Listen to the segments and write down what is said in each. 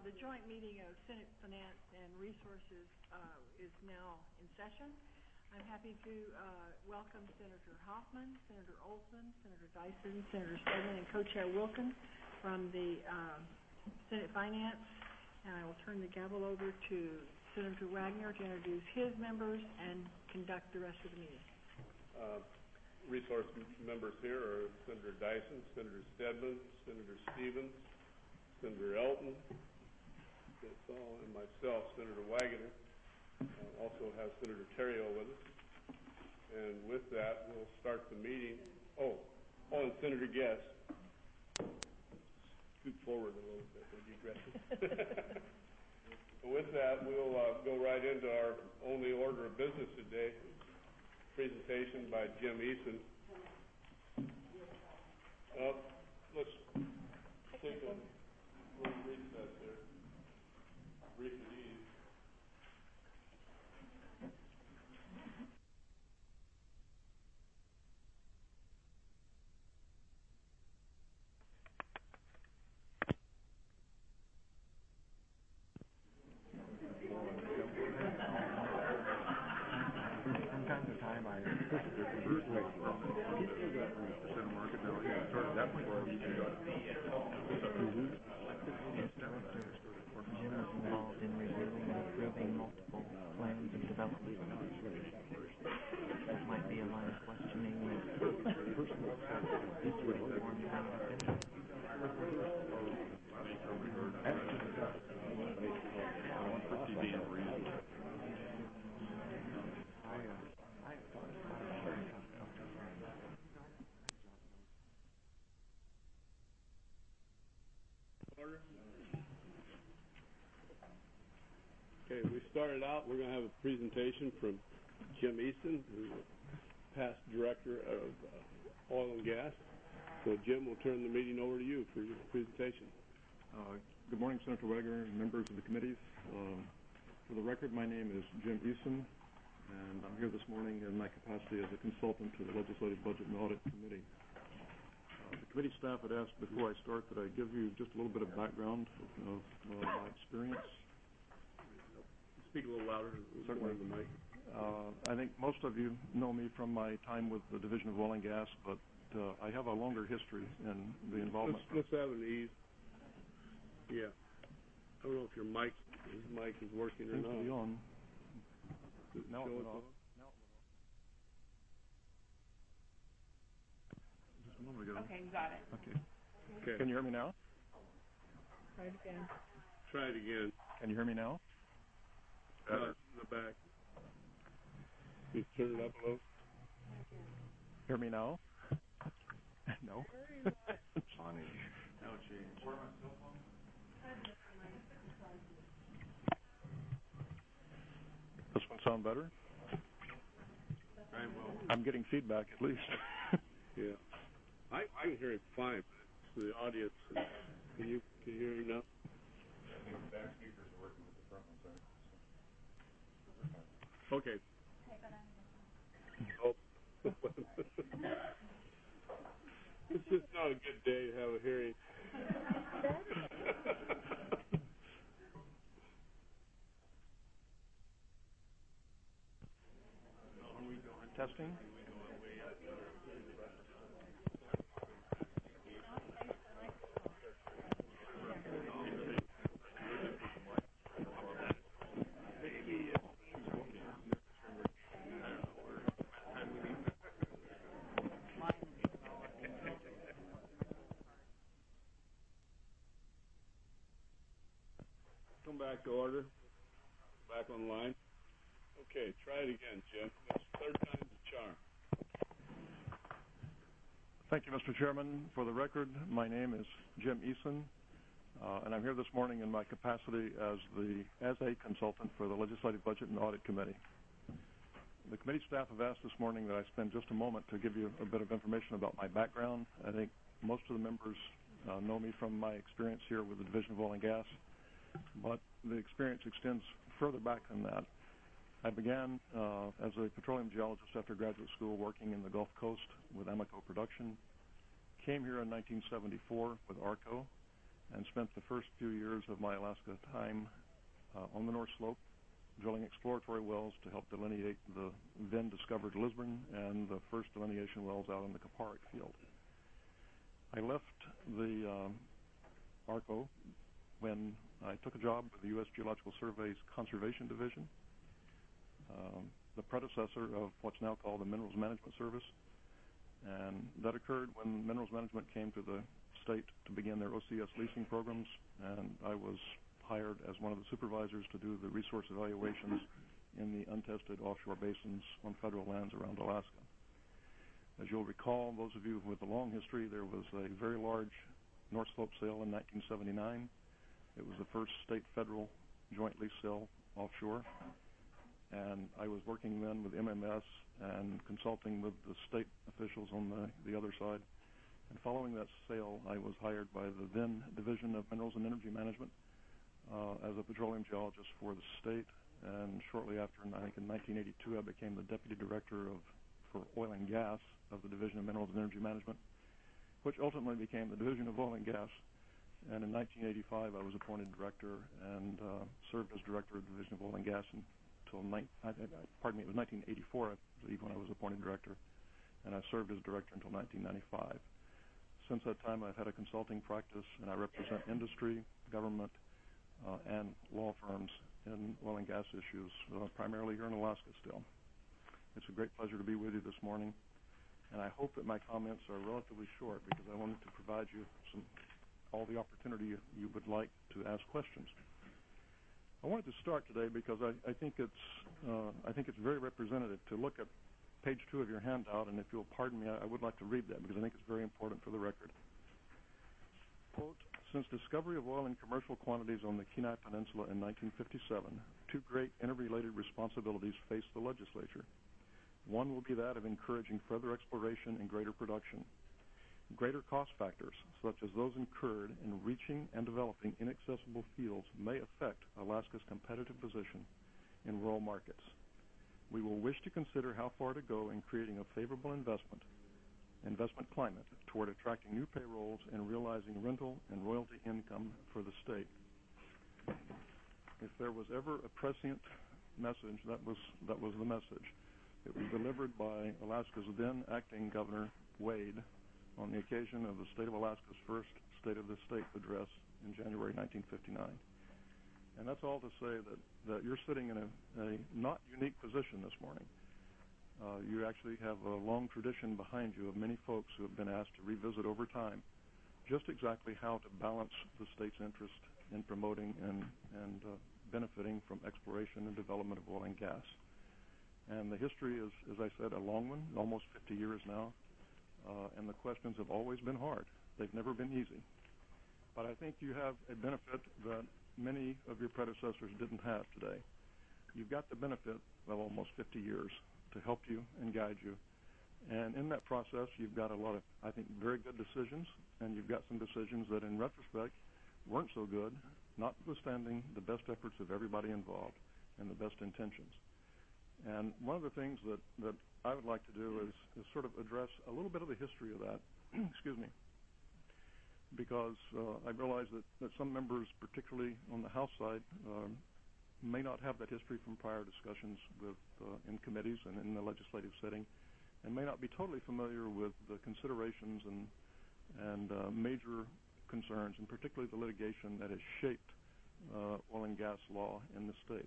The joint meeting of Senate Finance and Resources is now in session. I'm happy to welcome Senator Hoffman, Senator Olson, Senator Dyson, Senator Stedman, and Co-Chair Wilkins from the Senate Finance. And I will turn the gavel over to Senator Wagner to introduce his members and conduct the rest of the meeting. Resource members here are Senator Dyson, Senator Stedman, Senator Stevens, Senator Elton, that's all, and myself, Senator Wagner. Also have Senator Terrio with us. And with that, we'll start the meeting. And Senator Guest. Scoot forward a little bit, would you, Gretchen? With that, we'll go right into our only order of business today, presentation by Jim Eason. Let's take a little recess there. Brief and easy. From time to time, I convert percent market value. I started that before you Jim is involved in reviewing and approving multiple plans of development. That might be a line of questioning Okay, we started out, we're going to have a presentation from Jim Eason, who's a past director of oil and gas. So, Jim, we'll turn the meeting over to you for your presentation. Good morning, Senator Wagner and members of the committees. For the record, my name is Jim Eason, and I'm here this morning in my capacity as a consultant to the Legislative Budget and Audit Committee. The committee staff had asked before I start that I give you just a little bit of background of my experience. Speak a little louder. Certainly. The mic. I think most of you know me from my time with the Division of Oil and Gas, but I have a longer history in the involvement. Let's have an ease. Yeah. I don't know if his mic is working or not. Seems to be on. Now it went off. Just a moment ago. Okay, got it. Okay. Can you hear me now? Try it again. Try it again. Can you hear me now? In the back. You turn it up a little. Hear me now? No. Funny. No change. This one sound better? Very well. I'm getting feedback at least. Yeah. I can hear it fine, but it's the audience. Can you hear it now? The back speakers are working with the front ones, right? Okay. It's just not a good day to have a hearing. Are we going? Testing? Come back to order. Back online. Okay, try it again, Jim. That's third time's the charm. Thank you, Mr. Chairman. For the record, my name is Jim Eason, and I'm here this morning in my capacity as a consultant for the Legislative Budget and Audit Committee. The committee staff have asked this morning that I spend just a moment to give you a bit of information about my background. I think most of the members know me from my experience here with the Division of Oil and Gas, but the experience extends further back than that. I began as a petroleum geologist after graduate school working in the Gulf Coast with Amoco Production. Came here in 1974 with ARCO and spent the first few years of my Alaska time on the North Slope, drilling exploratory wells to help delineate the then discovered Lisburn and the first delineation wells out in the Kuparuk field. I left the ARCO when I took a job with the U.S. Geological Survey's Conservation Division, the predecessor of what's now called the Minerals Management Service. And that occurred when Minerals Management came to the state to begin their OCS leasing programs, and I was hired as one of the supervisors to do the resource evaluations in the untested offshore basins on federal lands around Alaska. As you'll recall, those of you with a long history, there was a very large North Slope sale in 1979. It was the first state-federal joint lease sale offshore, and I was working then with MMS and consulting with the state officials on the other side. And following that sale, I was hired by the then Division of Minerals and Energy Management as a petroleum geologist for the state. And shortly after, I think in 1982, I became the Deputy Director for Oil and Gas of the Division of Minerals and Energy Management, which ultimately became the Division of Oil and Gas. And in 1985, I was appointed director and served as director of the Division of Oil and Gas until, it was 1984, I believe, when I was appointed director. And I served as director until 1995. Since that time, I've had a consulting practice, and I represent industry, government, and law firms in oil and gas issues, primarily here in Alaska still. It's a great pleasure to be with you this morning, and I hope that my comments are relatively short because I wanted to provide you all the opportunity you would like to ask questions. I wanted to start today because I think it's very representative to look at page 2 of your handout, and if you'll pardon me, I would like to read that because I think it's very important for the record. Quote, since discovery of oil in commercial quantities on the Kenai Peninsula in 1957, two great interrelated responsibilities face the legislature. One will be that of encouraging further exploration and greater production. Greater cost factors, such as those incurred in reaching and developing inaccessible fields, may affect Alaska's competitive position in rural markets. We will wish to consider how far to go in creating a favorable investment climate toward attracting new payrolls and realizing rental and royalty income for the state. If there was ever a prescient message, that was the message. It was delivered by Alaska's then acting Governor Wade on the occasion of the state of Alaska's first State of the State address in January 1959. And that's all to say that you're sitting in a not unique position this morning. You actually have a long tradition behind you of many folks who have been asked to revisit over time just exactly how to balance the state's interest in promoting and benefiting from exploration and development of oil and gas. And the history is, as I said, a long one, almost 50 years now, and the questions have always been hard. They've never been easy. But I think you have a benefit that many of your predecessors didn't have today. You've got the benefit of almost 50 years to help you and guide you. And in that process, you've got a lot of, I think, very good decisions, and you've got some decisions that in retrospect weren't so good, notwithstanding the best efforts of everybody involved and the best intentions. And one of the things that I would like to do is sort of address a little bit of the history of that, excuse me, because I realize that some members, particularly on the House side, may not have that history from prior discussions in committees and in the legislative setting, and may not be totally familiar with the considerations and major concerns, and particularly the litigation that has shaped oil and gas law in the state.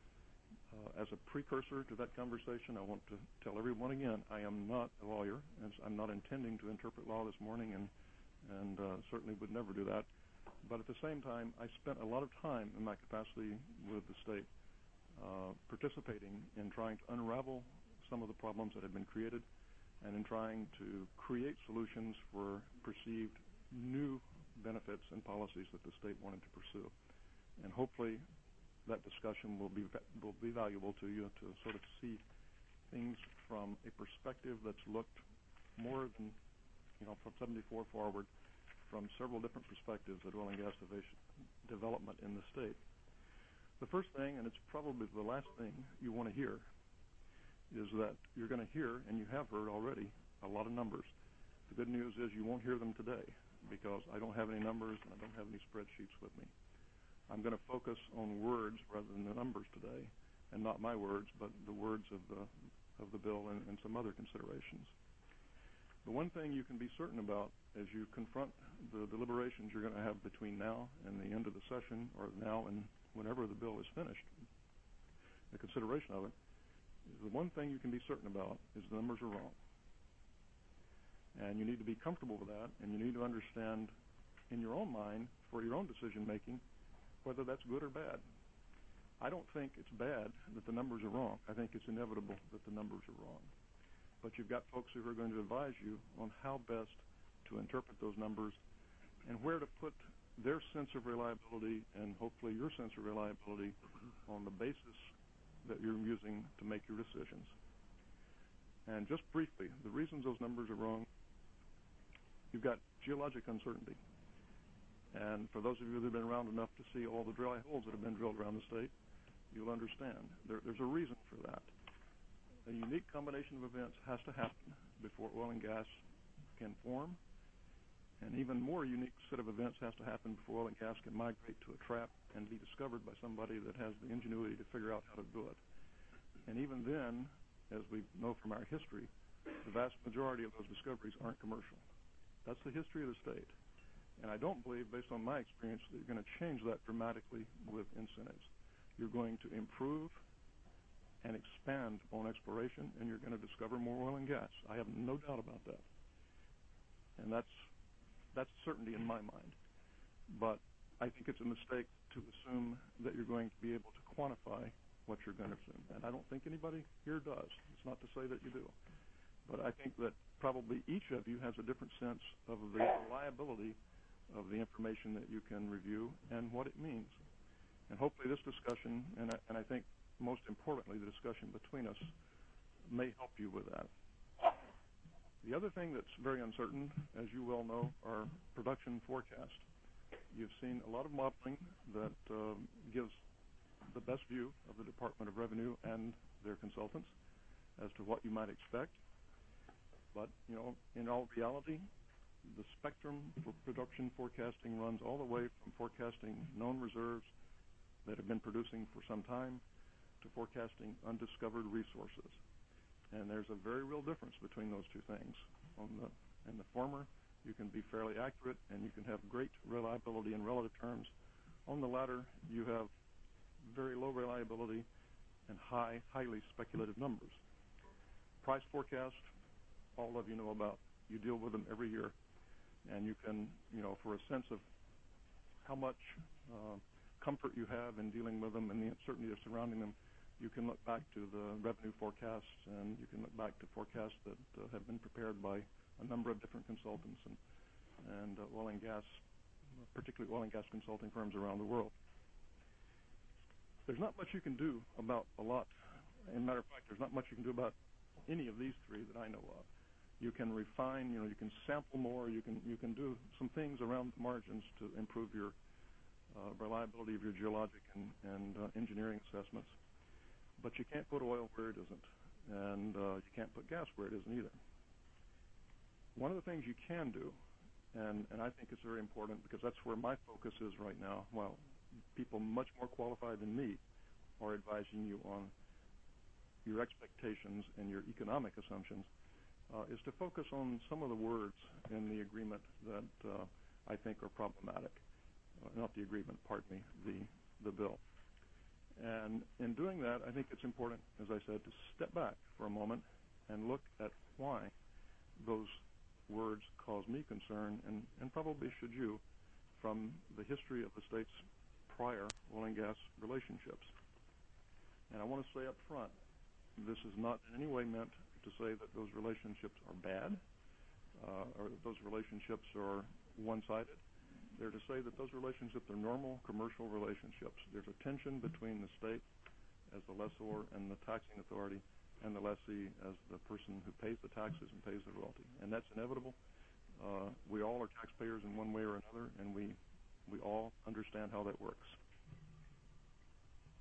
As a precursor to that conversation, I want to tell everyone again, I am not a lawyer, and I'm not intending to interpret law this morning, and certainly would never do that. But at the same time, I spent a lot of time in my capacity with the state participating in trying to unravel some of the problems that had been created and in trying to create solutions for perceived new benefits and policies that the state wanted to pursue. And hopefully that discussion will be valuable to you to sort of see things from a perspective that's looked more than, from 74 forward, from several different perspectives at oil and gas development in the state. The first thing, and it's probably the last thing you want to hear, is that you're going to hear, and you have heard already, a lot of numbers. The good news is you won't hear them today. because I don't have any numbers and I don't have any spreadsheets with me. I'm going to focus on words rather than the numbers today, and not my words, but the words of the bill and some other considerations. The one thing you can be certain about as you confront the deliberations you're going to have between now and the end of the session, or now and whenever the bill is finished, the consideration of it, is the one thing you can be certain about is the numbers are wrong. And you need to be comfortable with that, and you need to understand in your own mind, for your own decision making, whether that's good or bad. I don't think it's bad that the numbers are wrong. I think it's inevitable that the numbers are wrong. But you've got folks who are going to advise you on how best to interpret those numbers and where to put their sense of reliability and hopefully your sense of reliability on the basis that you're using to make your decisions. And just briefly, the reasons those numbers are wrong, you've got geologic uncertainty. And for those of you that have been around enough to see all the dry holes that have been drilled around the state, you'll understand. There's a reason for that. A unique combination of events has to happen before oil and gas can form. An even more unique set of events has to happen before oil and gas can migrate to a trap and be discovered by somebody that has the ingenuity to figure out how to do it. And even then, as we know from our history, the vast majority of those discoveries aren't commercial. That's the history of the state. And I don't believe, based on my experience, that you're going to change that dramatically with incentives. You're going to improve and expand on exploration, and you're going to discover more oil and gas. I have no doubt about that. And that's certainty in my mind. But I think it's a mistake to assume that you're going to be able to quantify what you're going to assume. And I don't think anybody here does. It's not to say that you do. But I think that probably each of you has a different sense of the reliability of the information that you can review and what it means. And hopefully this discussion, and I think most importantly the discussion between us, may help you with that. The other thing that's very uncertain, as you well know, are production forecasts. You've seen a lot of modeling that gives the best view of the Department of Revenue and their consultants as to what you might expect. But, you know, in all reality, the spectrum for production forecasting runs all the way from forecasting known reserves that have been producing for some time to forecasting undiscovered resources. And there's a very real difference between those two things. In the former, you can be fairly accurate and you can have great reliability in relative terms. On the latter, you have very low reliability and highly speculative numbers. Price forecast, all of you know about. You deal with them every year. And you can, you know, for a sense of how much comfort you have in dealing with them and the uncertainty surrounding them, you can look back to the revenue forecasts, and you can look back to forecasts that have been prepared by a number of different consultants and oil and gas, particularly oil and gas consulting firms around the world. There's not much you can do about a lot. As a matter of fact, there's not much you can do about any of these three that I know of. You can refine, you know, you can sample more, you can do some things around the margins to improve your reliability of your geologic and engineering assessments. But you can't put oil where it isn't, and you can't put gas where it isn't either. One of the things you can do, and I think it's very important because that's where my focus is right now, while people much more qualified than me are advising you on your expectations and your economic assumptions, is to focus on some of the words in the agreement that I think are problematic. Not the agreement, pardon me, the bill. And in doing that, I think it's important, as I said, to step back for a moment and look at why those words cause me concern, and probably should you, from the history of the state's prior oil and gas relationships. And I want to say up front, this is not in any way meant to say that those relationships are bad or that those relationships are one-sided. They're to say that those relationships are normal commercial relationships. There's a tension between the state as the lessor and the taxing authority and the lessee as the person who pays the taxes and pays the royalty. And that's inevitable. We all are taxpayers in one way or another, and we all understand how that works.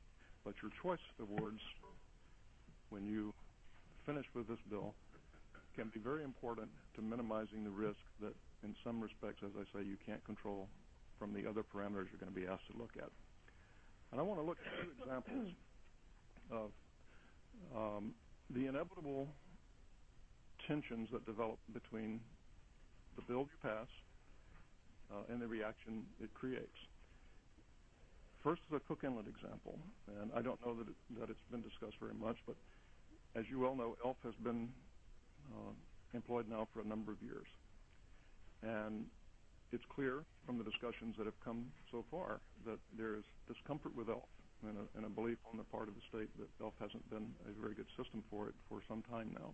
But your choice of words when you finish with this bill can be very important to minimizing the risk that, in some respects, as I say, you can't control from the other parameters you're going to be asked to look at. And I want to look at two examples of the inevitable tensions that develop between the bill you pass and the reaction it creates. First is a Cook Inlet example, and I don't know that it's been discussed very much, but as you well know, ELF has been employed now for a number of years. And it's clear from the discussions that have come so far that there is discomfort with ELF and a belief on the part of the state that ELF hasn't been a very good system for it for some time now.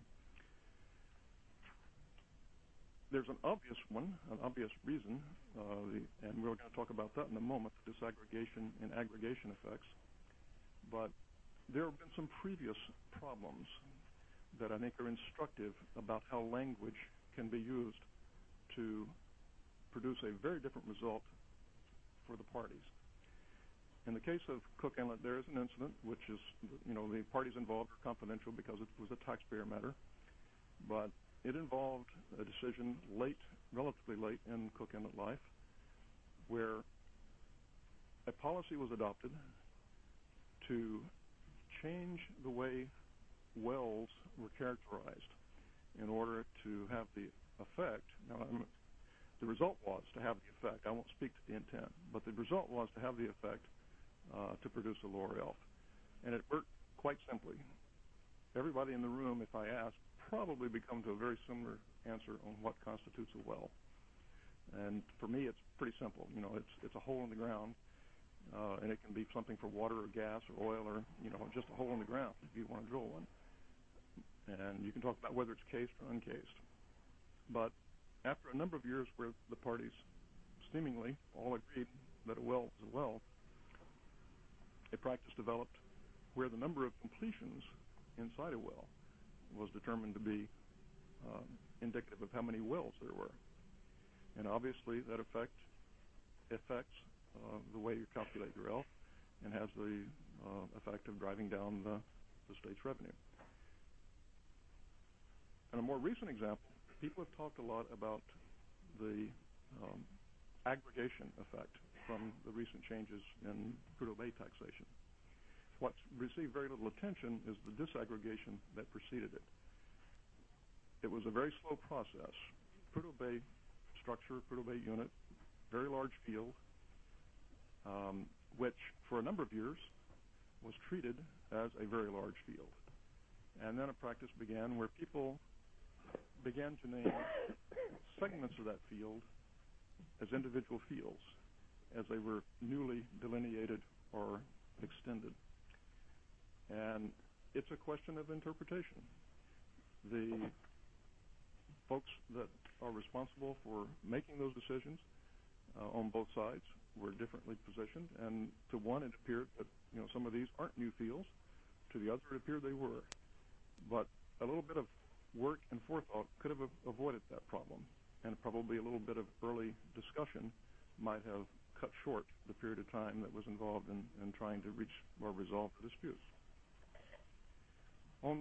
There's an obvious one, an obvious reason, and we're going to talk about that in a moment, the disaggregation and aggregation effects. But there have been some previous problems that I think are instructive about how language can be used to produce a very different result for the parties. In the case of Cook Inlet, there is an incident which is, the parties involved are confidential because it was a taxpayer matter, but it involved a decision relatively late in Cook Inlet life, where a policy was adopted to change the way wells were characterized in order to have the effect. Now, the result was to have the effect. I won't speak to the intent, but the result was to have the effect to produce a lower ELF. And it worked quite simply. Everybody in the room, if I ask, probably would come to a very similar answer on what constitutes a well. And for me, it's pretty simple. It's a hole in the ground, and it can be something for water or gas or oil or, just a hole in the ground if you want to drill one. And you can talk about whether it's cased or uncased. But after a number of years where the parties seemingly all agreed that a well was a well, a practice developed where the number of completions inside a well was determined to be indicative of how many wells there were. And obviously that affects the way you calculate your ELF and has the effect of driving down the state's revenue. And a more recent example, people have talked a lot about the aggregation effect from the recent changes in Prudhoe Bay taxation. What's received very little attention is the disaggregation that preceded it. It was a very slow process. Prudhoe Bay structure, Prudhoe Bay unit, very large field, which for a number of years was treated as a very large field. And then a practice began where people began to name segments of that field as individual fields as they were newly delineated or extended. And it's a question of interpretation. The folks that are responsible for making those decisions on both sides were differently positioned, and to one it appeared that some of these aren't new fields. To the other it appeared they were. But a little bit of work and forethought could have avoided that problem, and probably a little bit of early discussion might have cut short the period of time that was involved in trying to reach or resolve the disputes. On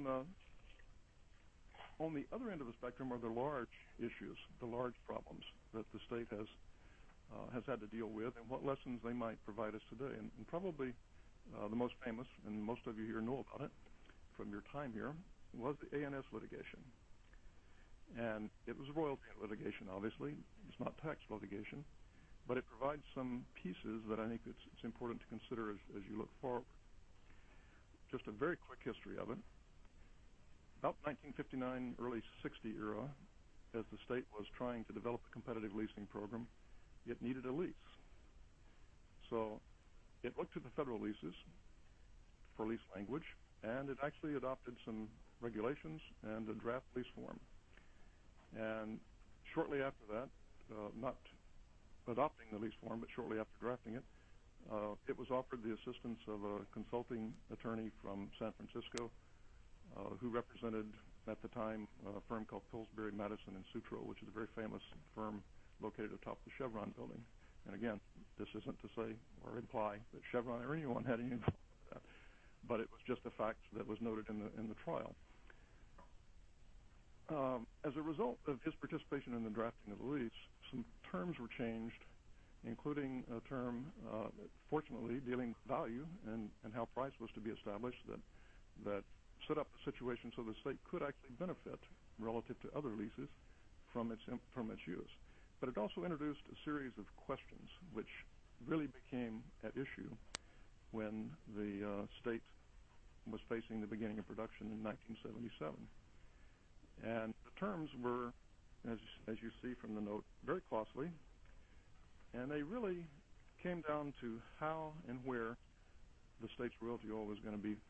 the other end of the spectrum are the large issues, the large problems that the state has had to deal with, and what lessons they might provide us today. And probably the most famous, and most of you here know about it from your time here, was the ANS litigation. And it was royalty litigation, obviously. It's not tax litigation. But it provides some pieces that I think it's important to consider as you look forward. Just a very quick history of it. About 1959, early 60 era, as the state was trying to develop a competitive leasing program, it needed a lease. So it looked to the federal leases for lease language, and it actually adopted some regulations and a draft lease form. And shortly after that, not adopting the lease form, but shortly after drafting it, it was offered the assistance of a consulting attorney from San Francisco who represented, at the time, a firm called Pillsbury, Madison & Sutro, which is a very famous firm located atop the Chevron building. And again, this isn't to say or imply that Chevron or anyone had any involvement with that, but it was just a fact that was noted in the trial. As a result of his participation in the drafting of the lease, some terms were changed, including a term, fortunately, dealing with value and how price was to be established that set up the situation so the state could actually benefit relative to other leases from its use. But it also introduced a series of questions which really became at issue when the state was facing the beginning of production in 1977. And the terms were, as you see from the note, very costly, and they really came down to how and where the state's royalty oil was going to be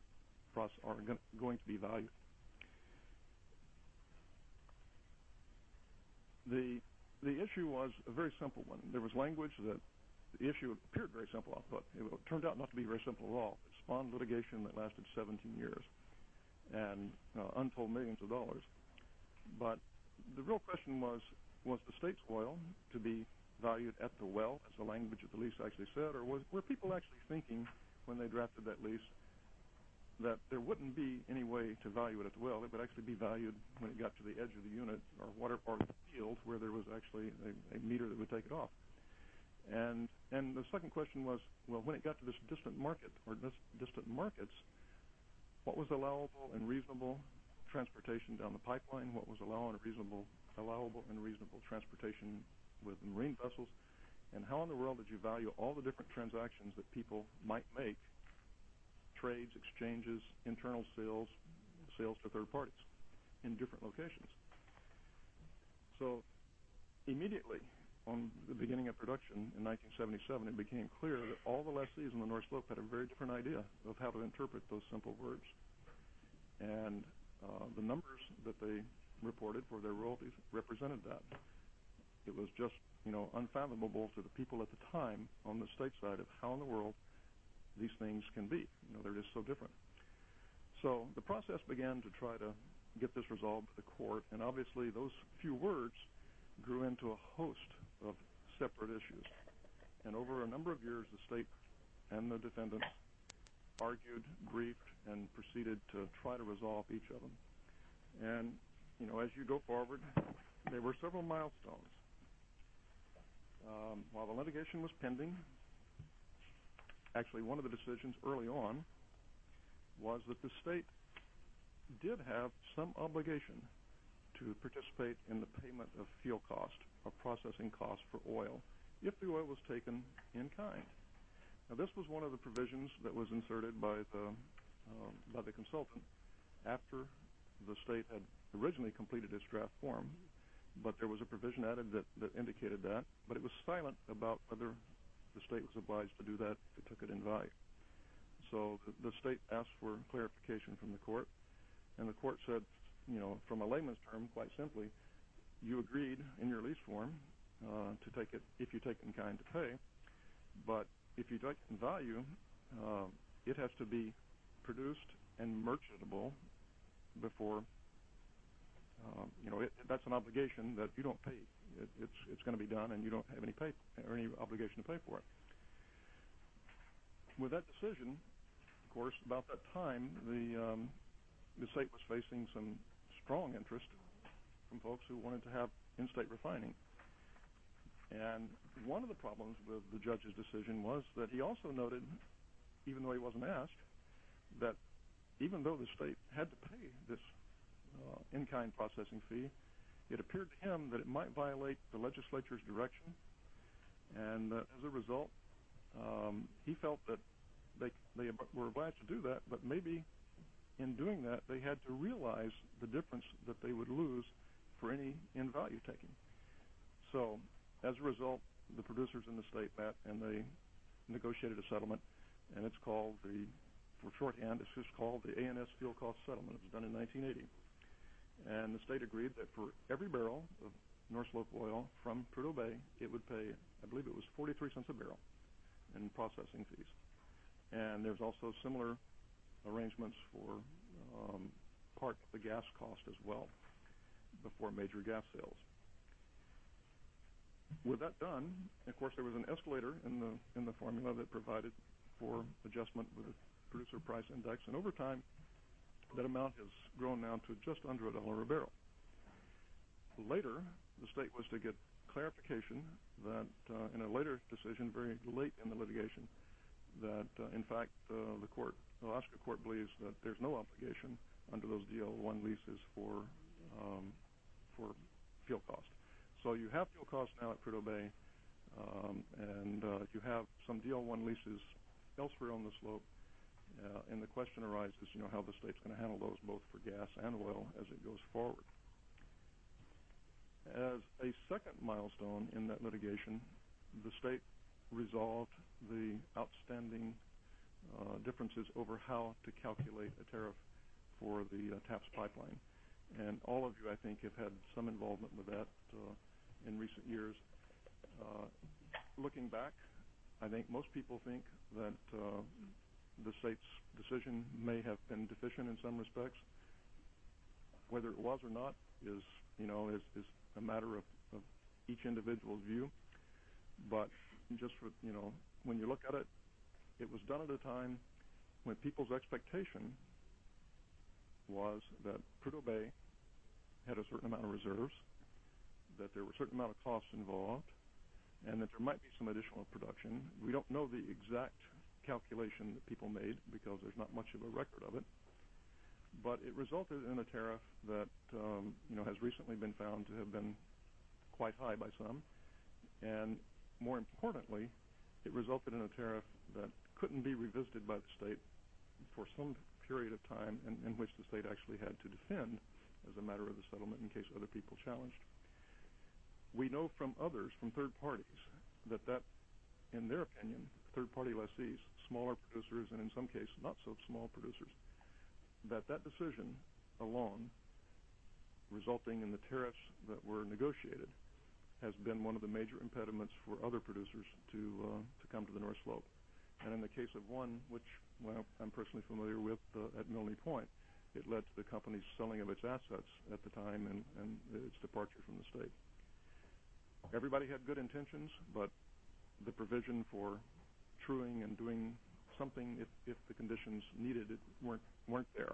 valued. The issue was a very simple one. There was language that the issue appeared very simple, but it turned out not to be very simple at all. It spawned litigation that lasted 17 years and untold millions of dollars. But the real question was the state's oil to be valued at the well, as the language of the lease actually said, or were people actually thinking when they drafted that lease that there wouldn't be any way to value it at the well? It would actually be valued when it got to the edge of the unit or whatever part of the field where there was actually a meter that would take it off. And the second question was, well, when it got to this distant market or distant markets, what was allowable and reasonable transportation down the pipeline? What was allowable and reasonable transportation with marine vessels? And how in the world did you value all the different transactions that people might make, trades, exchanges, internal sales to third parties in different locations? So immediately on the beginning of production in 1977, it became clear that all the lessees in the North Slope had a very different idea of how to interpret those simple words. And the numbers that they reported for their royalties represented that. It was just, unfathomable to the people at the time on the state side of how in the world these things can be. They're just so different. So the process began to try to get this resolved with the court, and obviously those few words grew into a host of separate issues. And over a number of years, the state and the defendants argued, briefed, and proceeded to try to resolve each of them. And, as you go forward, there were several milestones. While the litigation was pending, actually one of the decisions early on was that the state did have some obligation to participate in the payment of field cost or processing cost for oil if the oil was taken in kind. Now, this was one of the provisions that was inserted by the consultant after the state had originally completed its draft form, but there was a provision added that indicated that, but it was silent about whether the state was obliged to do that if it took it in value. So the state asked for clarification from the court, and the court said, from a layman's term, quite simply, you agreed in your lease form to take it, if you take it in kind, to pay, but if you take it in value, it has to be produced and merchantable before, that's an obligation that you don't pay. It's going to be done, and you don't have any obligation to pay for it. With that decision, of course, about that time, the state was facing some strong interest from folks who wanted to have in-state refining. And one of the problems with the judge's decision was that he also noted, even though he wasn't asked, that even though the state had to pay this in-kind processing fee, it appeared to him that it might violate the legislature's direction, and as a result, he felt that they were obliged to do that, but maybe in doing that, they had to realize the difference that they would lose for any in-value taking. So, as a result, the producers in the state met, and they negotiated a settlement, and it's called for shorthand, it's just called the ANS Fuel Cost Settlement. It was done in 1980. And the state agreed that for every barrel of North Slope oil from Prudhoe Bay, it would pay, I believe it was 43 cents a barrel in processing fees. And there's also similar arrangements for part of the gas cost as well before major gas sales. With that done, of course, there was an escalator in the formula that provided for adjustment with the producer price index, and over time, that amount has grown now to just under $1 a barrel. Later, the state was to get clarification that in a later decision, very late in the litigation, that in fact the Alaska court believes that there's no obligation under those DL1 leases for fuel cost. So you have fuel costs now at Prudhoe Bay, and you have some DL1 leases elsewhere on the slope, and the question arises, how the state's going to handle those both for gas and oil as it goes forward. As a second milestone in that litigation, the state resolved the outstanding differences over how to calculate a tariff for the TAPS pipeline. And all of you, I think, have had some involvement with that in recent years. Looking back, I think most people think that the state's decision may have been deficient in some respects. Whether it was or not is a matter of each individual's view. But just for, when you look at it, it was done at a time when people's expectation was that Prudhoe Bay had a certain amount of reserves, that there were a certain amount of costs involved, and that there might be some additional production. We don't know the exact calculation that people made because there's not much of a record of it. But it resulted in a tariff that has recently been found to have been quite high by some, and more importantly, it resulted in a tariff that couldn't be revisited by the state for some period of time, in which the state actually had to defend as a matter of the settlement in case other people challenged. We know from others, from third parties, that in their opinion, third-party lessees, smaller producers, and in some cases not so small producers, that decision alone, resulting in the tariffs that were negotiated, has been one of the major impediments for other producers to come to the North Slope. And in the case of one, which I'm personally familiar with at Milne Point, it led to the company's selling of its assets at the time and its departure from the state. Everybody had good intentions, but the provision for truing and doing something if the conditions needed it weren't there.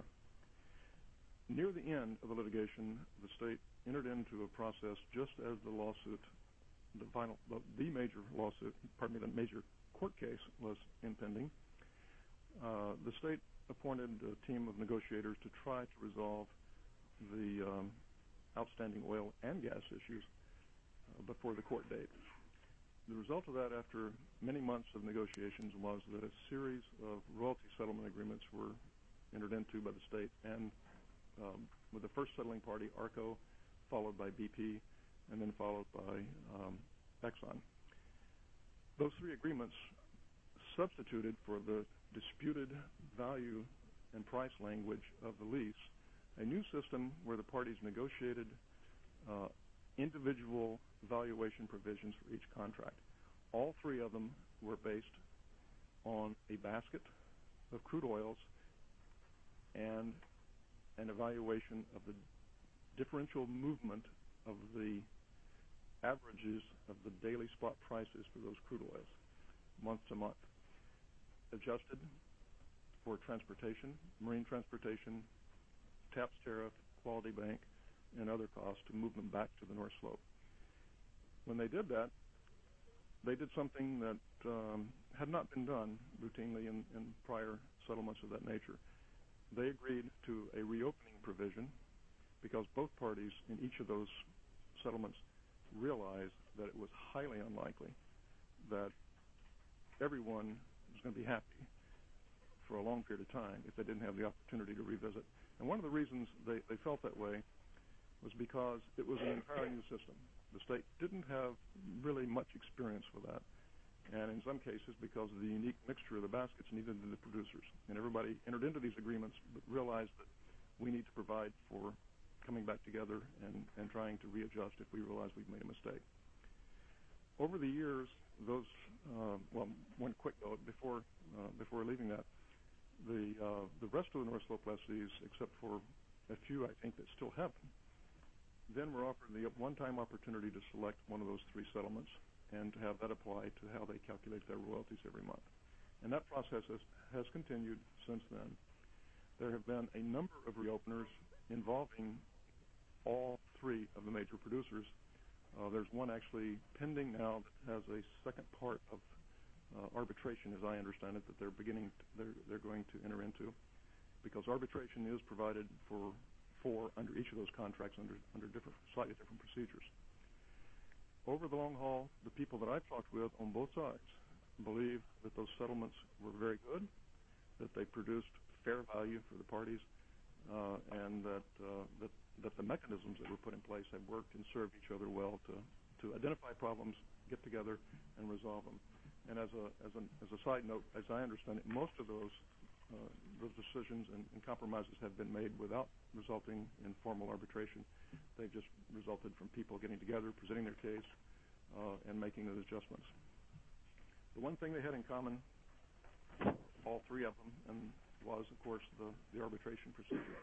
Near the end of the litigation, the state entered into a process just as the lawsuit, the major lawsuit, the major court case was impending. The state appointed a team of negotiators to try to resolve the outstanding oil and gas issues before the court date. The result of that, after many months of negotiations, was that a series of royalty settlement agreements were entered into by the state, and with the first settling party, ARCO, followed by BP, and then followed by Exxon. Those three agreements substituted for the disputed value and price language of the lease a new system where the parties negotiated individual valuation provisions for each contract. All three of them were based on a basket of crude oils and an evaluation of the differential movement of the averages of the daily spot prices for those crude oils, month to month, adjusted for transportation, marine transportation, TAPS tariff, Quality Bank, and other costs to move them back to the North Slope. When they did that, they did something that had not been done routinely in prior settlements of that nature. They agreed to a reopening provision because both parties in each of those settlements realized that it was highly unlikely that everyone was going to be happy for a long period of time if they didn't have the opportunity to revisit. And one of the reasons they felt that way was because it was an entirely new system. The state didn't have really much experience with that, and in some cases because of the unique mixture of the baskets needed to the producers. And everybody entered into these agreements but realized that we need to provide for coming back together and trying to readjust if we realize we've made a mistake. Over the years, those one quick note before leaving that, the rest of the North Slope lessees, except for a few I think that still haven't, then were offered the one-time opportunity to select one of those three settlements and to have that apply to how they calculate their royalties every month. And that process has continued since then. There have been a number of reopeners involving all 3 of the major producers. There's one actually pending now that has a second part of arbitration, as I understand it, that they're going to enter into, because arbitration is provided for under each of those contracts under slightly different procedures. Over the long haul, the people that I've talked with on both sides believe that those settlements were very good, that they produced fair value for the parties, and that the mechanisms that were put in place have worked and served each other well to identify problems, get together, and resolve them. And as a side note, as I understand it, most of those decisions and compromises have been made without resulting in formal arbitration. They've just resulted from people getting together, presenting their case, and making those adjustments. The one thing they had in common, all 3 of them, and was, of course, the arbitration procedure.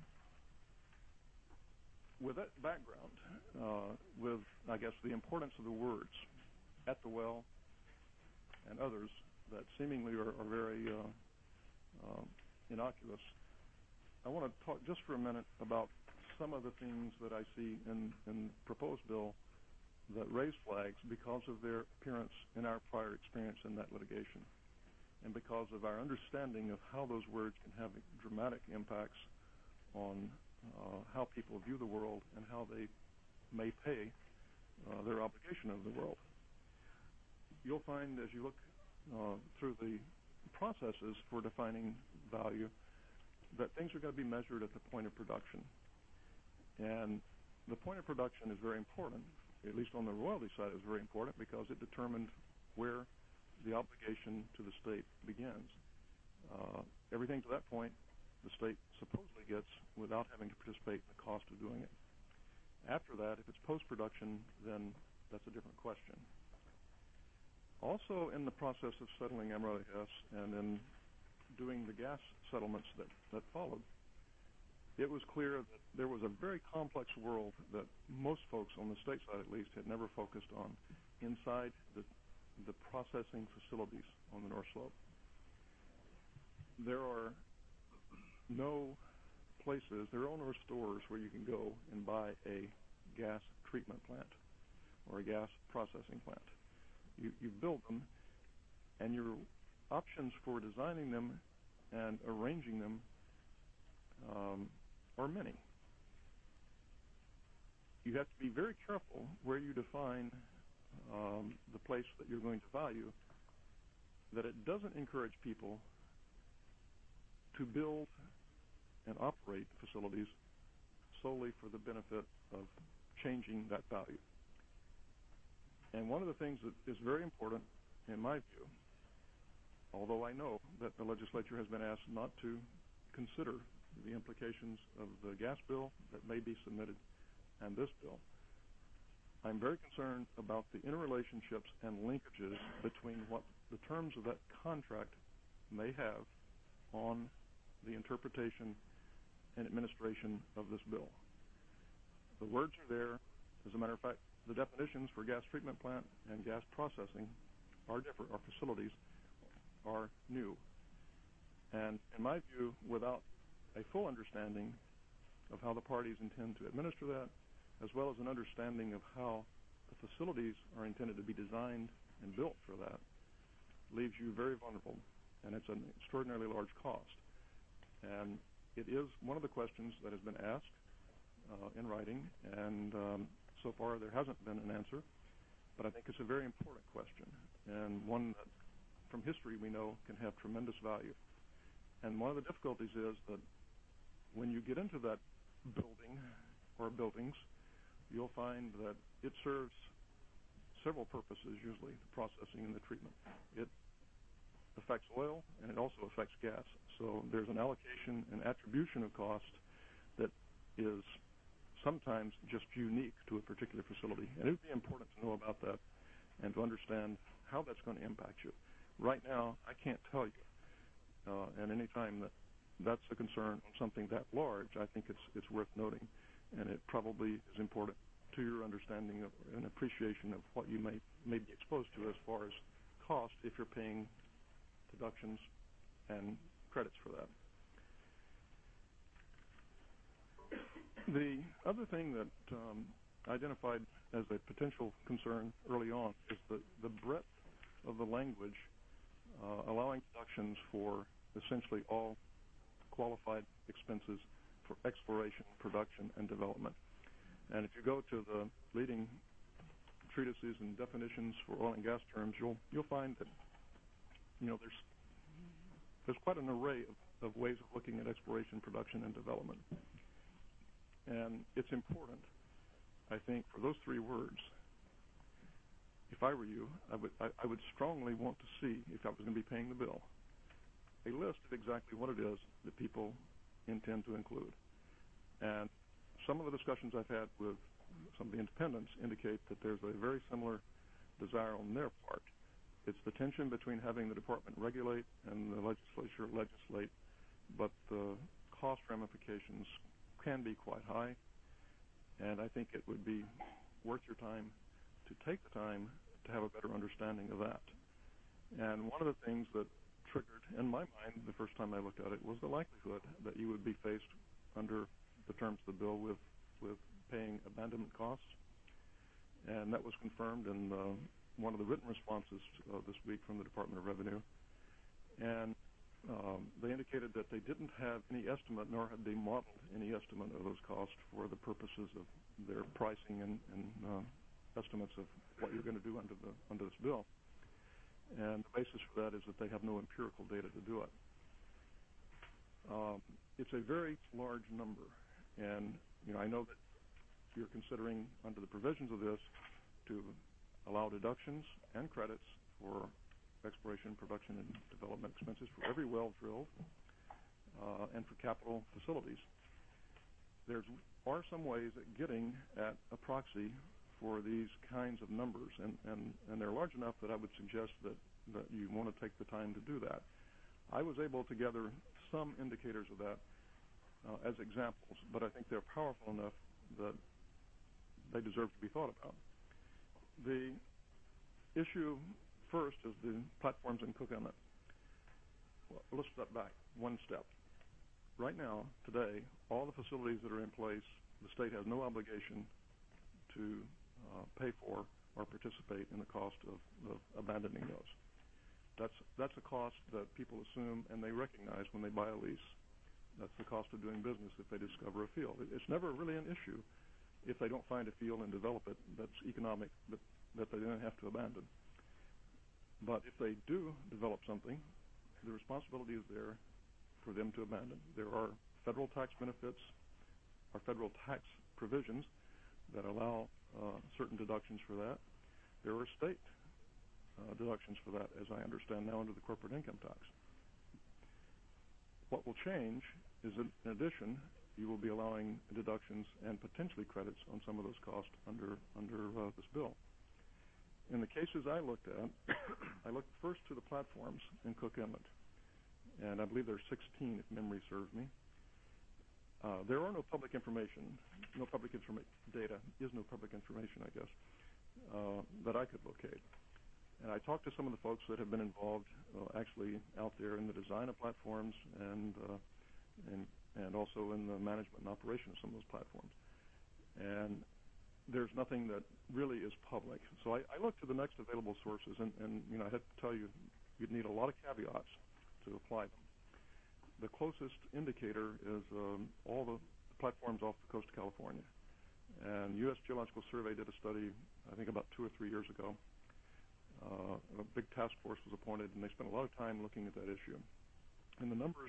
With that background, with, I guess, the importance of the words at the well and others that seemingly are very innocuous, I want to talk just for a minute about some of the things that I see in the proposed bill that raise flags because of their appearance in our prior experience in that litigation, and because of our understanding of how those words can have dramatic impacts on how people view the world and how they may pay their obligation of the world. You'll find as you look through the processes for defining value that things are going to be measured at the point of production. And the point of production is very important, at least on the royalty side is very important, because it determined where the obligation to the state begins. Everything to that point, the state supposedly gets without having to participate in the cost of doing it. After that, if it's post-production, then that's a different question. Also, in the process of settling MRLS and in doing the gas settlements that followed, it was clear that there was a very complex world that most folks on the state side, at least, had never focused on inside the processing facilities on the North Slope. There are no places, there are no stores where you can go and buy a gas treatment plant or a gas processing plant. You build them, and your options for designing them and arranging them are many. You have to be very careful where you define the place that you're going to value, that it doesn't encourage people to build and operate facilities solely for the benefit of changing that value. And one of the things that is very important, in my view, although I know that the legislature has been asked not to consider the implications of the gas bill that may be submitted and this bill, I'm very concerned about the interrelationships and linkages between what the terms of that contract may have on the interpretation and administration of this bill. The words are there. As a matter of fact, the definitions for gas treatment plant and gas processing are different. Our facilities are new. And in my view, without a full understanding of how the parties intend to administer that, as well as an understanding of how the facilities are intended to be designed and built for that, leaves you very vulnerable. And it's an extraordinarily large cost. And it is one of the questions that has been asked in writing, and so far there hasn't been an answer. But I think it's a very important question, and one that from history we know can have tremendous value. And one of the difficulties is that when you get into that building or buildings, you'll find that it serves several purposes, usually the processing and the treatment. It affects oil, and it also affects gas. So there's an allocation and attribution of cost that is sometimes just unique to a particular facility. And it would be important to know about that and to understand how that's going to impact you. Right now, I can't tell you. And any time that's a concern on something that large, I think it's worth noting. And it probably is important to your understanding of and appreciation of what you may be exposed to as far as cost if you're paying deductions and credits for that. The other thing that identified as a potential concern early on is the breadth of the language allowing deductions for essentially all qualified expenses for exploration, production, and development. And if you go to the leading treatises and definitions for oil and gas terms, you'll find that there's quite an array of ways of looking at exploration, production, and development. And it's important, I think, for those three words. If I were you, I would strongly want to see, if I was going to be paying the bill, a list of exactly what it is that people intend to include. And some of the discussions I've had with some of the independents indicate that there's a very similar desire on their part. It's the tension between having the department regulate and the legislature legislate, but the cost ramifications can be quite high, and I think it would be worth your time to take the time to have a better understanding of that. And one of the things that triggered in my mind the first time I looked at it was the likelihood that you would be faced under the terms of the bill with paying abandonment costs, and that was confirmed in one of the written responses this week from the Department of Revenue. And they indicated that they didn't have any estimate, nor had they modeled any estimate of those costs for the purposes of their pricing and estimates of what you're going to do under this bill. And the basis for that is that they have no empirical data to do it. It's a very large number, and I know that you're considering under the provisions of this to allow deductions and credits for exploration, production, and development expenses for every well drilled and for capital facilities. There are some ways at getting at a proxy for these kinds of numbers, and they're large enough that I would suggest that you want to take the time to do that. I was able to gather some indicators of that as examples, but I think they're powerful enough that they deserve to be thought about. The issue first is the platforms in Cook Inlet. Well, let's step back one step. Right now, today, all the facilities that are in place, the state has no obligation to pay for or participate in the cost of abandoning those. That's a cost that people assume and they recognize when they buy a lease. That's the cost of doing business if they discover a field. It's never really an issue if they don't find a field and develop it that's economic, that they then have to abandon. But if they do develop something, the responsibility is there for them to abandon. There are federal tax benefits or federal tax provisions that allow certain deductions for that. There are state deductions for that, as I understand now, under the corporate income tax. What will change is that, in addition, you will be allowing deductions and potentially credits on some of those costs under this bill. In the cases I looked at, I looked first to the platforms in Cook Inlet, and I believe there are 16, if memory serves me. There are no public information, data is no public information, I guess, that I could locate. And I talked to some of the folks that have been involved actually out there in the design of platforms and also in the management and operation of some of those platforms. And there's nothing that really is public. So I looked to the next available sources, and I had to tell you, you'd need a lot of caveats to apply them. The closest indicator is all the platforms off the coast of California. And U.S. Geological Survey did a study, I think about 2 or 3 years ago. A big task force was appointed, and they spent a lot of time looking at that issue. And the numbers,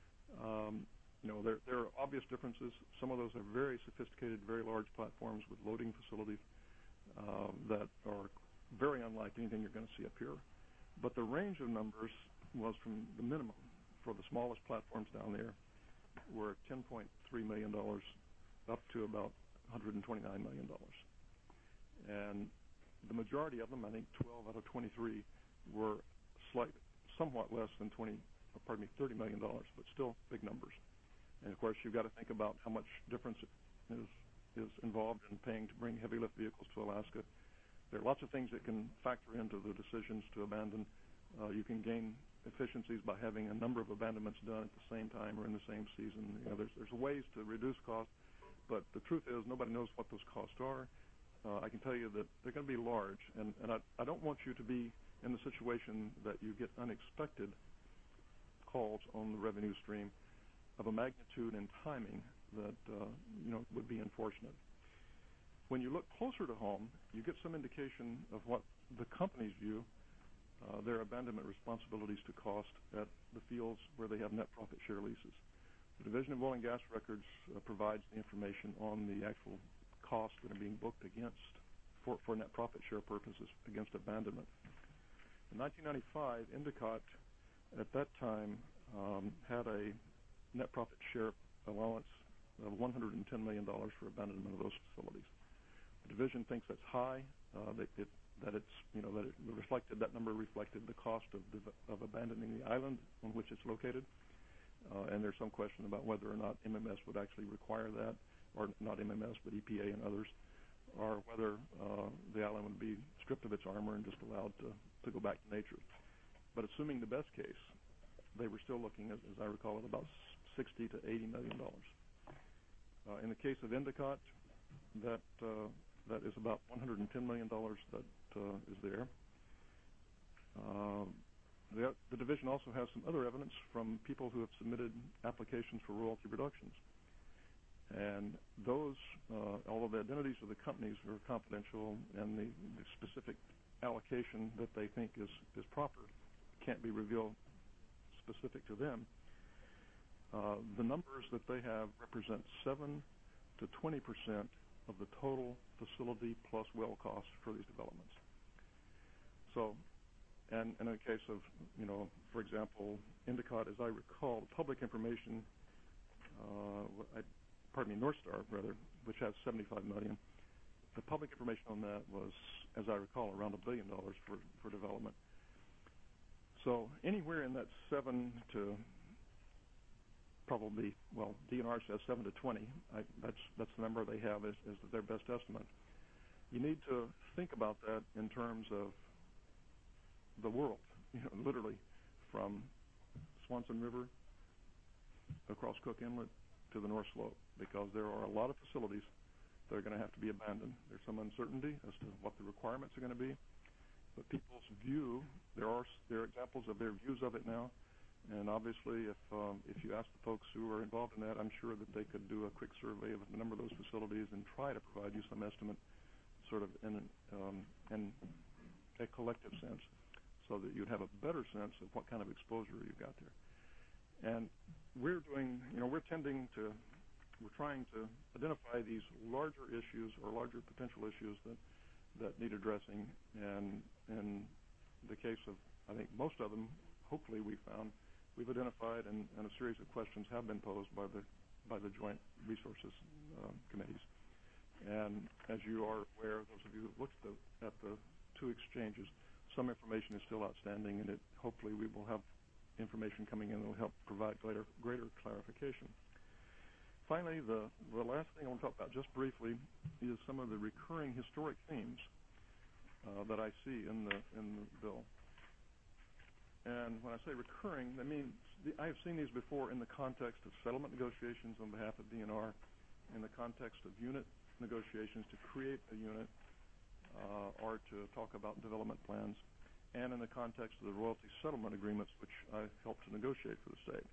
there are obvious differences. Some of those are very sophisticated, very large platforms with loading facilities that are very unlike anything you're going to see up here. But the range of numbers was from the minimum for the smallest platforms down there were $10.3 million up to about $129 million. And the majority of them, I think 12 out of 23, were somewhat less than $30 million, but still big numbers. And of course, you've got to think about how much difference is involved in paying to bring heavy lift vehicles to Alaska. There are lots of things that can factor into the decisions to abandon. You can gain efficiencies by having a number of abandonments done at the same time or in the same season. There's ways to reduce costs, But the truth is, nobody knows what those costs are. I can tell you that they're going to be large, and I don't want you to be in the situation that you get unexpected calls on the revenue stream of a magnitude and timing that would be unfortunate. When you look closer to home, you get some indication of what the companies view their abandonment responsibilities to cost at the fields where they have net profit share leases. The Division of Oil and Gas Records provides the information on the actual costs that are being booked against, for net profit share purposes, against abandonment. In 1995, Endicott, at that time, had a net profit share allowance of $110 million for abandonment of those facilities. The division thinks that's high. That number reflected the cost of abandoning the island on which it's located, and there's some question about whether or not MMS would actually require that, or not MMS, but EPA and others, or whether the island would be stripped of its armor and just allowed to go back to nature. But assuming the best case, they were still looking at, as I recall, at about $60 to $80 million. In the case of Endicott, that is about $110 million that is there. The division also has some other evidence from people who have submitted applications for royalty reductions. And those, although the identities of the companies are confidential and the specific allocation that they think is proper can't be revealed specific to them, the numbers that they have represent 7 to 20% of the total facility plus well costs for these developments. So, and in the case of, for example, Endicott, as I recall, public information, North Star, rather, which has $75 million. The public information on that was, as I recall, around $1 billion for development. So anywhere in that 7 to probably, well, DNR says 7 to 20. That's the number they have as their best estimate. You need to think about that in terms of the world, literally from Swanson River across Cook Inlet to the North Slope, because there are a lot of facilities that are going to have to be abandoned. There's some uncertainty as to what the requirements are going to be, but people's view, there are examples of their views of it now, and obviously if you ask the folks who are involved in that, I'm sure that they could do a quick survey of a number of those facilities and try to provide you some estimate sort of in a collective sense, so that you'd have a better sense of what kind of exposure you've got there. And we're doing, we're trying to identify these larger issues or larger potential issues that need addressing. And in the case of, I think most of them, hopefully we've identified, and a series of questions have been posed by the Joint Resources Committees. And as you are aware, those of you who have looked at the two exchanges, some information is still outstanding, and hopefully we will have information coming in that will help provide greater clarification. Finally, the last thing I want to talk about just briefly is some of the recurring historic themes that I see in the bill. And when I say recurring, that means I have seen these before in the context of settlement negotiations on behalf of DNR, in the context of unit negotiations to create a unit or to talk about development plans, and in the context of the royalty settlement agreements, which I helped to negotiate for the state.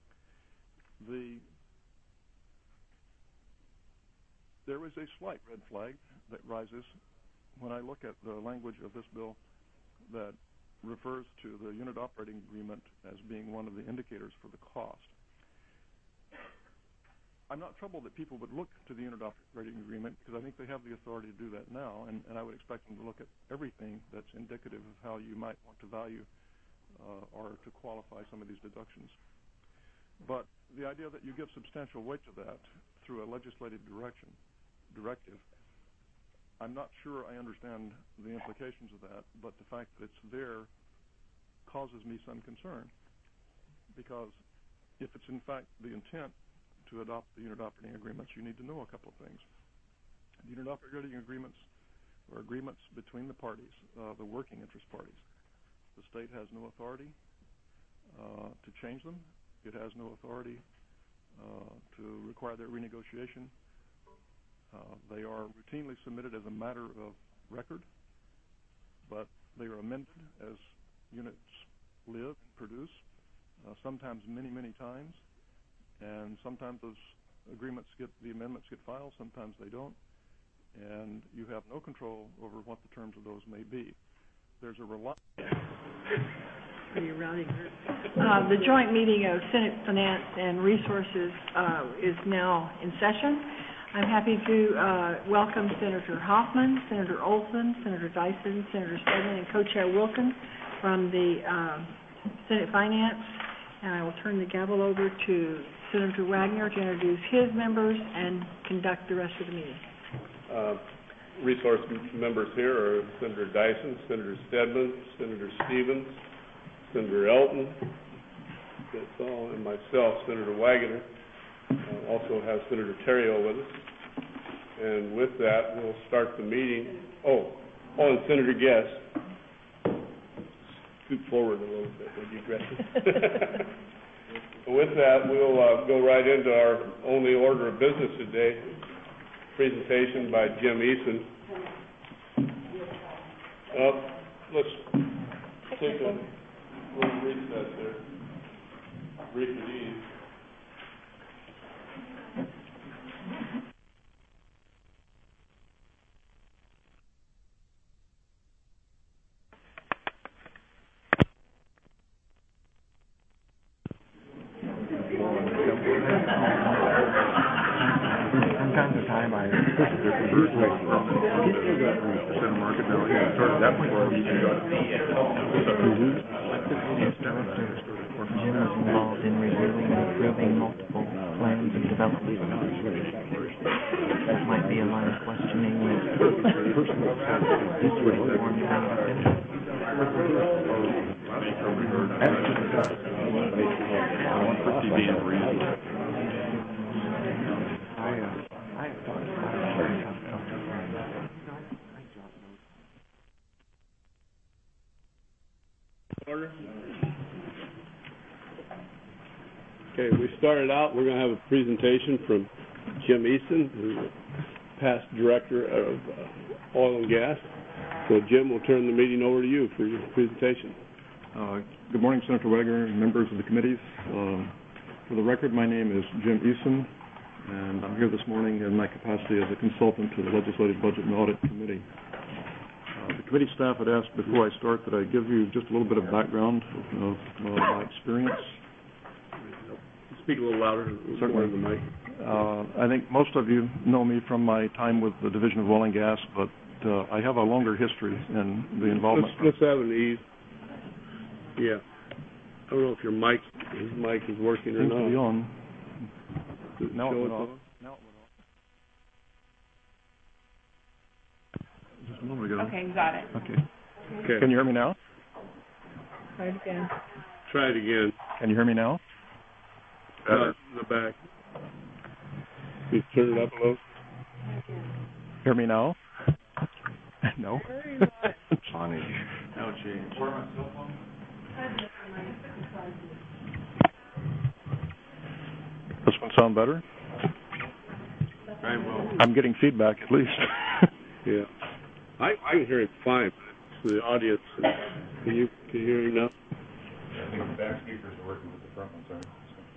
There is a slight red flag that rises when I look at the language of this bill that refers to the unit operating agreement as being one of the indicators for the cost. I'm not troubled that people would look to the unit operating agreement, because I think they have the authority to do that now, and I would expect them to look at everything that's indicative of how you might want to value or to qualify some of these deductions. But the idea that you give substantial weight to that through a legislative directive, I'm not sure I understand the implications of that, but the fact that it's there causes me some concern, because if it's in fact the intent to adopt the unit operating agreements, you need to know a couple of things. The unit operating agreements are agreements between the parties, the working interest parties. The state has no authority to change them. It has no authority to require their renegotiation They are routinely submitted as a matter of record, but they are amended as units live and produce, sometimes many, many times, and sometimes those the amendments get filed, sometimes they don't, and you have no control over what the terms of those may be. There's a Pretty rowdy group. The joint meeting of Senate Finance and Resources is now in session. I'm happy to welcome Senator Hoffman, Senator Olson, Senator Dyson, Senator Stedman, and Co-Chair Wilkins from the Senate Finance. And I will turn the gavel over to Senator Wagner to introduce his members and conduct the rest of the meeting. Resource members here are Senator Dyson, Senator Stedman, Senator Stevens, Senator Elton, that's all, and myself, Senator Wagner. Also have Senator Terrio with us. And with that, we'll start the meeting. And Senator Guest. Scoot forward a little bit, would you, Gretchen? With that, we'll go right into our only order of business today, presentation by Jim Eason. Let's take a little recess there. Breathe at ease. Jim is involved in reviewing and approving multiple plans and development. That might be a line of questioning that this would inform the Order. Okay, we started out, we're going to have a presentation from Jim Eason, who's past director of oil and gas. So, Jim, we'll turn the meeting over to you for your presentation. Good morning, Senator Wagner and members of the committees. For the record, my name is Jim Eason, and I'm here this morning in my capacity as a consultant to the Legislative Budget and Audit Committee. The committee staff had asked before I start that I give you just a little bit of background of my experience. Speak a little louder. Certainly. The mic. I think most of you know me from my time with the Division of Oil and Gas, but I have a longer history in the involvement. Let's have an ease. Yeah. I don't know if his mic is working or not. Seems to be on. Now it went off. Just a moment ago. Okay, got it. Okay. Can you hear me now? Try it again. Try it again. Can you hear me now? Better. In the back. You turn it up a little. Hear me now? No? Funny. No change. This one sound better? Very well. I'm getting feedback at least. Yeah. I can hear it fine. It's the audience. Can you hear him now? Yeah, I think the back speakers are working with the front ones, aren't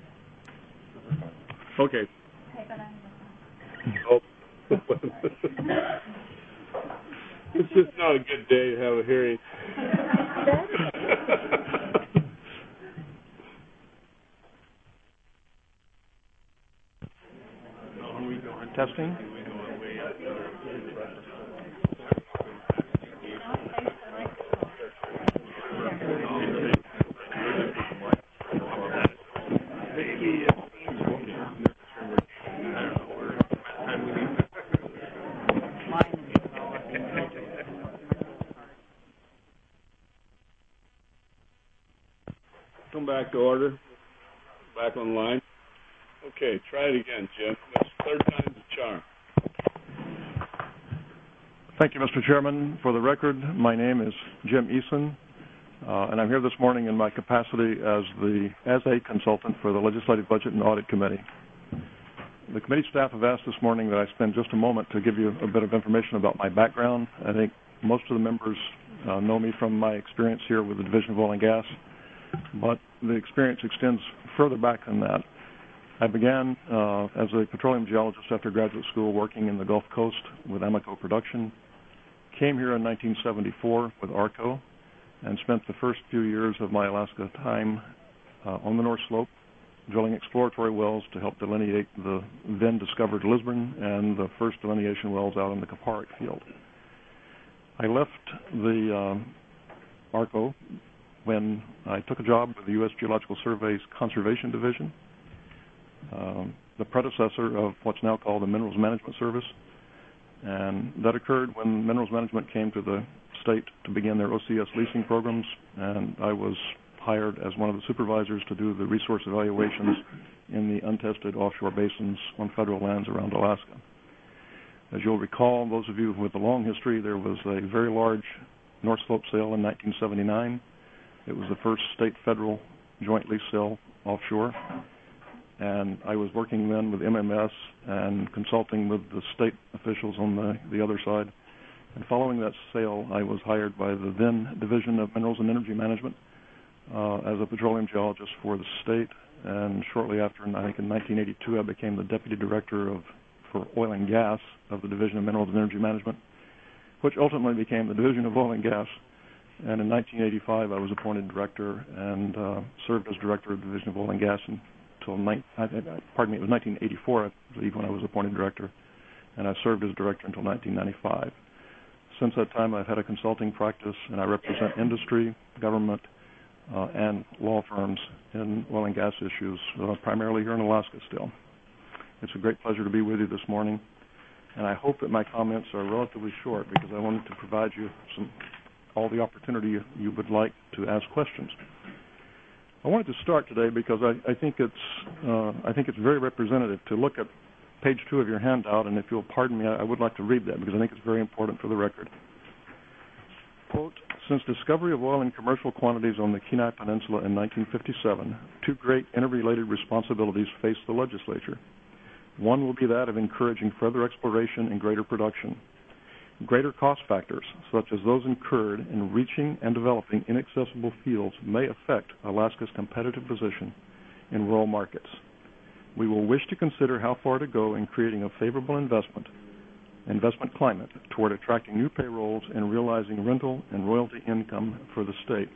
they? Okay. Okay, but I'm It's just not a good day to have a hearing. Testing? Come back to order. Back online. Okay, try it again, Jim. That's third time's the charm. Thank you, Mr. Chairman. For the record, my name is Jim Eason, and I'm here this morning in my capacity as a consultant for the Legislative Budget and Audit Committee. The committee staff have asked this morning that I spend just a moment to give you a bit of information about my background. I think most of the members know me from my experience here with the Division of Oil and Gas, but the experience extends further back than that. I began as a petroleum geologist after graduate school working in the Gulf Coast with Amoco Production. Came here in 1974 with ARCO and spent the first few years of my Alaska time on the North Slope, drilling exploratory wells to help delineate the then discovered Lisbon and the first delineation wells out in the Kaparic field. I left the ARCO when I took a job with the U.S. Geological Survey's Conservation Division, the predecessor of what's now called the Minerals Management Service. And that occurred when Minerals Management came to the state to begin their OCS leasing programs, and I was hired as one of the supervisors to do the resource evaluations in the untested offshore basins on federal lands around Alaska. As you'll recall, those of you with a long history, there was a very large North Slope sale in 1979. It was the first state-federal joint lease sale offshore, and I was working then with MMS and consulting with the state officials on the other side. And following that sale, I was hired by the then Division of Minerals and Energy Management as a petroleum geologist for the state. And shortly after, I think in 1982, I became the Deputy Director for Oil and Gas of the Division of Minerals and Energy Management, which ultimately became the Division of Oil and Gas. And in 1985, I was appointed Director and served as Director of the Division of Oil and Gas until it was 1984, I believe, when I was appointed Director, and I served as Director until 1995. Since that time, I've had a consulting practice, and I represent industry, government, and law firms in oil and gas issues, primarily here in Alaska still. It's a great pleasure to be with you this morning, and I hope that my comments are relatively short because I wanted to provide you all the opportunity you would like to ask questions. I wanted to start today because I think it's very representative to look at page 2 of your handout, and if you'll pardon me, I would like to read that because I think it's very important for the record. Quote, since discovery of oil in commercial quantities on the Kenai Peninsula in 1957, two great interrelated responsibilities face the legislature. One will be that of encouraging further exploration and greater production. Greater cost factors, such as those incurred in reaching and developing inaccessible fields, may affect Alaska's competitive position in world markets. We will wish to consider how far to go in creating a favorable investment climate toward attracting new payrolls and realizing rental and royalty income for the state.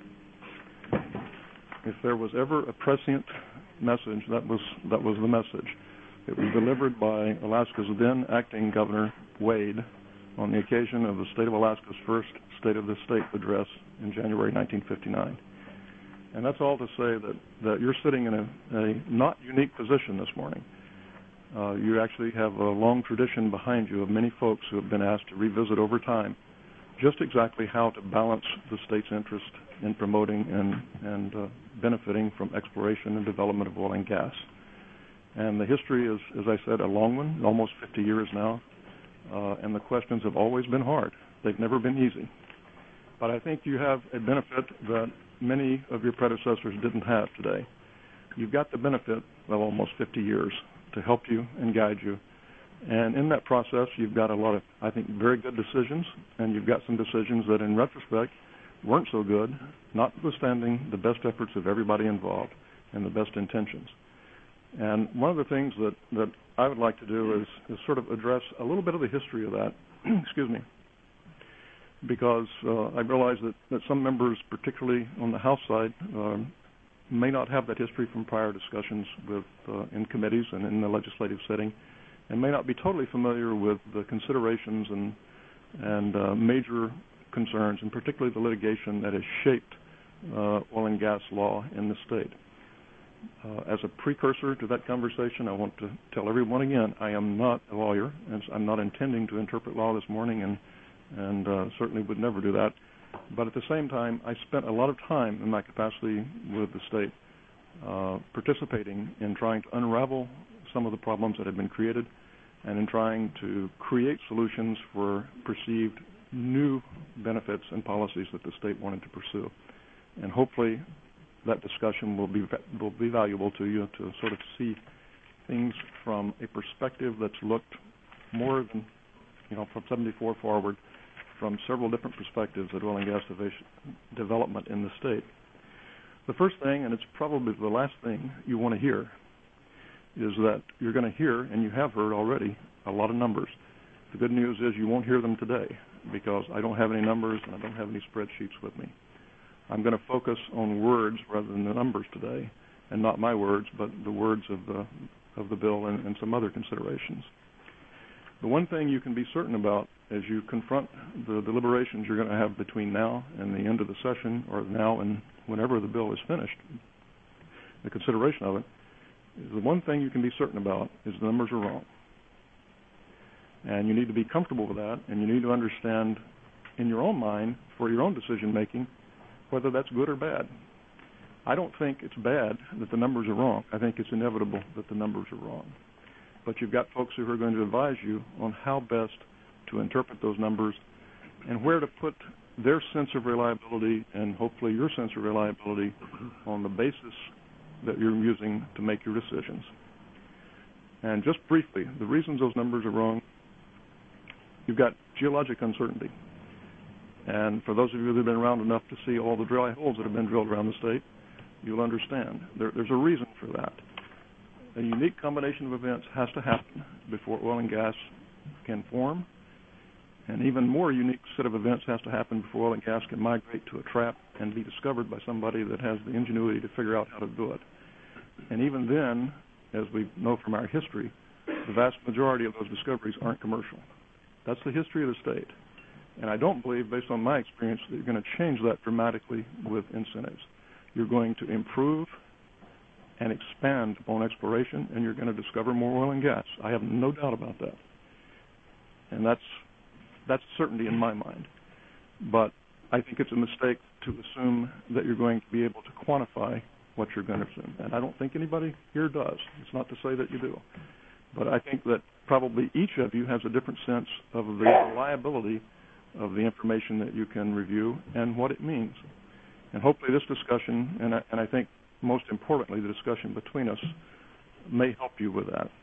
If there was ever a prescient message, that was the message. It was delivered by Alaska's then acting Governor Wade on the occasion of the state of Alaska's first State of the State address in January 1959. And that's all to say that you're sitting in a not unique position this morning. You actually have a long tradition behind you of many folks who have been asked to revisit over time just exactly how to balance the state's interest in promoting and benefiting from exploration and development of oil and gas. And the history is, as I said, a long one, almost 50 years now. And the questions have always been hard. They've never been easy. But I think you have a benefit that many of your predecessors didn't have today. You've got the benefit of almost 50 years to help you and guide you. And in that process, you've got a lot of, I think, very good decisions, and you've got some decisions that in retrospect weren't so good, notwithstanding the best efforts of everybody involved and the best intentions. And one of the things that I would like to do is sort of address a little bit of the history of that, excuse me, because I realize that some members, particularly on the House side, may not have that history from prior discussions in committees and in the legislative setting, and may not be totally familiar with the considerations and major concerns, and particularly the litigation that has shaped oil and gas law in the state. As a precursor to that conversation, I want to tell everyone again, I am not a lawyer, and I'm not intending to interpret law this morning, and certainly would never do that. But at the same time, I spent a lot of time in my capacity with the state participating in trying to unravel some of the problems that had been created and in trying to create solutions for perceived new benefits and policies that the state wanted to pursue. And hopefully that discussion will be valuable to you to sort of see things from a perspective that's looked more than, from 74 forward, from several different perspectives at oil and gas development in the state. The first thing, and it's probably the last thing you want to hear, is that you're going to hear, and you have heard already, a lot of numbers. The good news is you won't hear them today because I don't have any numbers and I don't have any spreadsheets with me. I'm going to focus on words rather than the numbers today, and not my words, but the words of the bill and some other considerations. The one thing you can be certain about as you confront the deliberations you're going to have between now and the end of the session, or now and whenever the bill is finished, the consideration of it, is the one thing you can be certain about is the numbers are wrong. And you need to be comfortable with that, and you need to understand in your own mind, for your own decision making, whether that's good or bad. I don't think it's bad that the numbers are wrong. I think it's inevitable that the numbers are wrong. But you've got folks who are going to advise you on how best to interpret those numbers and where to put their sense of reliability and hopefully your sense of reliability on the basis that you're using to make your decisions. And just briefly, the reasons those numbers are wrong, you've got geologic uncertainty. And for those of you that have been around enough to see all the dry holes that have been drilled around the state, you'll understand. There's a reason for that. A unique combination of events has to happen before oil and gas can form. An even more unique set of events has to happen before oil and gas can migrate to a trap and be discovered by somebody that has the ingenuity to figure out how to do it. And even then, as we know from our history, the vast majority of those discoveries aren't commercial. That's the history of the state. And I don't believe, based on my experience, that you're going to change that dramatically with incentives. You're going to improve and expand upon exploration, and you're going to discover more oil and gas. I have no doubt about that. And that's certainty in my mind. But I think it's a mistake to assume that you're going to be able to quantify what you're going to assume. And I don't think anybody here does. It's not to say that you do. But I think that probably each of you has a different sense of the reliability of the information that you can review and what it means. And hopefully this discussion, and I think most importantly the discussion between us, may help you with that.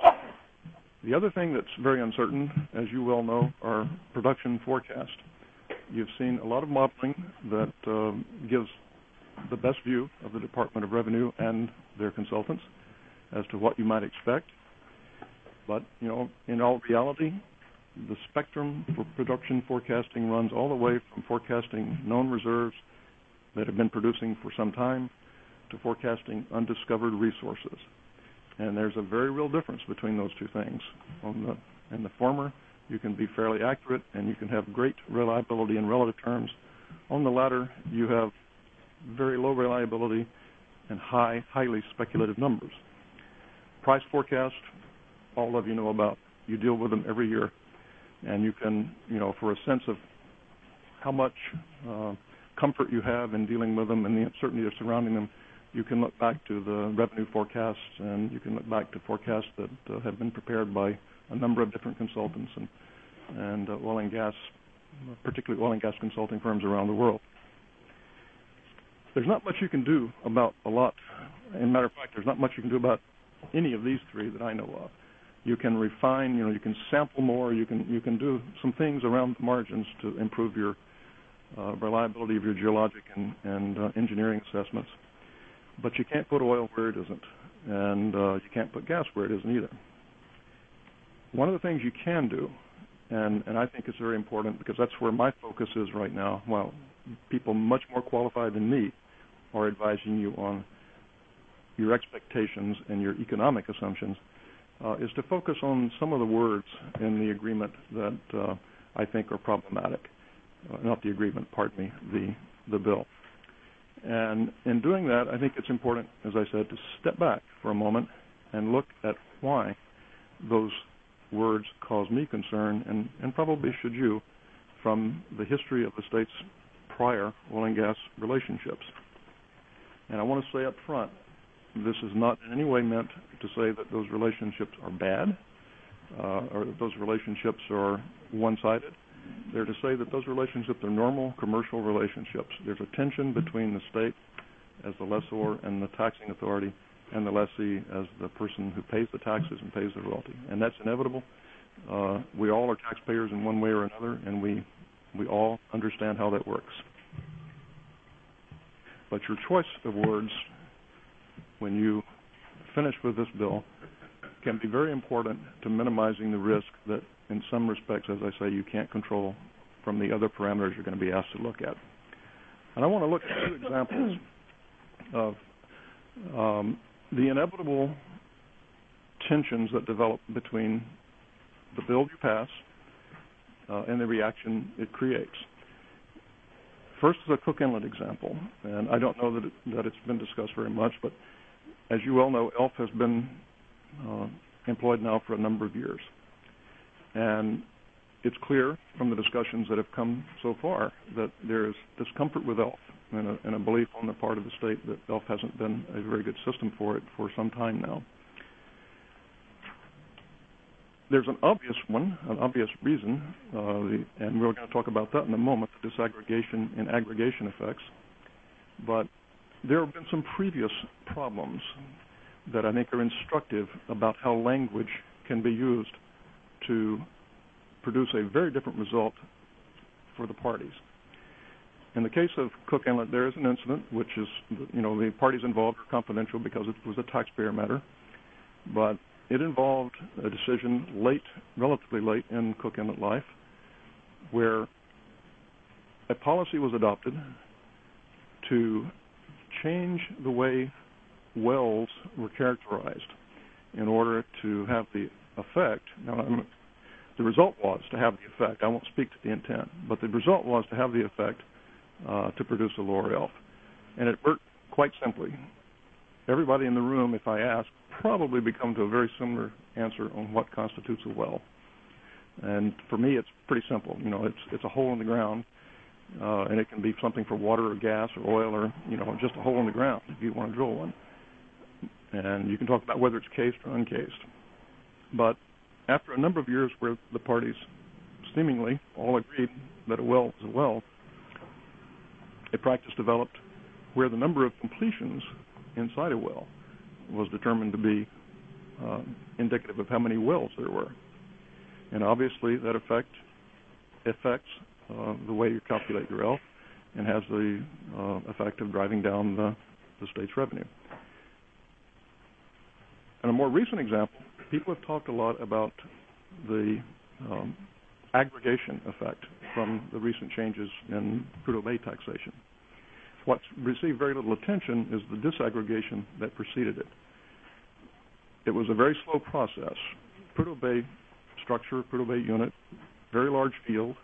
The other thing that's very uncertain, as you well know, are production forecasts. You've seen a lot of modeling that gives the best view of the Department of Revenue and their consultants as to what you might expect. But, in all reality, the spectrum for production forecasting runs all the way from forecasting known reserves that have been producing for some time to forecasting undiscovered resources. And there's a very real difference between those two things. In the former, you can be fairly accurate and you can have great reliability in relative terms. On the latter, you have very low reliability and highly speculative numbers. Price forecast, all of you know about. You deal with them every year. And you can, for a sense of how much comfort you have in dealing with them and the uncertainty surrounding them, you can look back to the revenue forecasts, and you can look back to forecasts that have been prepared by a number of different consultants and oil and gas, particularly oil and gas consulting firms around the world. There's not much you can do about a lot. As a matter of fact, there's not much you can do about any of these three that I know of. You can refine, you can sample more, you can do some things around the margins to improve your reliability of your geologic and engineering assessments. But you can't put oil where it isn't, and you can't put gas where it isn't either. One of the things you can do, and I think it's very important because that's where my focus is right now, while people much more qualified than me are advising you on your expectations and your economic assumptions, is to focus on some of the words in the agreement that I think are problematic. Not the agreement, pardon me, the bill. And in doing that, I think it's important, as I said, to step back for a moment and look at why those words cause me concern, and probably should you, from the history of the state's prior oil and gas relationships. And I want to say up front, this is not in any way meant to say that those relationships are bad or that those relationships are one-sided. They're to say that those relationships are normal commercial relationships. There's a tension between the state as the lessor and the taxing authority, and the lessee as the person who pays the taxes and pays the royalty. And that's inevitable. We all are taxpayers in one way or another, and we all understand how that works. But your choice of words when you finish with this bill can be very important to minimizing the risk that in some respects, as I say, you can't control from the other parameters you're going to be asked to look at. And I want to look at two examples of the inevitable tensions that develop between the bill you pass and the reaction it creates. First is a Cook Inlet example, and I don't know that it's been discussed very much, but as you well know, ELF has been employed now for a number of years. And it's clear from the discussions that have come so far that there is discomfort with ELF and a belief on the part of the state that ELF hasn't been a very good system for it for some time now. There's an obvious reason, and we're going to talk about that in a moment, the disaggregation and aggregation effects. But there have been some previous problems that I think are instructive about how language can be used to produce a very different result for the parties. In the case of Cook Inlet, there is an incident which is, the parties involved are confidential because it was a taxpayer matter, but it involved a decision relatively late in Cook Inlet life, where a policy was adopted to change the way wells were characterized in order to have the effect. Now, the result was to have the effect. I won't speak to the intent, but the result was to have the effect to produce a lower ELF. And it worked quite simply. Everybody in the room, if I ask, probably become to a very similar answer on what constitutes a well. And for me, it's pretty simple. It's a hole in the ground, and it can be something for water or gas or oil or, just a hole in the ground if you want to drill one. And you can talk about whether it's cased or uncased. But after a number of years where the parties seemingly all agreed that a well was a well, a practice developed where the number of completions inside a well was determined to be indicative of how many wells there were. And obviously that affects the way you calculate your ELF and has the effect of driving down the state's revenue. In a more recent example, people have talked a lot about the aggregation effect from the recent changes in Prudhoe Bay taxation. What's received very little attention is the disaggregation that preceded it. It was a very slow process. Prudhoe Bay structure, Prudhoe Bay unit, very large field,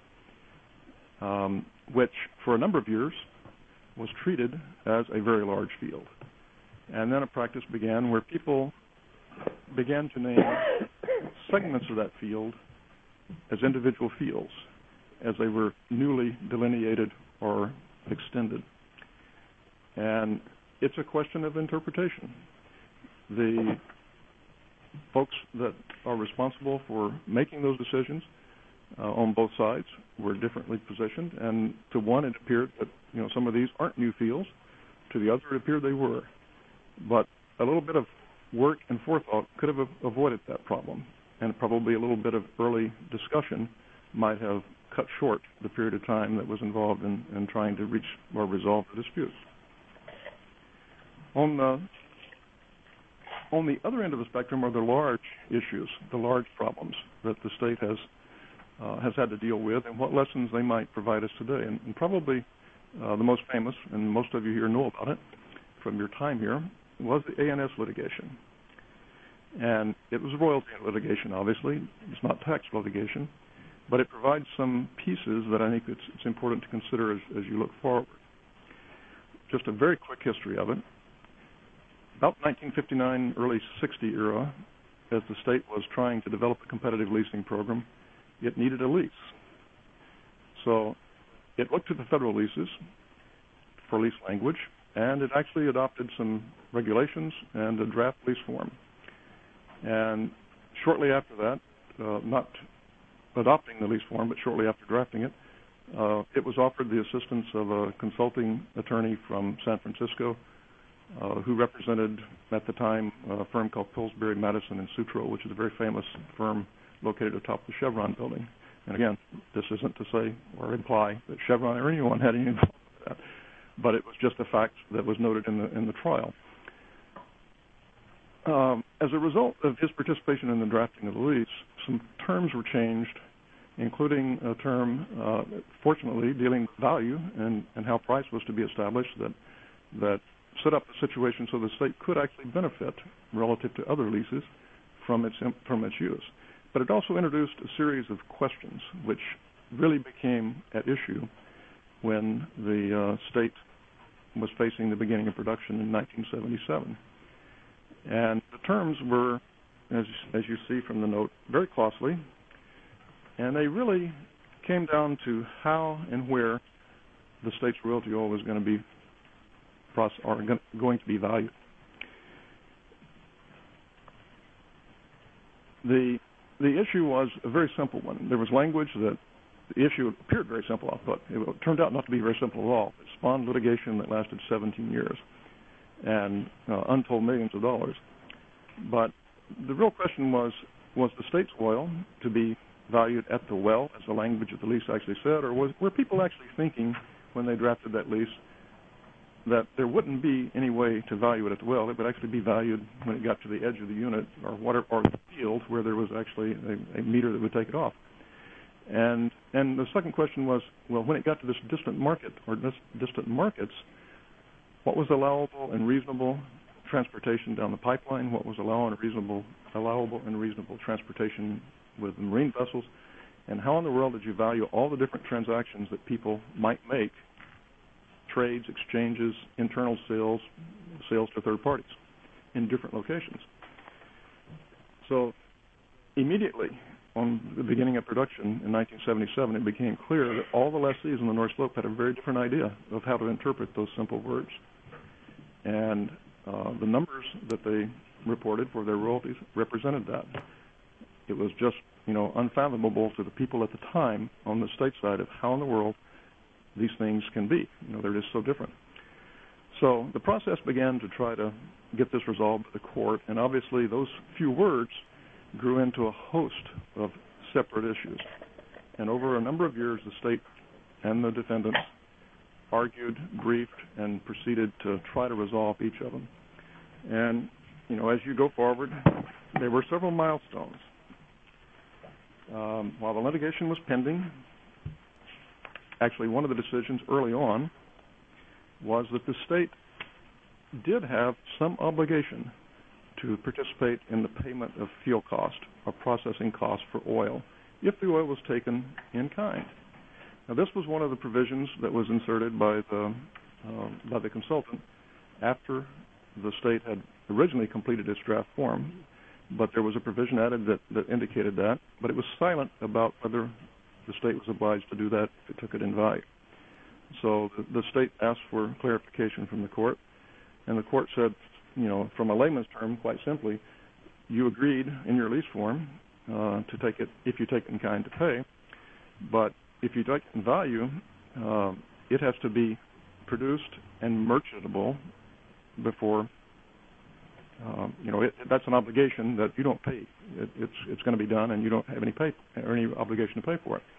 which for a number of years was treated as a very large field. And then a practice began where people began to name segments of that field as individual fields as they were newly delineated or extended. And it's a question of interpretation. The folks that are responsible for making those decisions on both sides were differently positioned, and to one it appeared that some of these aren't new fields. To the other it appeared they were. But a little bit of work and forethought could have avoided that problem, and probably a little bit of early discussion might have cut short the period of time that was involved in trying to reach or resolve the dispute. On the other end of the spectrum are the large issues, the large problems that the state has had to deal with, and what lessons they might provide us today. And probably the most famous, and most of you here know about it from your time here, was the ANS litigation. And it was royalty litigation, obviously. It's not tax litigation, but it provides some pieces that I think it's important to consider as you look forward. Just a very quick history of it. About 1959, early 60 era, as the state was trying to develop a competitive leasing program, it needed a lease. So it looked to the federal leases for lease language, and it actually adopted some regulations and a draft lease form. And shortly after that, not adopting the lease form, but shortly after drafting it, it was offered the assistance of a consulting attorney from San Francisco who represented, at the time, a firm called Pillsbury, Madison, and Sutro, which is a very famous firm located atop the Chevron building. And again, this isn't to say or imply that Chevron or anyone had any involvement with that, but it was just a fact that was noted in the trial. As a result of his participation in the drafting of the lease, some terms were changed, including a term, fortunately, dealing with value and how price was to be established that set up a situation so the state could actually benefit relative to other leases from its use. But it also introduced a series of questions which really became at issue when the state was facing the beginning of production in 1977. And the terms were, as you see from the note, very costly, and they really came down to how and where the state's royalty oil was going to be going to be valued. The issue was a very simple one. There was language that the issue appeared very simple, but it turned out not to be very simple at all. It spawned litigation that lasted 17 years and untold millions of dollars. But the real question was the state's oil to be valued at the well, as the language of the lease actually said, or were people actually thinking when they drafted that lease that there wouldn't be any way to value it at the well? It would actually be valued when it got to the edge of the unit or the field where there was actually a meter that would take it off. And the second question was, well, when it got to this distant market or distant markets, what was allowable and reasonable transportation down the pipeline? What was allowable and reasonable transportation with marine vessels? And how in the world did you value all the different transactions that people might make, trades, exchanges, internal sales, sales to third parties in different locations? So immediately on the beginning of production in 1977, it became clear that all the lessees in the North Slope had a very different idea of how to interpret those simple words. And the numbers that they reported for their royalties represented that. It was just, unfathomable to the people at the time on the state side of how in the world these things can be. They're just so different. So the process began to try to get this resolved by the court, and obviously those few words grew into a host of separate issues. And over a number of years, the state and the defendants argued, briefed, and proceeded to try to resolve each of them. And, as you go forward, there were several milestones. While the litigation was pending, actually one of the decisions early on was that the state did have some obligation to participate in the payment of fuel cost or processing cost for oil if the oil was taken in kind. Now, this was one of the provisions that was inserted by the consultant after the state had originally completed its draft form, but there was a provision added that indicated that, but it was silent about whether the state was obliged to do that if it took it in value. So the state asked for clarification from the court, and the court said, from a layman's term, quite simply, you agreed in your lease form to take it, if you take it in kind, to pay, but if you take it in value, it has to be produced and merchantable before, that's an obligation that you don't pay. It's going to be done, and you don't have any obligation to pay for it.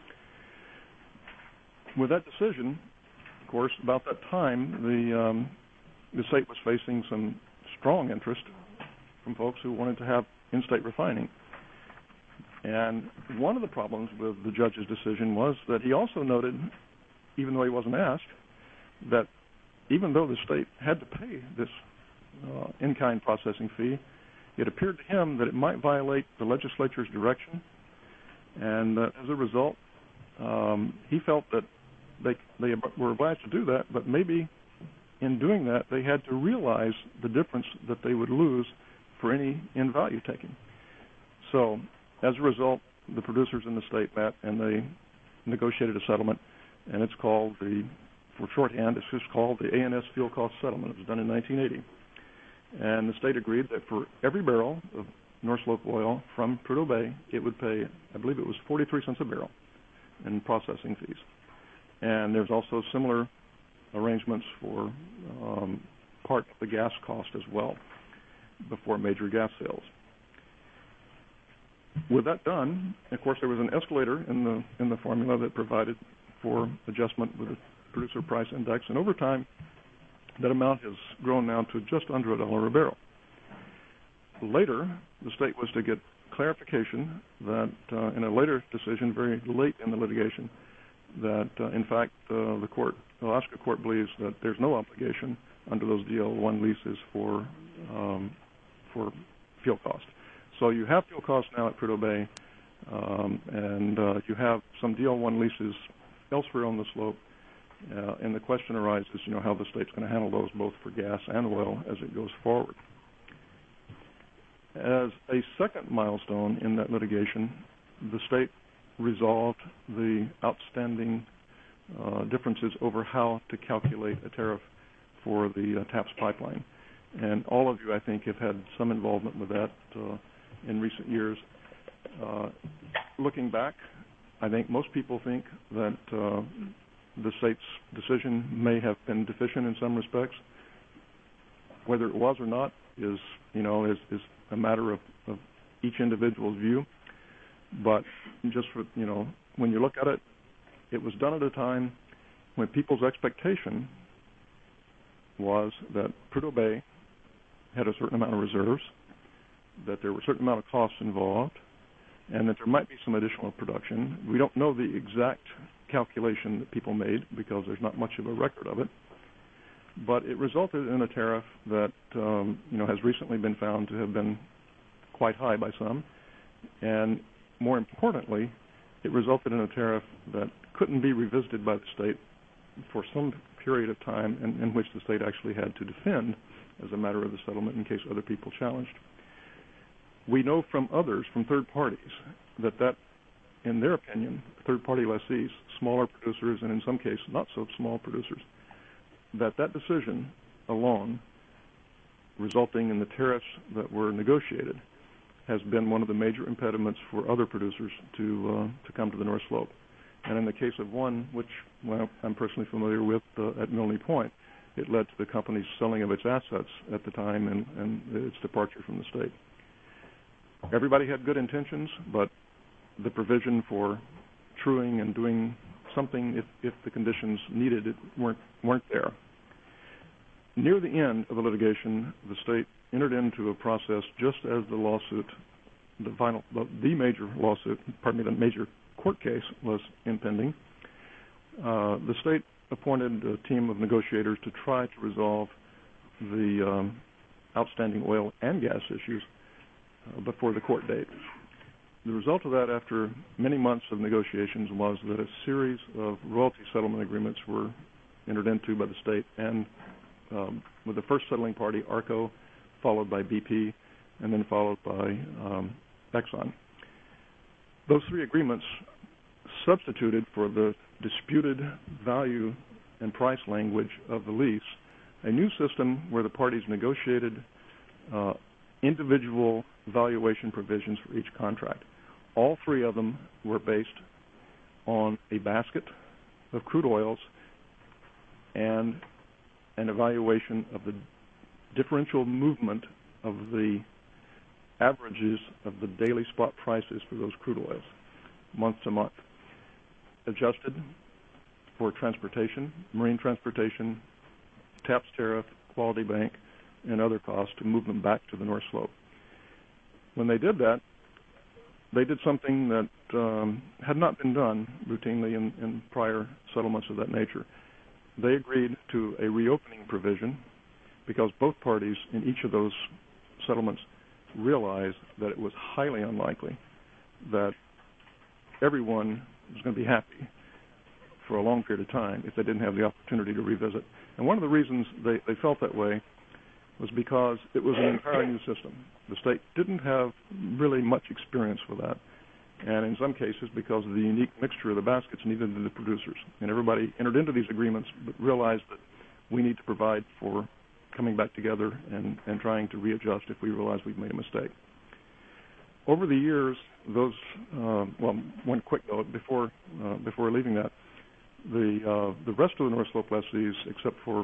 With that decision, of course, about that time, the state was facing some strong interest from folks who wanted to have in-state refining. And one of the problems with the judge's decision was that he also noted, even though he wasn't asked, that even though the state had to pay this in-kind processing fee, it appeared to him that it might violate the legislature's direction, and as a result, he felt that they were obliged to do that, but maybe in doing that, they had to realize the difference that they would lose for any in-value taking. So, as a result, the producers in the state met, and they negotiated a settlement, and it's called for shorthand, it's just called the ANS Fuel Cost Settlement. It was done in 1980. And the state agreed that for every barrel of North Slope oil from Prudhoe Bay, it would pay, I believe it was 43 cents a barrel in processing fees. And there's also similar arrangements for part of the gas cost as well before major gas sales. With that done, of course, there was an escalator in the formula that provided for adjustment with the producer price index, and over time, that amount has grown now to just under $1 a barrel. Later, the state was to get clarification that in a later decision, very late in the litigation, that in fact the Alaska court believes that there's no obligation under those DL1 leases for fuel cost. So you have fuel costs now at Prudhoe Bay, and you have some DL1 leases elsewhere on the slope, and the question arises, how the state's going to handle those both for gas and oil as it goes forward. As a second milestone in that litigation, the state resolved the outstanding differences over how to calculate a tariff for the TAPS pipeline. And all of you, I think, have had some involvement with that in recent years. Looking back, I think most people think that the state's decision may have been deficient in some respects. Whether it was or not is a matter of each individual's view. But just for, when you look at it, it was done at a time when people's expectation was that Prudhoe Bay had a certain amount of reserves, that there were a certain amount of costs involved, and that there might be some additional production. We don't know the exact calculation that people made because there's not much of a record of it, but it resulted in a tariff that has recently been found to have been quite high by some, and more importantly, it resulted in a tariff that couldn't be revisited by the state for some period of time, in which the state actually had to defend as a matter of the settlement in case other people challenged. We know from others, from third parties, that in their opinion, third-party lessees, smaller producers, and in some cases not so small producers, that decision alone, resulting in the tariffs that were negotiated, has been one of the major impediments for other producers to come to the North Slope. And in the case of one, which I'm personally familiar with at Milne Point, it led to the company's selling of its assets at the time and its departure from the state. Everybody had good intentions, but the provision for truing and doing something if the conditions needed it weren't there. Near the end of the litigation, the state entered into a process just as the lawsuit, the major court case was impending. The state appointed a team of negotiators to try to resolve the outstanding oil and gas issues before the court date. The result of that, after many months of negotiations, was that a series of royalty settlement agreements were entered into by the state, and with the first settling party, ARCO, followed by BP, and then followed by Exxon. Those three agreements substituted for the disputed value and price language of the lease a new system where the parties negotiated individual valuation provisions for each contract. All three of them were based on a basket of crude oils and an evaluation of the differential movement of the averages of the daily spot prices for those crude oils, month to month, adjusted for transportation, marine transportation, TAPS tariff, Quality Bank, and other costs to move them back to the North Slope. When they did that, they did something that had not been done routinely in prior settlements of that nature. They agreed to a reopening provision because both parties in each of those settlements realized that it was highly unlikely that everyone was going to be happy for a long period of time if they didn't have the opportunity to revisit. And one of the reasons they felt that way was because it was an entirely new system. The state didn't have really much experience with that, and in some cases because of the unique mixture of the baskets needed to the producers. And everybody entered into these agreements but realized that we need to provide for coming back together and trying to readjust if we realize we've made a mistake. Over the years, those, one quick note before leaving that, the rest of the North Slope lessees, except for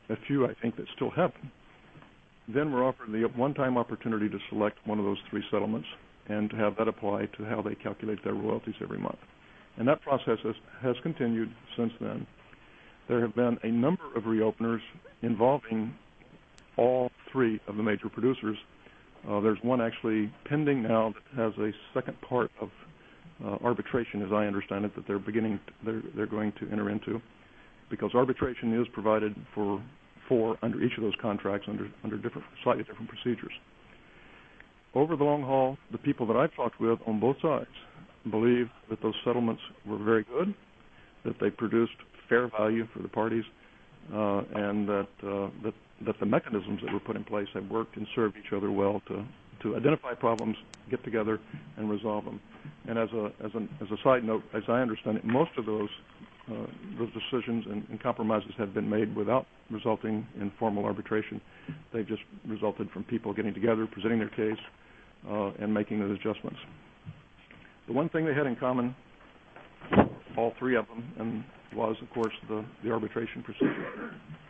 a few, I think, that still haven't, then we're offered the one-time opportunity to select one of those 3 settlements and to have that apply to how they calculate their royalties every month. And that process has continued since then. There have been a number of reopeners involving all 3 of the major producers. There's one actually pending now that has a second part of arbitration, as I understand it, that they're going to enter into, because arbitration is provided for under each of those contracts under slightly different procedures. Over the long haul, the people that I've talked with on both sides believe that those settlements were very good, that they produced fair value for the parties, and that the mechanisms that were put in place have worked and served each other well to identify problems, get together, and resolve them. And as a side note, as I understand it, most of those decisions and compromises have been made without resulting in formal arbitration. They've just resulted from people getting together, presenting their case, and making those adjustments. The one thing they had in common, all 3 of them, and was, of course, the arbitration procedure.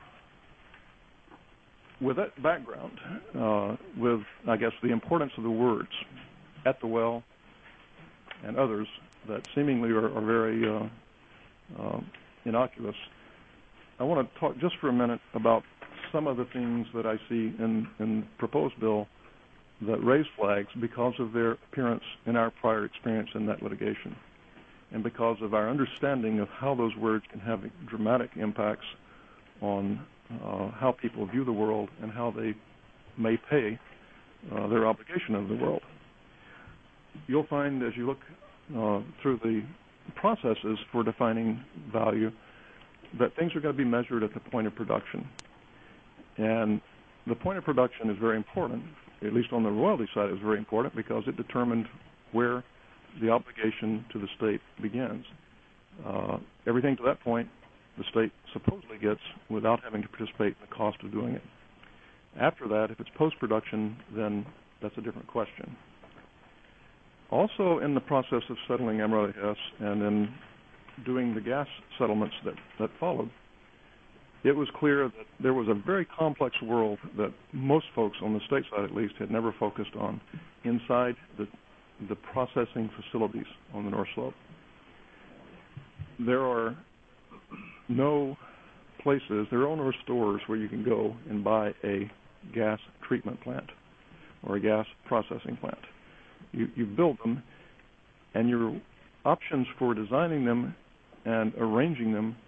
With that background, with, I guess, the importance of the words at the well and others that seemingly are very innocuous, I want to talk just for a minute about some of the things that I see in the proposed bill that raise flags because of their appearance in our prior experience in that litigation, and because of our understanding of how those words can have dramatic impacts on how people view the world and how they may pay their obligation of the world. You'll find as you look through the processes for defining value that things are going to be measured at the point of production. And the point of production is very important, at least on the royalty side is very important, because it determined where the obligation to the state begins. Everything to that point, the state supposedly gets without having to participate in the cost of doing it. After that, if it's post-production, then that's a different question. Also, in the process of settling Amarillo-Hess and in doing the gas settlements that followed, it was clear that there was a very complex world that most folks on the state side, at least, had never focused on inside the processing facilities on the North Slope. There are no places, there are no stores where you can go and buy a gas treatment plant or a gas processing plant. You build them, and your options for designing them and arranging them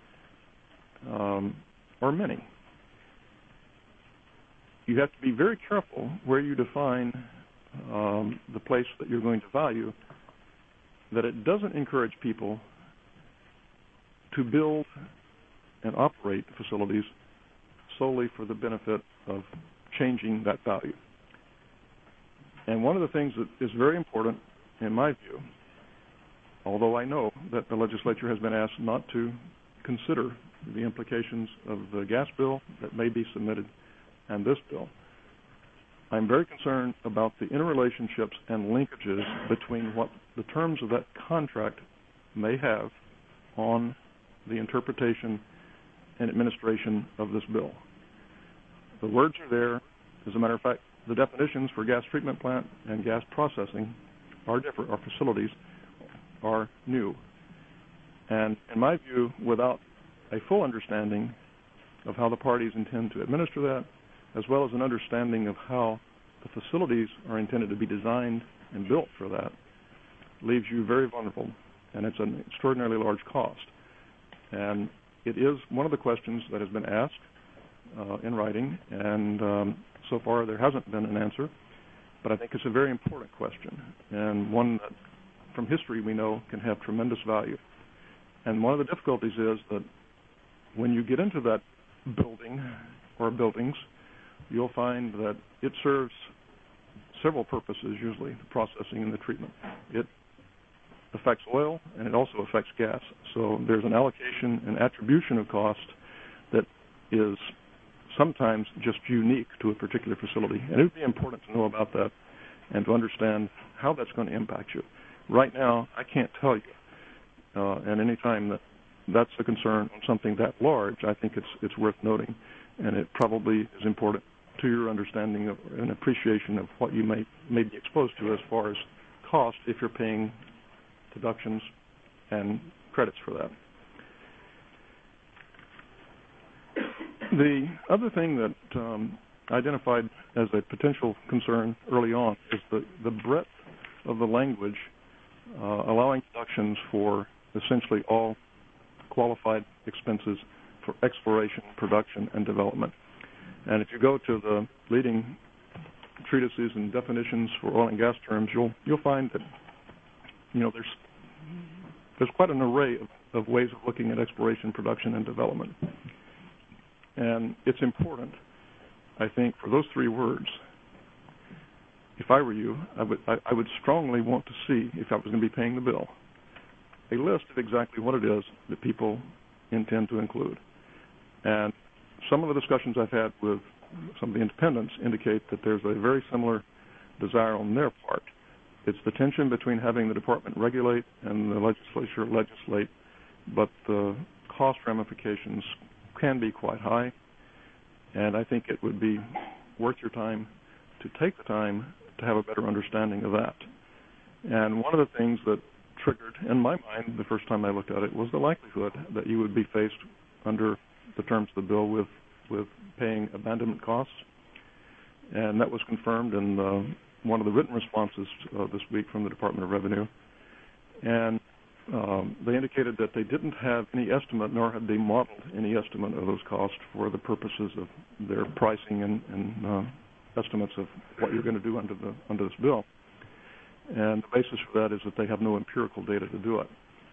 are many. You have to be very careful where you define the place that you're going to value, that it doesn't encourage people to build and operate facilities solely for the benefit of changing that value. And one of the things that is very important, in my view, although I know that the legislature has been asked not to consider the implications of the gas bill that may be submitted and this bill, I'm very concerned about the interrelationships and linkages between what the terms of that contract may have on the interpretation and administration of this bill. The words are there. As a matter of fact, the definitions for gas treatment plant and gas processing are different. Our facilities are new. And in my view, without a full understanding of how the parties intend to administer that, as well as an understanding of how the facilities are intended to be designed and built for that, leaves you very vulnerable, and it's an extraordinarily large cost. And it is one of the questions that has been asked in writing, and so far there hasn't been an answer, but I think it's a very important question, and one that from history we know can have tremendous value. And one of the difficulties is that when you get into that building or buildings, you'll find that it serves several purposes, usually, the processing and the treatment. It affects oil, and it also affects gas. So there's an allocation and attribution of cost that is sometimes just unique to a particular facility. And it would be important to know about that and to understand how that's going to impact you. Right now, I can't tell you. And any time that's a concern on something that large, I think it's worth noting. and it probably is important to your understanding of and appreciation of what you may be exposed to as far as cost if you're paying deductions and credits for that. The other thing that identified as a potential concern early on is the breadth of the language allowing deductions for essentially all qualified expenses for exploration, production, and development. And if you go to the leading treatises and definitions for oil and gas terms, you'll find that there's quite an array of ways of looking at exploration, production, and development. And it's important, I think, for those three words. If I were you, I would strongly want to see, if I was going to be paying the bill, a list of exactly what it is that people intend to include. And some of the discussions I've had with some of the independents indicate that there's a very similar desire on their part. It's the tension between having the department regulate and the legislature legislate, but the cost ramifications can be quite high, and I think it would be worth your time to take the time to have a better understanding of that. And one of the things that triggered in my mind the first time I looked at it was the likelihood that you would be faced under the terms of the bill with paying abandonment costs, and that was confirmed in one of the written responses this week from the Department of Revenue. And they indicated that they didn't have any estimate, nor had they modeled any estimate of those costs for the purposes of their pricing and estimates of what you're going to do under this bill. And the basis for that is that they have no empirical data to do it.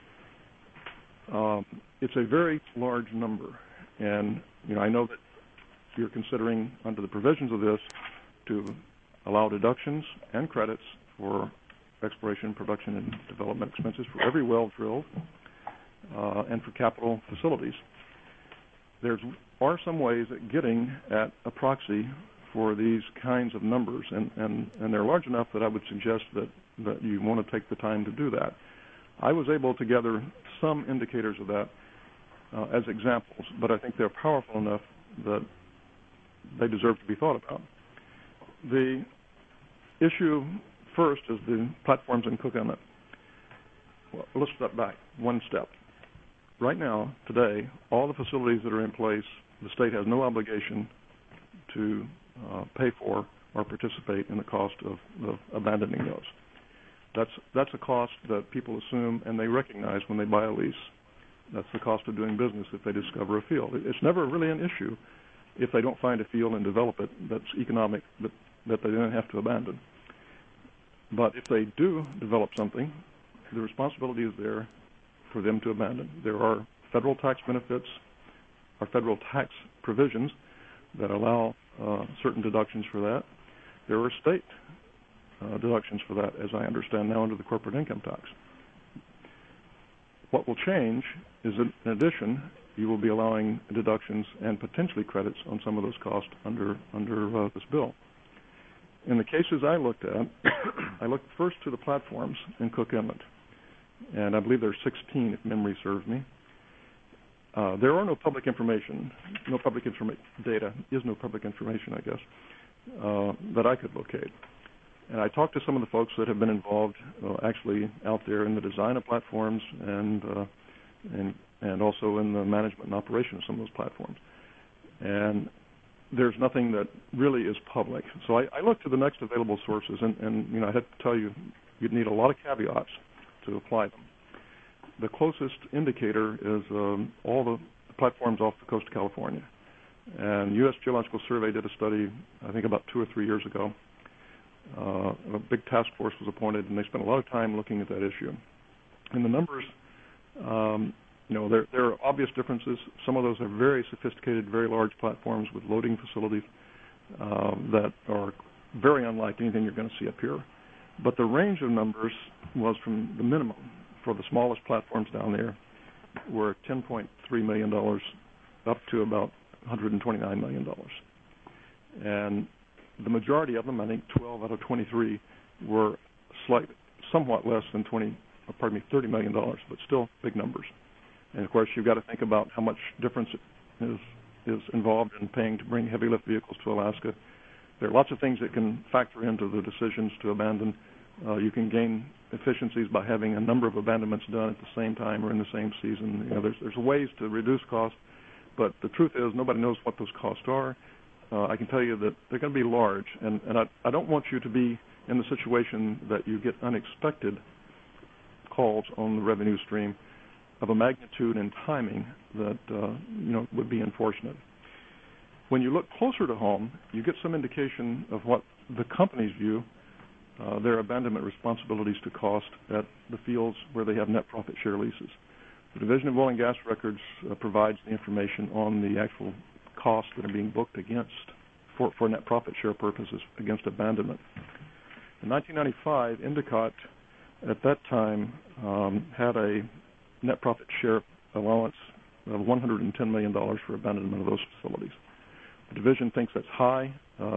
It's a very large number, and I know that you're considering under the provisions of this to allow deductions and credits for exploration, production, and development expenses for every well drilled and for capital facilities. There are some ways at getting at a proxy for these kinds of numbers, and they're large enough that I would suggest that you want to take the time to do that. I was able to gather some indicators of that as examples, but I think they're powerful enough that they deserve to be thought about. The issue first is the platforms in Cook Inlet. Well, let's step back one step. Right now, today, all the facilities that are in place, the state has no obligation to pay for or participate in the cost of abandoning those. That's a cost that people assume and they recognize when they buy a lease. That's the cost of doing business if they discover a field. It's never really an issue if they don't find a field and develop it that's economic that they then have to abandon. But if they do develop something, the responsibility is there for them to abandon. There are federal tax benefits or federal tax provisions that allow certain deductions for that. There are state deductions for that, as I understand now, under the corporate income tax. What will change is that, in addition, you will be allowing deductions and potentially credits on some of those costs under this bill. In the cases I looked at, I looked first to the platforms in Cook Inlet, and I believe there are 16 if memory serves me. There are no public information, data is no public information, I guess, that I could locate. And I talked to some of the folks that have been involved actually out there in the design of platforms and also in the management and operation of some of those platforms. And there's nothing that really is public. So I looked to the next available sources, and I had to tell you, you'd need a lot of caveats to apply them. The closest indicator is all the platforms off the coast of California. And U.S. Geological Survey did a study, I think about 2 or 3 years ago. A big task force was appointed, and they spent a lot of time looking at that issue. And the numbers, there are obvious differences. Some of those are very sophisticated, very large platforms with loading facilities that are very unlike anything you're going to see up here. But the range of numbers was from the minimum for the smallest platforms down there were $10.3 million up to about $129 million. And the majority of them, I think 12 out of 23, were somewhat less than $30 million, but still big numbers. And of course, you've got to think about how much difference is is involved in paying to bring heavy lift vehicles to Alaska. There are lots of things that can factor into the decisions to abandon. You can gain efficiencies by having a number of abandonments done at the same time or in the same season. There's ways to reduce costs, but the truth is nobody knows what those costs are. I can tell you that they're going to be large, and I don't want you to be in the situation that you get unexpected calls on the revenue stream of a magnitude and timing that would be unfortunate. When you look closer to home, you get some indication of what the companies view their abandonment responsibilities to cost at the fields where they have net profit share leases. The Division of Oil and Gas Records provides the information on the actual costs that are being booked against, for net profit share purposes, against abandonment. In 1995, Endicott at that time had a net profit share allowance of $110 million for abandonment of those facilities. The division thinks that's high.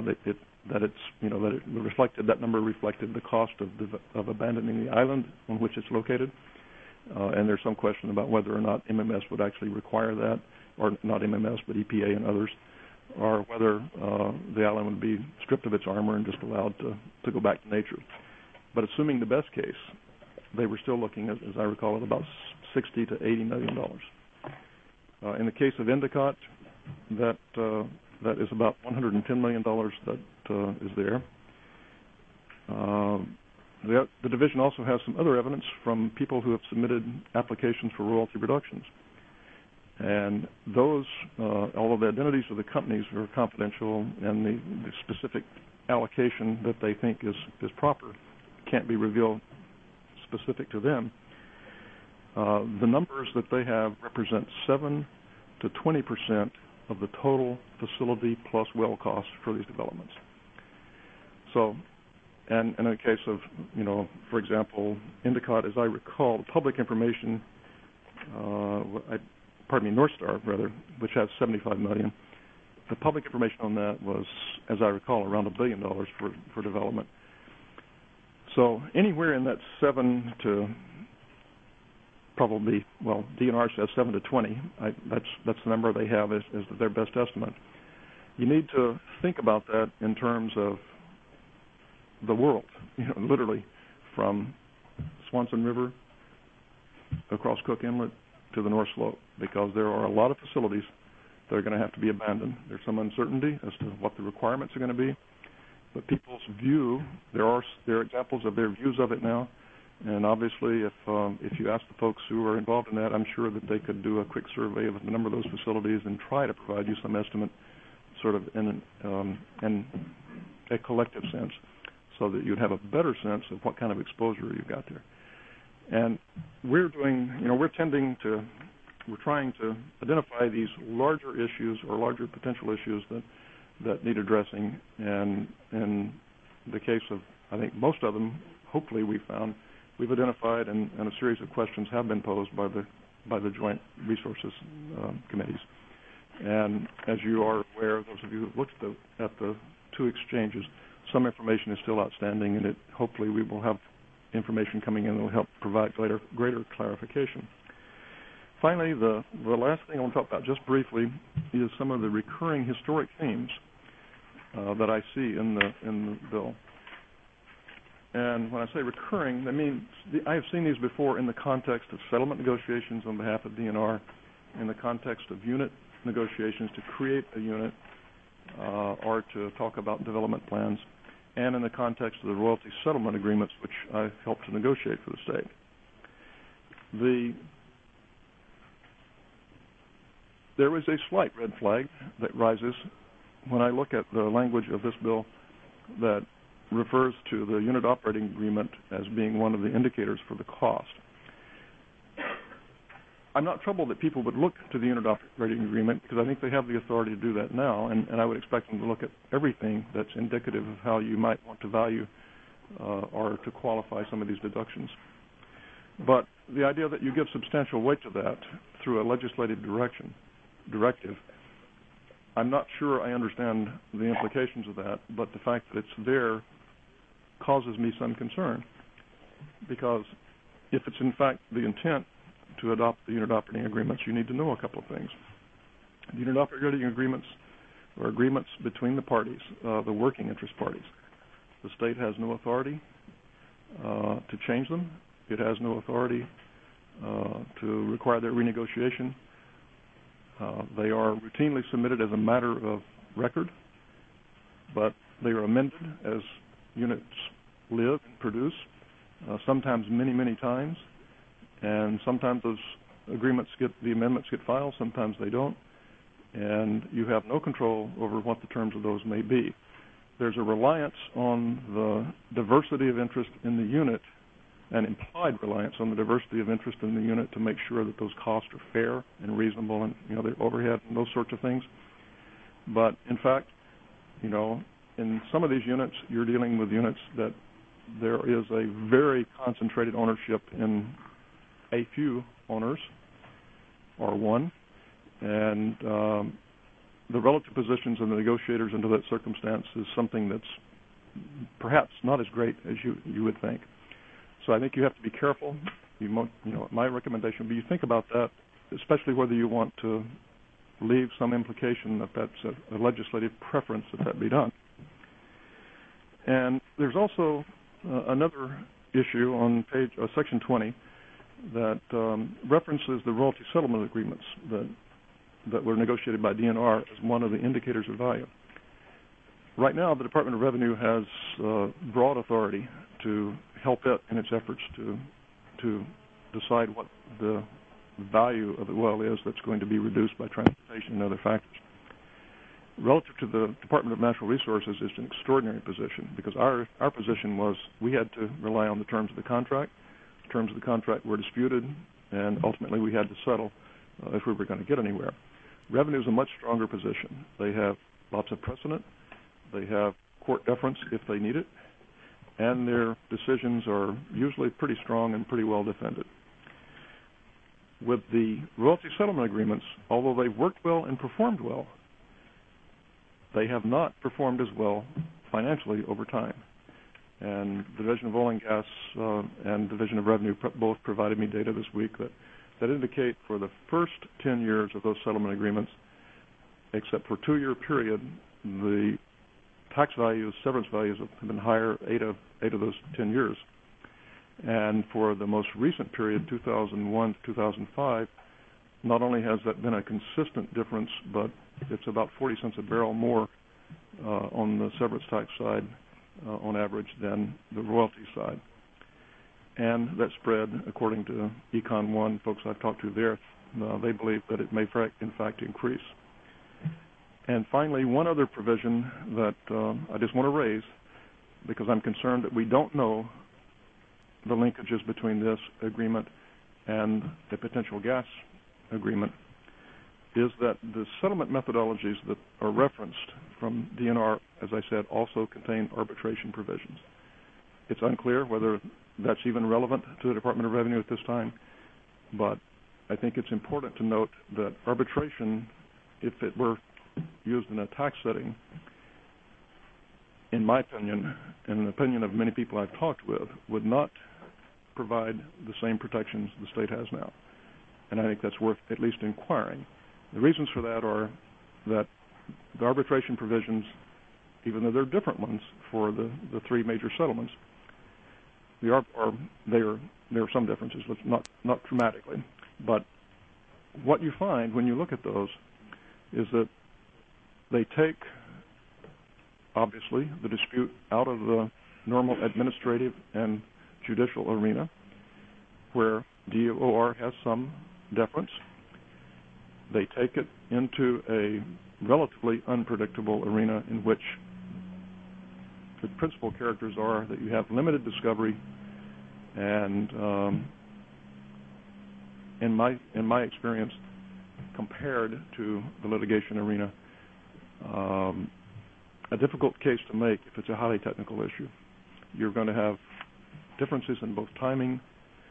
That number reflected the cost of abandoning the island on which it's located, and there's some question about whether or not MMS would actually require that, or not MMS but EPA and others, or whether the island would be stripped of its armor and just allowed to go back to nature. But assuming the best case, they were still looking at, as I recall, at about $60 to $80 million. In the case of Endicott, that is about $110 million that is there. The division also has some other evidence from people who have submitted applications for royalty reductions. And those, although the identities of the companies are confidential and the specific allocation that they think is proper can't be revealed specific to them, the numbers that they have represent 7 to 20% of the total facility plus well costs for these developments. So, and in the case of, for example, Endicott, as I recall, public information, North Star, rather, which has $75 million, the public information on that was, as I recall, around $1 billion for development. So anywhere in that 7 to probably, well, DNR says 7 to 20. That's the number they have as their best estimate. You need to think about that in terms of the world, literally from Swanson River across Cook Inlet to the North Slope, because there are a lot of facilities that are going to have to be abandoned. There's some uncertainty as to what the requirements are going to be, but people's view, there are examples of their views of it now, and obviously if you ask the folks who are involved in that, I'm sure that they could do a quick survey of a number of those facilities and try to provide you some estimate sort of in a collective sense, so that you'd have a better sense of what kind of exposure you've got there. And we're trying to identify these larger issues or larger potential issues that need addressing. And in the case of, I think, most of them, hopefully we've identified, and a series of questions have been posed by the Joint Resources Committees. And as you are aware, those of you who have looked at the two exchanges, some information is still outstanding, and hopefully we will have information coming in that will help provide greater clarification. Finally, the last thing I want to talk about just briefly is some of the recurring historic themes that I see in the bill. And when I say recurring, that means I have seen these before in the context of settlement negotiations on behalf of DNR, in the context of unit negotiations to create a unit or to talk about development plans, and in the context of the royalty settlement agreements, which I helped to negotiate for the state. There is a slight red flag that rises when I look at the language of this bill that refers to the unit operating agreement as being one of the indicators for the cost. I'm not troubled that people would look to the unit operating agreement, because I think they have the authority to do that now, and I would expect them to look at everything that's indicative of how you might want to value or to qualify some of these deductions. But the idea that you give substantial weight to that through a legislative directive, I'm not sure I understand the implications of that, but the fact that it's there causes me some concern, because if it's in fact the intent to adopt the unit operating agreements, you need to know a couple of things. Unit operating agreements are agreements between the parties, the working interest parties. The state has no authority to change them. It has no authority to require their renegotiation. They are routinely submitted as a matter of record, but they are amended as units live and produce, sometimes many, many times, and sometimes those the amendments get filed, sometimes they don't, and you have no control over what the terms of those may be. There's a reliance on the diversity of interest in the unit, an implied reliance on the diversity of interest in the unit to make sure that those costs are fair and reasonable and, their overhead and those sorts of things. But, in fact, in some of these units, you're dealing with units that there is a very concentrated ownership in a few owners, or one, and the relative positions of the negotiators under that circumstance is something that's perhaps not as great as you would think. So I think you have to be careful. My recommendation would be you think about that, especially whether you want to leave some implication that that's a legislative preference that be done. And there's also another issue on section 20 that references the royalty settlement agreements that were negotiated by DNR as one of the indicators of value. Right now, the Department of Revenue has broad authority to help it in its efforts to decide what the value of the well is that's going to be reduced by transportation and other factors. Relative to the Department of Natural Resources, it's an extraordinary position because our position was we had to rely on the terms of the contract. The terms of the contract were disputed, and ultimately we had to settle if we were going to get anywhere. Revenue is a much stronger position. They have lots of precedent. They have court deference if they need it, and their decisions are usually pretty strong and pretty well defended. With the royalty settlement agreements, although they've worked well and performed well, they have not performed as well financially over time. And the Division of Oil and Gas and Division of Revenue both provided me data this week that indicate for the first 10 years of those settlement agreements, except for a 2-year period, the tax values, severance values have been higher 8 of those 10 years. And for the most recent period, 2001 to 2005, not only has that been a consistent difference, but it's about 40 cents a barrel more on the severance tax side on average than the royalty side. And that spread, according to Econ 1, folks I've talked to there, they believe that it may in fact increase. And finally, one other provision that I just want to raise, because I'm concerned that we don't know the linkages between this agreement and the potential gas agreement, is that the settlement methodologies that are referenced from DNR, as I said, also contain arbitration provisions. It's unclear whether that's even relevant to the Department of Revenue at this time, but I think it's important to note that arbitration, if it were used in a tax setting, in my opinion, and in the opinion of many people I've talked with, would not provide the same protections the state has now. And I think that's worth at least inquiring. The reasons for that are that the arbitration provisions, even though they're different ones for the 3 major settlements, there are some differences, but not dramatically. But what you find when you look at those is that they take, obviously, the dispute out of the normal administrative and judicial arena, where DOR has some deference. They take it into a relatively unpredictable arena in which the principal characters are that you have limited discovery, and in my experience, compared to the litigation arena, a difficult case to make if it's a highly technical issue. You're going to have differences in both timing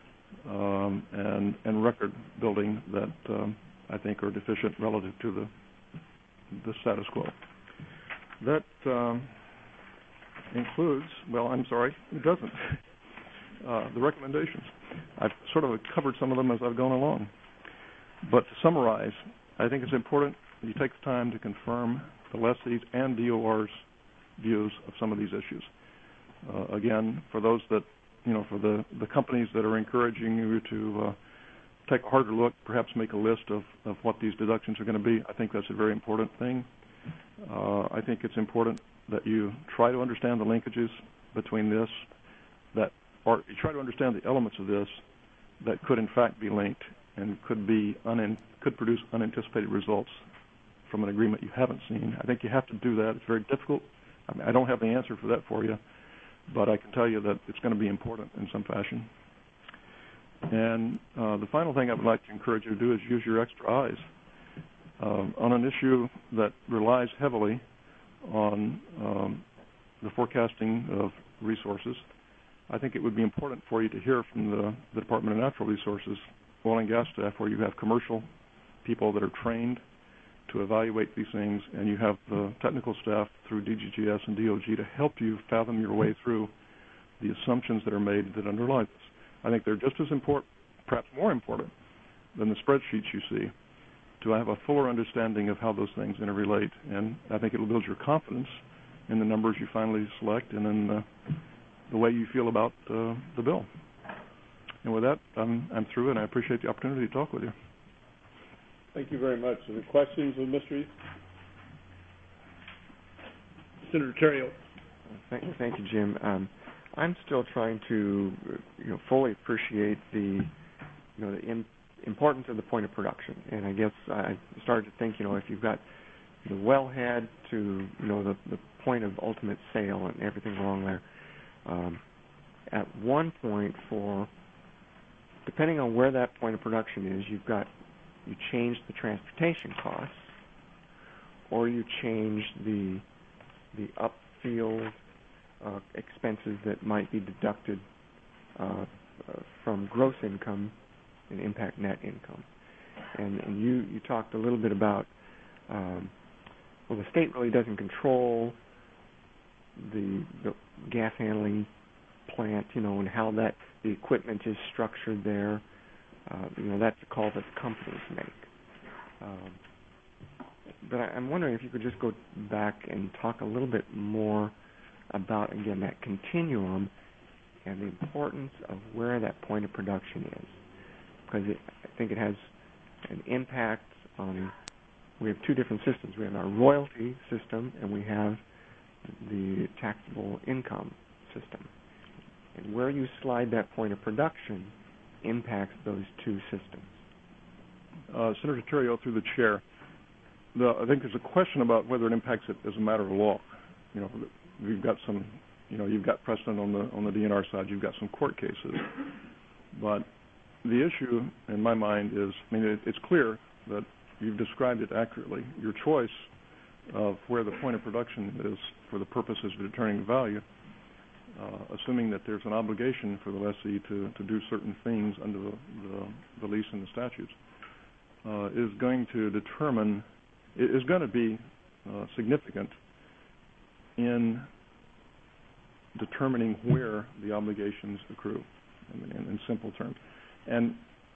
and record building that I think are deficient relative to the status quo. That includes, it doesn't, the recommendations. I've sort of covered some of them as I've gone along. But to summarize, I think it's important you take the time to confirm the lessees and DOR's views of some of these issues. Again, for those that, for the companies that are encouraging you to take a harder look, perhaps make a list of what these deductions are going to be, I think that's a very important thing. I think it's important that you try to understand the linkages between this, or you try to understand the elements of this that could in fact be linked and could produce unanticipated results from an agreement you haven't seen. I think you have to do that. It's very difficult. I don't have the answer for that for you, but I can tell you that it's going to be important in some fashion. And the final thing I would like to encourage you to do is use your extra eyes. On an issue that relies heavily on the forecasting of resources, I think it would be important for you to hear from the Department of Natural Resources, oil and gas staff, where you have commercial people that are trained to evaluate these things, and you have the technical staff through DGGS and DOG to help you fathom your way through the assumptions that are made that underlie this. I think they're just as important, perhaps more important, than the spreadsheets you see, to have a fuller understanding of how those things interrelate. And I think it will build your confidence in the numbers you finally select and in the way you feel about the bill. And with that, I'm through, and I appreciate the opportunity to talk with you. Thank you very much. Any questions of Mr. East? Senator Terrio. Thank you, Jim. I'm still trying to, fully appreciate the importance of the point of production. And I guess I started to think, if you've got the wellhead to, the point of ultimate sale and everything along there, at one point depending on where that point of production is, you change the transportation costs, or you change the upfield expenses that might be deducted from gross income and impact net income. And you talked a little bit about, the state really doesn't control the gas handling plant, and how the equipment is structured there. That's a call that companies make. But I'm wondering if you could just go back and talk a little bit more about, again, that continuum and the importance of where that point of production is. Because I think it has an impact on, we have two different systems. We have our royalty system and we have the taxable income system. And where you slide that point of production impacts those two systems. Senator Terrio, through the chair, I think there's a question about whether it impacts it as a matter of law. We've got some, you've got precedent on the DNR side. You've got some court cases, but the issue in my mind is, it's clear that you've described it accurately. Your choice of where the point of production is for the purposes of determining value, assuming that there's an obligation for the lessee to do certain things under the lease and the statutes, is going to be significant in determining where the obligations accrue, in simple terms. And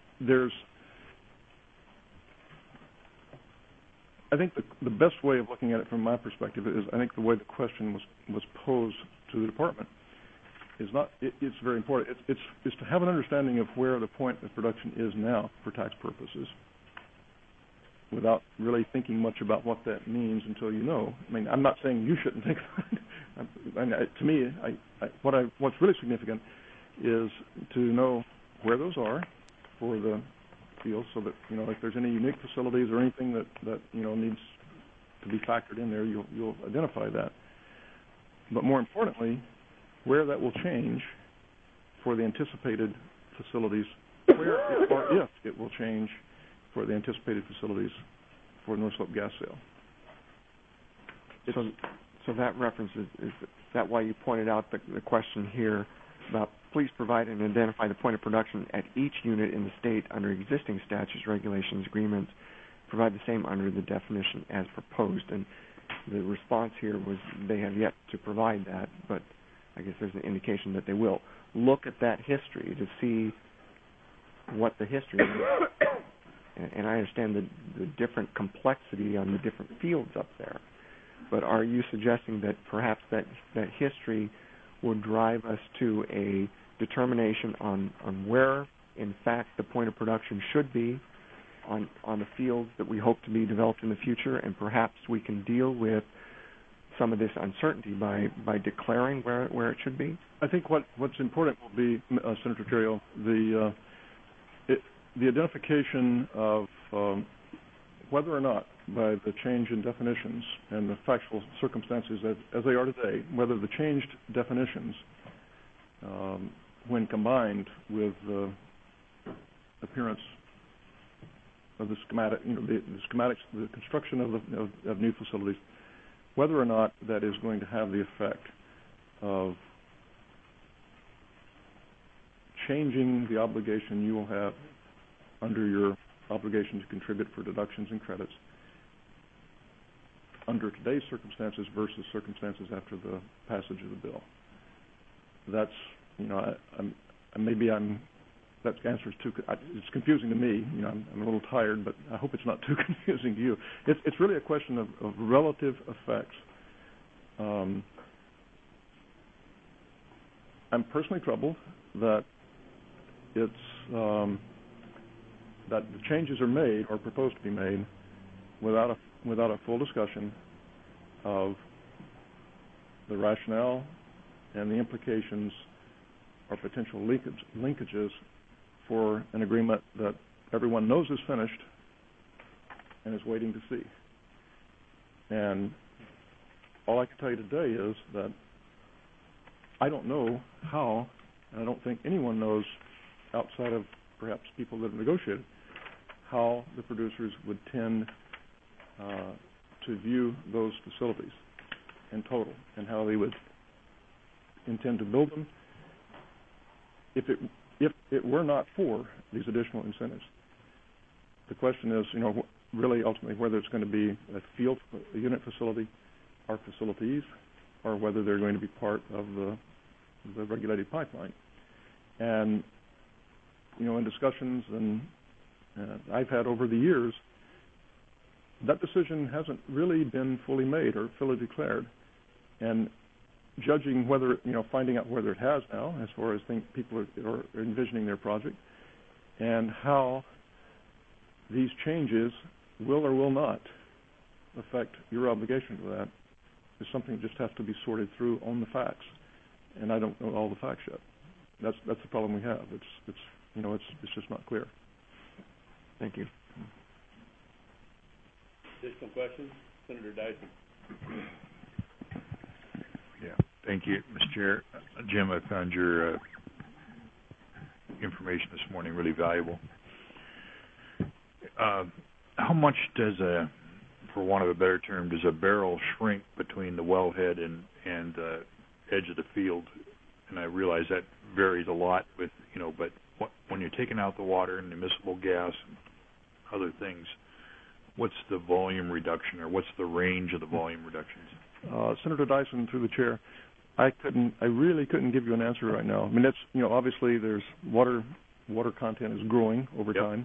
I think the best way of looking at it from my perspective is, I think the way the question was posed to the department is it's very important. It's to have an understanding of where the point of production is now for tax purposes, without really thinking much about what that means until you know. I'm not saying you shouldn't think about it. To me, what's really significant is to know where those are for the field, so that if there's any unique facilities or anything that needs to be factored in there, you'll identify that. But more importantly, where that will change for the anticipated facilities, where or if it will change for the anticipated facilities for North Slope gas sale. So that reference is that why you pointed out the question here about please provide and identify the point of production at each unit in the state under existing statutes, regulations, agreements, provide the same under the definition as proposed. And the response here was they have yet to provide that, but I guess there's an indication that they will. Look at that history to see what the history is and I understand the different complexity on the different fields up there. But are you suggesting that perhaps that history would drive us to a determination on where, in fact, the point of production should be on the fields that we hope to be developed in the future, and perhaps we can deal with some of this uncertainty by declaring where it should be? I think what's important will be, Senator Terrio, the identification of whether or not, by the change in definitions and the factual circumstances as they are today, whether the changed definitions, when combined with the appearance of the schematic, the schematics, the construction of new facilities, whether or not that is going to have the effect of changing the obligation you will have under your obligation to contribute for deductions and credits under today's circumstances versus circumstances after the passage of the bill. That's, that answer is too, it's confusing to me. I'm a little tired, but I hope it's not too confusing to you. It's really a question of relative effects. I'm personally troubled that that the changes are made or proposed to be made without a full discussion of the rationale and the implications or potential linkages for an agreement that everyone knows is finished and is waiting to see. And all I can tell you today is that I don't know how, and I don't think anyone knows outside of perhaps people that have negotiated, how the producers would tend to view those facilities in total and how they would intend to build them if it were not for these additional incentives. The question is, really ultimately whether it's going to be a unit facility or facilities, or whether they're going to be part of the regulated pipeline. And in discussions and I've had over the years, that decision hasn't really been fully made or fully declared. And judging whether, finding out whether it has now, as far as people are envisioning their project, and how these changes will or will not affect your obligation to that, is something that just has to be sorted through on the facts. And I don't know all the facts yet. That's the problem we have. It's just not clear. Thank you. Additional questions? Senator Dyson. Yeah, thank you, Mr. Chair. Jim, I found your information this morning really valuable. How much does for want of a better term, does a barrel shrink between the wellhead and edge of the field? And I realize that varies a lot with, but when you're taking out the water and the immiscible gas and other things, what's the volume reduction, or what's the range of the volume reductions? Senator Dyson, through the chair, I really couldn't give you an answer right now. I mean, that's, obviously there's water content is growing over time,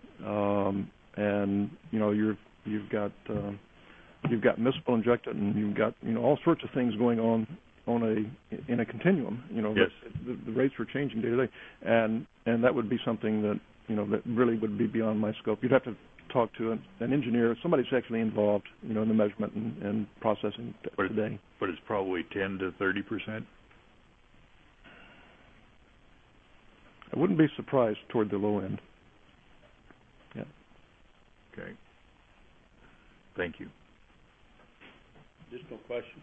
and you've got miscible injectant, and you've got all sorts of things going on in a continuum. Yes. The rates are changing day to day, and that would be something that that really would be beyond my scope. You'd have to talk to an engineer, somebody who's actually involved, in the measurement and processing today. But it's probably 10 to 30%. I wouldn't be surprised toward the low end. Yeah. Okay. Thank you. Additional question?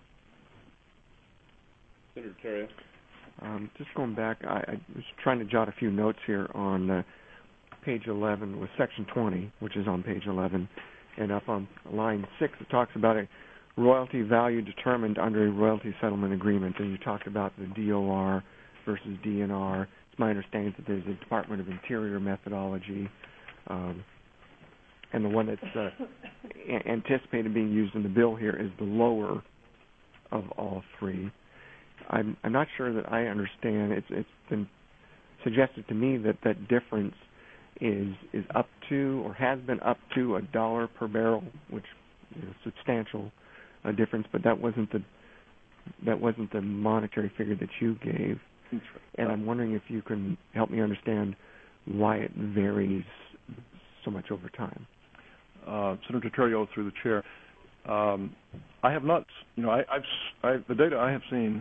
Senator Terrio. Just going back, I was trying to jot a few notes here on page 11 with section 20, which is on page 11, and up on line 6 it talks about a royalty value determined under a royalty settlement agreement, and you talked about the DOR versus DNR. It's my understanding that there's a Department of Interior methodology, and the one that's anticipated being used in the bill here is the lower of all three. I'm not sure that I understand. It's been suggested to me that difference is up to or has been up to $1 per barrel, which is a substantial difference. But that wasn't the monetary figure that you gave. And I'm wondering if you can help me understand why it varies so much over time. Senator Terrio, through the chair. I have not, the data I have seen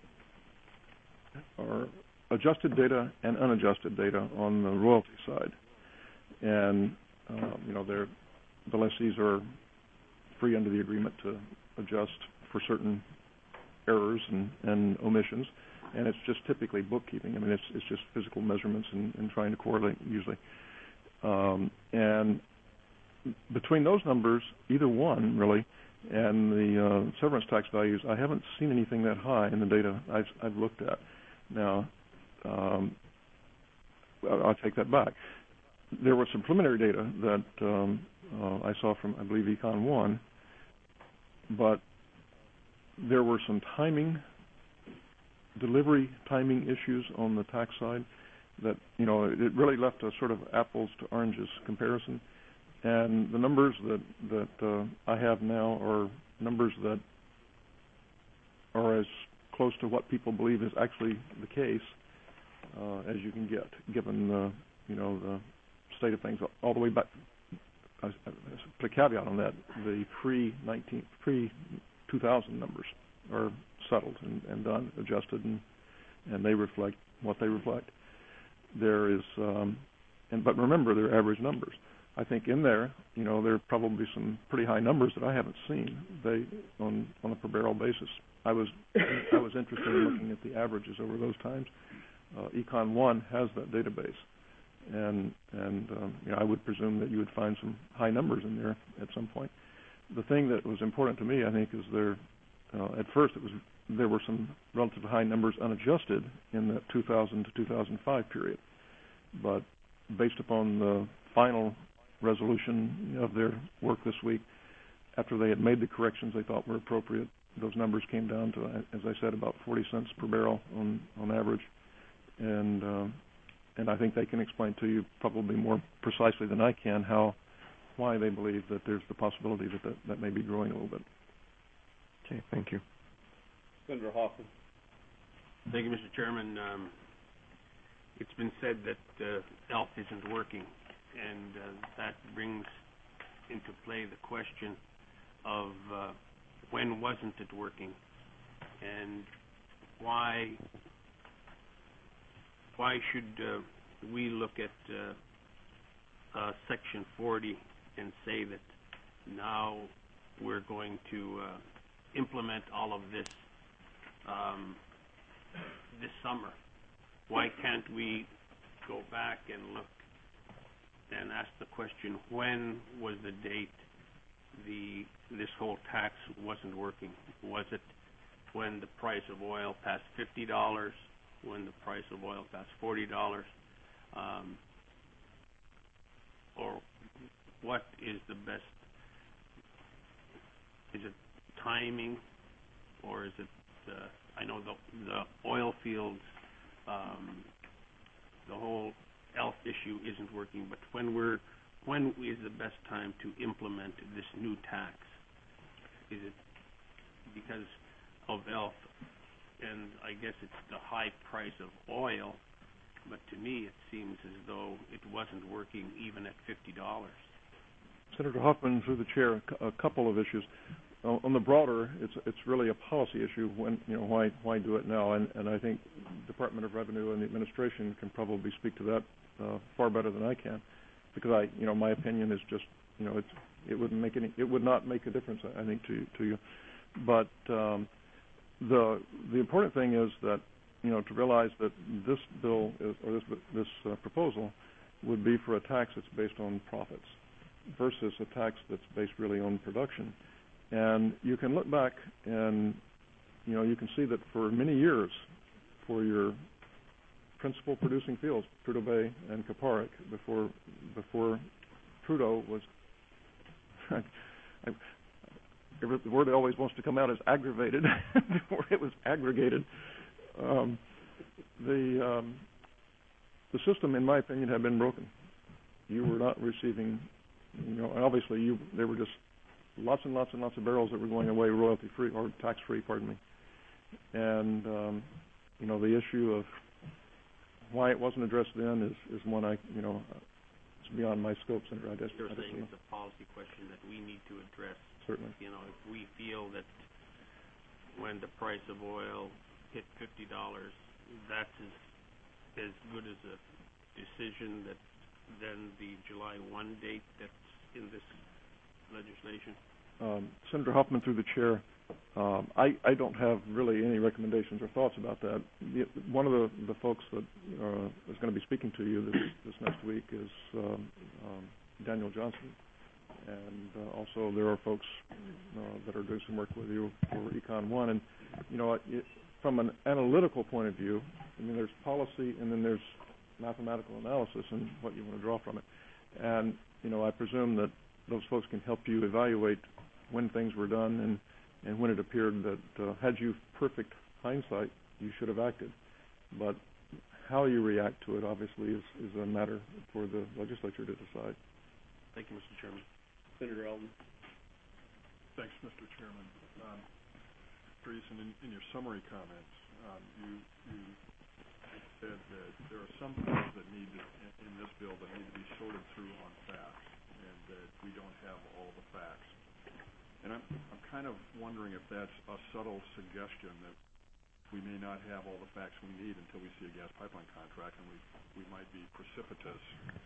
are adjusted data and unadjusted data on the royalty side. And, the lessees are free under the agreement to adjust for certain errors and omissions. And it's just typically bookkeeping. I mean, it's just physical measurements and trying to correlate usually. And between those numbers, either one really, and the severance tax values, I haven't seen anything that high in the data I've looked at. Now, I'll take that back. There was some preliminary data that I saw from, I believe, Econ 1, but there were some delivery timing issues on the tax side that, it really left a sort of apples to oranges comparison. And the numbers that I have now are numbers that are as close to what people believe is actually the case as you can get, given the state of things all the way back. I put a caveat on that: the pre-2000 numbers are settled and done, adjusted, and they reflect what they reflect. There is, but remember, they're average numbers. I think in there, there are probably some pretty high numbers that I haven't seen. On a per barrel basis. I was interested in looking at the averages over those times. Econ 1 has that database, and I would presume that you would find some high numbers in there at some point. The thing that was important to me, I think, is at first there were some relatively high numbers unadjusted in the 2000 to 2005 period, but based upon the final resolution of their work this week, after they had made the corrections they thought were appropriate, those numbers came down to, as I said, about 40 cents per barrel on average, and I think they can explain to you probably more precisely than I can why they believe that there's the possibility that may be growing a little bit. Okay, thank you. Senator Hoffman. Thank you, Mr. Chairman. It's been said that ELF isn't working, and that brings into play the question of when wasn't it working, and why should we look at Section 40 and say that now we're going to implement all of this this summer? Why can't we go back and look and ask the question, when was the date this whole tax wasn't working? Was it when the price of oil passed $50, when the price of oil passed $40, or what is the best? Is it timing, or is it I know the oil fields, the whole ELF issue isn't working, but when is the best time to implement this new tax? Is it because of ELF, and I guess it's the high price of oil, but to me it seems as though it wasn't working even at $50. Senator Hoffman, through the chair, a couple of issues. On the broader, it's really a policy issue. Why do it now? And I think Department of Revenue and the administration can probably speak to that far better than I can, because my opinion is just it would not make a difference, I think, to you. But the important thing is that to realize that this bill this proposal would be for a tax that's based on profits versus a tax that's based really on production. And you can look back and you can see that for many years, for your principal producing fields, Prudhoe Bay and Kuparuk, before Trudeau was the word that always wants to come out is aggravated. Before it was aggregated, the system, in my opinion, had been broken, you were not receiving, and obviously there were just lots and lots and lots of barrels that were going away royalty-free or tax-free, pardon me. And, the issue of why it wasn't addressed then is one it's beyond my scope, Senator. You're saying it's a policy question that we need to address. Certainly. If we feel that when the price of oil hit $50, that's as good as a decision that than the July 1 date that's in this legislation? Senator Hoffman, through the chair, I don't have really any recommendations or thoughts about that. One of the folks that is going to be speaking to you this next week is Daniel Johnson, and also there are folks that are doing some work with you for Econ 1. And from an analytical point of view, there's policy and then there's mathematical analysis and what you want to draw from it. And I presume that those folks can help you evaluate when things were done and when it appeared that had you perfect hindsight, you should have acted. But how you react to it obviously is a matter for the legislature to decide. Thank you, Mr. Chairman. Senator Eldon. Thanks, Mr. Chairman. Teresa, in your summary comments, you said that there are some things that need to, in this bill that need to be sorted through on facts, and that we don't have all the facts. And I'm kind of wondering if that's a subtle suggestion that we may not have all the facts we need until we see a gas pipeline contract, and we might be precipitous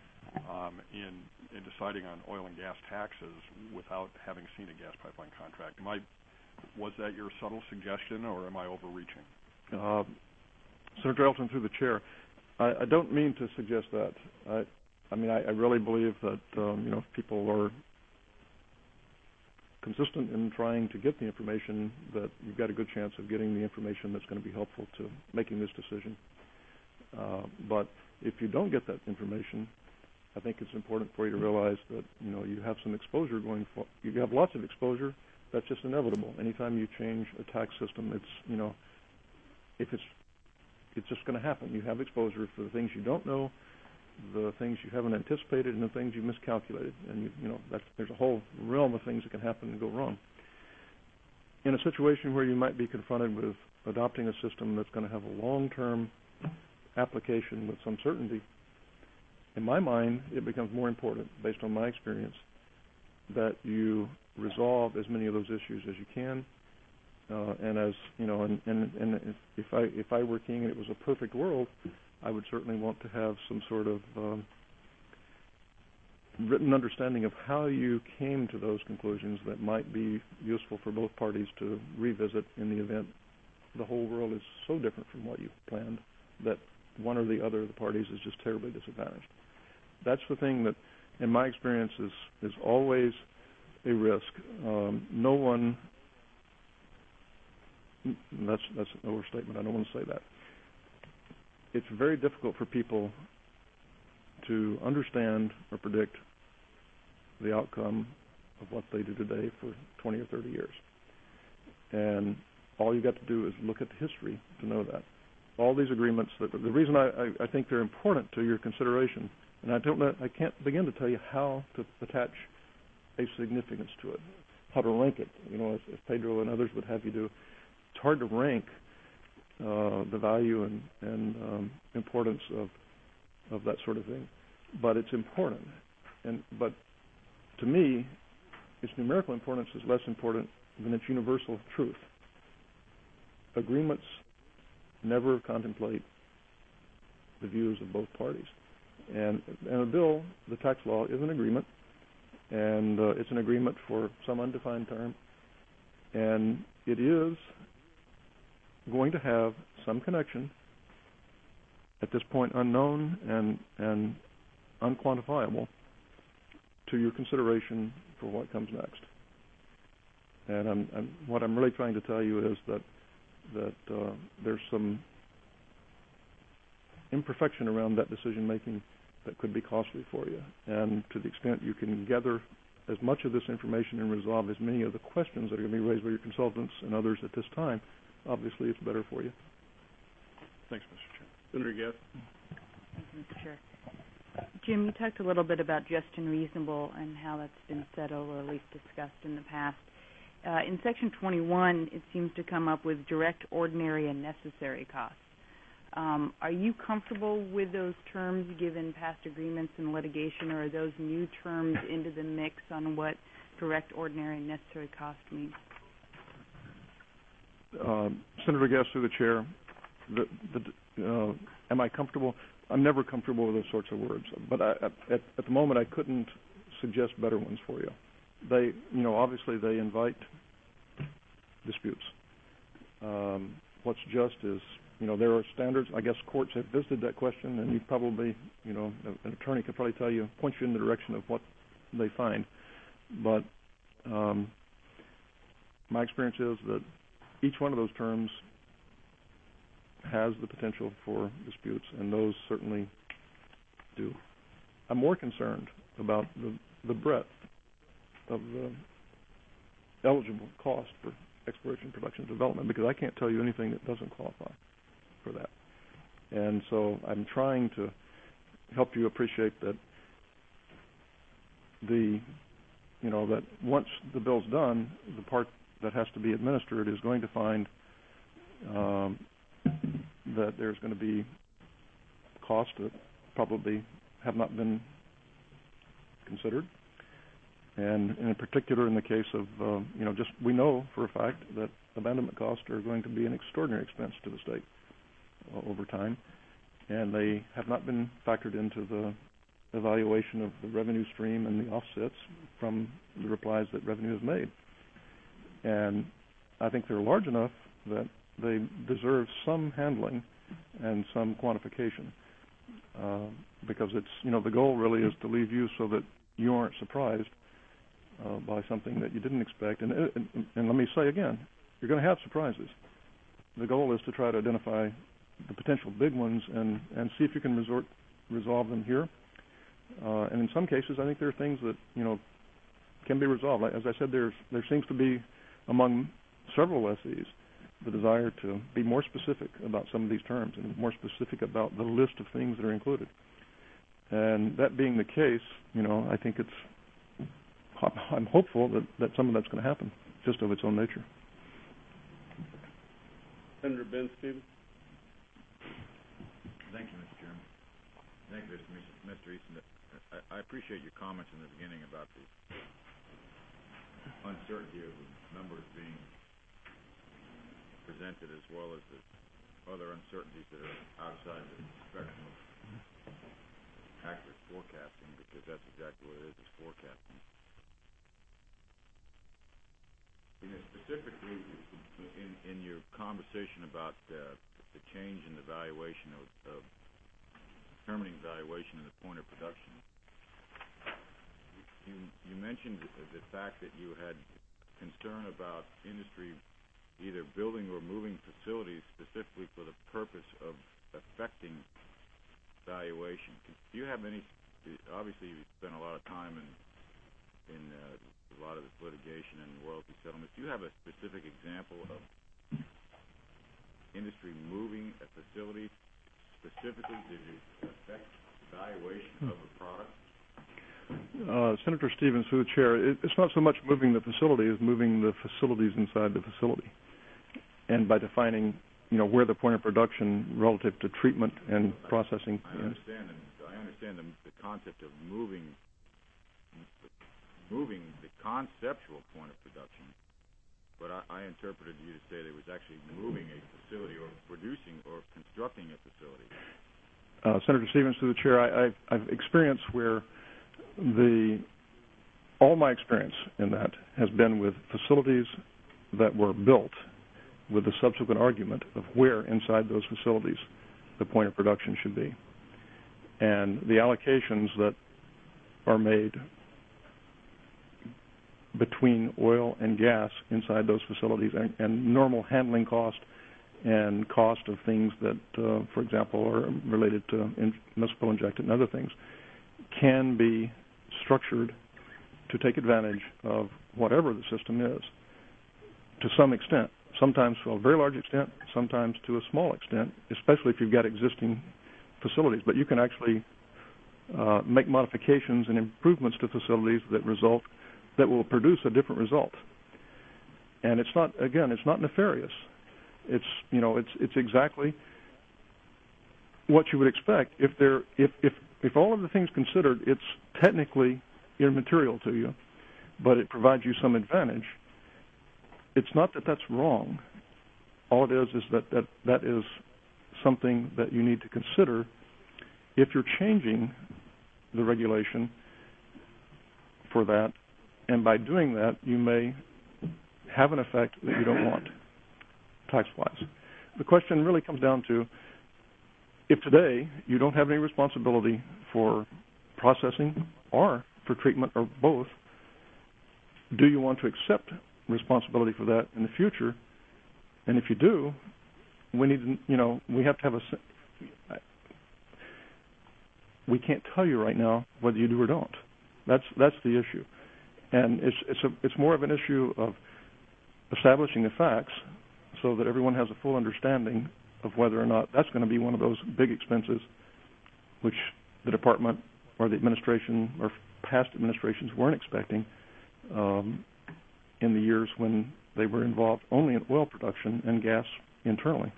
in deciding on oil and gas taxes without having seen a gas pipeline contract. Was that your subtle suggestion, or am I overreaching? Senator Elton, through the chair, I don't mean to suggest that. I really believe that if people are consistent in trying to get the information, that you've got a good chance of getting the information that's going to be helpful to making this decision. But if you don't get that information, I think it's important for you to realize that you have some exposure going forward. You have lots of exposure. That's just inevitable. Anytime you change a tax system, it's just going to happen. You have exposure for the things you don't know, the things you haven't anticipated, and the things you miscalculated. And there's a whole realm of things that can happen and go wrong. In a situation where you might be confronted with adopting a system that's going to have a long-term application with some certainty, in my mind, it becomes more important, based on my experience, that you resolve as many of those issues as you can. And as and if I were king and it was a perfect world, I would certainly want to have some sort of written understanding of how you came to those conclusions that might be useful for both parties to revisit in the event the whole world is so different from what you planned that one or the other of the parties is just terribly disadvantaged. That's the thing that, in my experience, is always a risk. No one. That's an overstatement. I don't want to say that. It's very difficult for people to understand or predict the outcome of what they do today for 20 or 30 years. And all you got to do is look at the history to know that. All these agreements, the reason I think they're important to your consideration, and I can't begin to tell you how to attach a significance to it, how to rank it, as Pedro and others would have you do. It's hard to rank the value and importance of that sort of thing, but it's important. But to me, its numerical importance is less important than its universal truth. Agreements never contemplate the views of both parties, and a bill, the tax law, is an agreement, and it's an agreement for some undefined term, and it is going to have some connection, at this point unknown and unquantifiable, to your consideration for what comes next. And what I'm really trying to tell you is that there's some imperfection around that decision making that could be costly for you. And to the extent you can gather as much of this information and resolve as many of the questions that are going to be raised by your consultants and others at this time, obviously it's better for you. Thanks, Mr. Chair. Senator Guest. Thank you, Mr. Chair. Jim, you talked a little bit about just and reasonable and how that's been settled or at least discussed in the past. In Section 21, it seems to come up with direct, ordinary, and necessary costs. Are you comfortable with those terms given past agreements and litigation, or are those new terms into the mix on what direct, ordinary, and necessary cost means? Senator Guest, through the chair, am I comfortable? I'm never comfortable with those sorts of words, but at the moment I couldn't suggest better ones for you. They, obviously they invite disputes. What's just is, there are standards. I guess courts have visited that question, and you probably, an attorney could probably tell you, point you in the direction of what they find. But my experience is that each one of those terms has the potential for disputes, and those certainly do. I'm more concerned about the breadth of the eligible cost for exploration, production, and development, because I can't tell you anything that doesn't qualify for that. And so I'm trying to help you appreciate that that once the bill's done, the part that has to be administered is going to find that there's going to be costs that probably have not been considered. And in particular, in the case of, we know for a fact that abandonment costs are going to be an extraordinary expense to the state over time, and they have not been factored into the evaluation of the revenue stream and the offsets from the replies that revenue has made. And I think they're large enough that they deserve some handling and some quantification, because it's, the goal really is to leave you so that you aren't surprised by something that you didn't expect. And let me say again, you're going to have surprises. The goal is to try to identify the potential big ones and see if you can resolve them here. And in some cases, I think there are things that, can be resolved. As I said, there seems to be among several lessees the desire to be more specific about some of these terms and more specific about the list of things that are included. And that being the case, I think I'm hopeful that some of that's going to happen, just of its own nature. Senator Ben Stevens. Thank you, Mr. Chairman. Thank you, Mr. Easton. I appreciate your comments in the beginning about the uncertainty of the numbers being presented, as well as the other uncertainties that are outside the spectrum of accurate forecasting, because that's exactly what it is forecasting. Specifically, in your conversation about the change in the valuation of determining valuation in the point of production, you mentioned the fact that you had concern about industry either building or moving facilities specifically for the purpose of affecting valuation. Do you have any? Obviously, you spent a lot of time in a lot of this litigation and royalty settlements. Do you have a specific example of industry moving a facility specifically to affect valuation of a product? Senator Stevens, through the chair, it's not so much moving the facility as moving the facilities inside the facility, and by defining, where the point of production relative to treatment and processing. I understand the concept of moving the conceptual point of production, but I interpreted you to say that it was actually moving a facility or producing or constructing a facility. Senator Stevens, through the chair, I've experienced where all my experience in that has been with facilities that were built with the subsequent argument of where inside those facilities the point of production should be. And the allocations that are made between oil and gas inside those facilities and normal handling cost and cost of things that, for example, are related to municipal injected and other things, can be structured to take advantage of whatever the system is to some extent, sometimes to a very large extent, sometimes to a small extent, especially if you've got existing facilities. But you can actually make modifications and improvements to facilities that will produce a different result. And it's not nefarious. It's exactly what you would expect. If all of the things considered, it's technically immaterial to you, but it provides you some advantage. It's not that that's wrong. All it is that is something that you need to consider if you're changing the regulation for that, and by doing that, you may have an effect that you don't want, tax-wise. The question really comes down to, if today you don't have any responsibility for processing or for treatment or both, do you want to accept responsibility for that in the future? And if you do, we have to have we can't tell you right now whether you do or don't. That's the issue. And it's more of an issue of establishing the facts so that everyone has a full understanding of whether or not that's going to be one of those big expenses which the department or the administration or past administrations weren't expecting in the years when they were involved only in oil production and gas internally.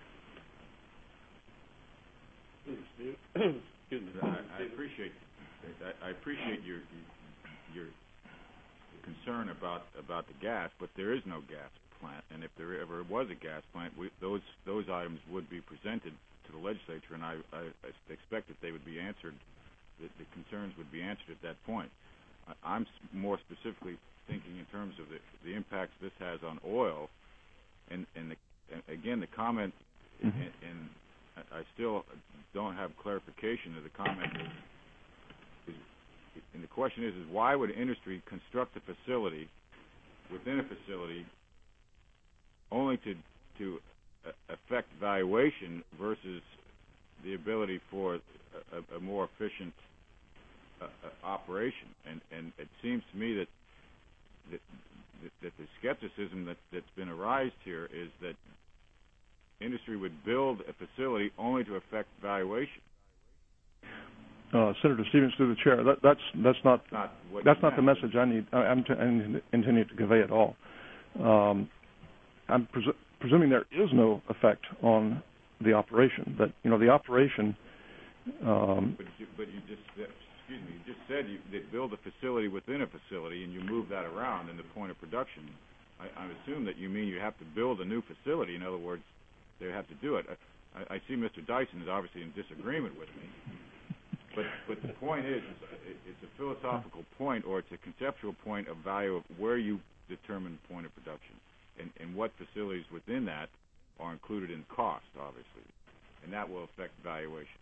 I appreciate your concern about the gas, but there is no gas plant, and if there ever was a gas plant, those items would be presented to the legislature, and I expect that they would be answered, that the concerns would be answered at that point. I'm more specifically thinking in terms of the impacts this has on oil, and again, the comment, and I still don't have clarification of the comment. And the question is why would industry construct a facility within a facility only to affect valuation versus the ability for a more efficient operation? And it seems to me that the skepticism that's been arised here is that industry would build a facility only to affect valuation. Senator Stevens, through the chair, that's not the message I'm intending to convey at all. I'm presuming there is no effect on the operation. But the operation. But you just said they build a facility within a facility, and you move that around in the point of production. I assume that you mean you have to build a new facility. In other words, they have to do it. I see Mr. Dyson is obviously in disagreement with me. But the point is, it's a philosophical point, or it's a conceptual point of value of where you determine point of production, and what facilities within that are included in cost, obviously, and that will affect valuation.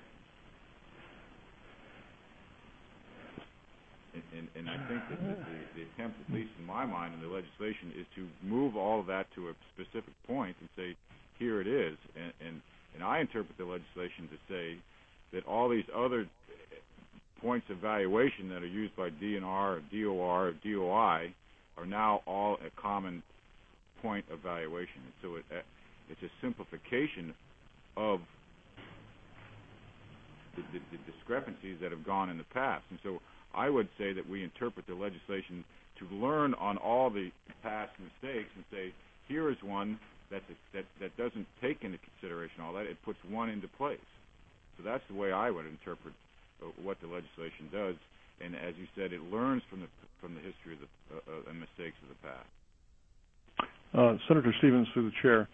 And I think that the attempt, at least in my mind, in the legislation, is to move all of that to a specific point and say, here it is, and I interpret the legislation to say that all these other points of valuation that are used by DNR or DOR or DOI are now all a common point of valuation. And so it's a simplification of the discrepancies that have gone in the past. And so I would say that we interpret the legislation to learn on all the past mistakes and say, here is one that doesn't take into consideration all that. It puts one into place. So that's the way I would interpret what the legislation does, and as you said, it learns from the history of the mistakes of the past. Senator Stevens, through the chair,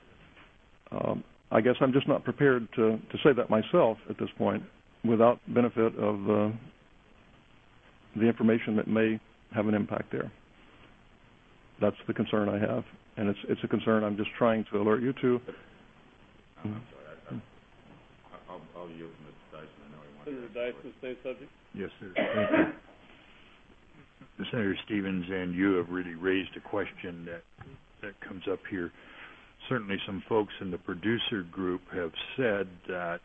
I guess I'm just not prepared to say that myself at this point, without benefit of the information that may have an impact there. That's the concern I have, and it's a concern I'm just trying to alert you to. I'm sorry. I'll yield to Mr. Dyson. I know he wants Senator Dyson, same subject? Yes, sir. Thank you. Senator Stevens and you have really raised a question that comes up here. Certainly some folks in the producer group have said that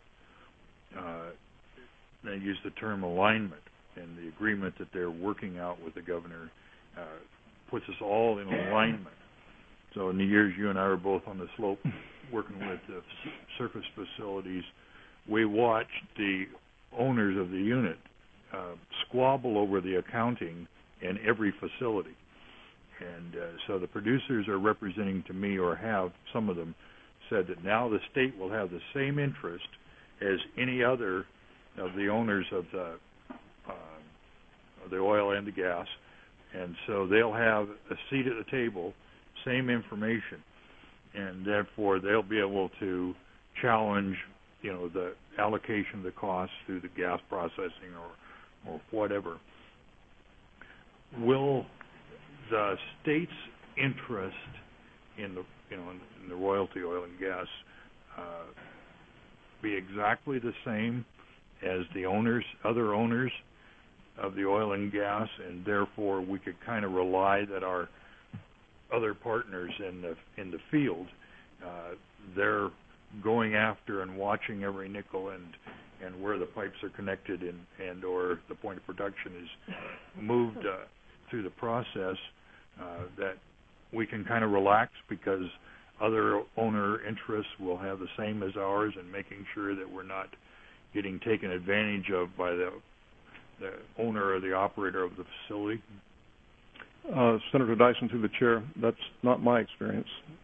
they use the term alignment, and the agreement that they're working out with the governor puts us all in alignment. So in the years you and I were both on the slope working with the surface facilities, we watched the owners of the unit squabble over the accounting in every facility. And so the producers are representing to me, or have, some of them, said that now the state will have the same interest as any other of the owners of the oil and the gas, and so they'll have a seat at the table, same information, and therefore they'll be able to challenge, the allocation of the costs through the gas processing or whatever. Will the state's interest in the in the royalty oil and gas be exactly the same as the other owners of the oil and gas, and therefore we could kind of rely that our other partners in the field, they're going after and watching every nickel and where the pipes are connected and or the point of production is moved through the process, that we can kind of relax because other owner interests will have the same as ours, and making sure that we're not getting taken advantage of by the owner or the operator of the facility? Senator Dyson, through the chair, that's not my experience.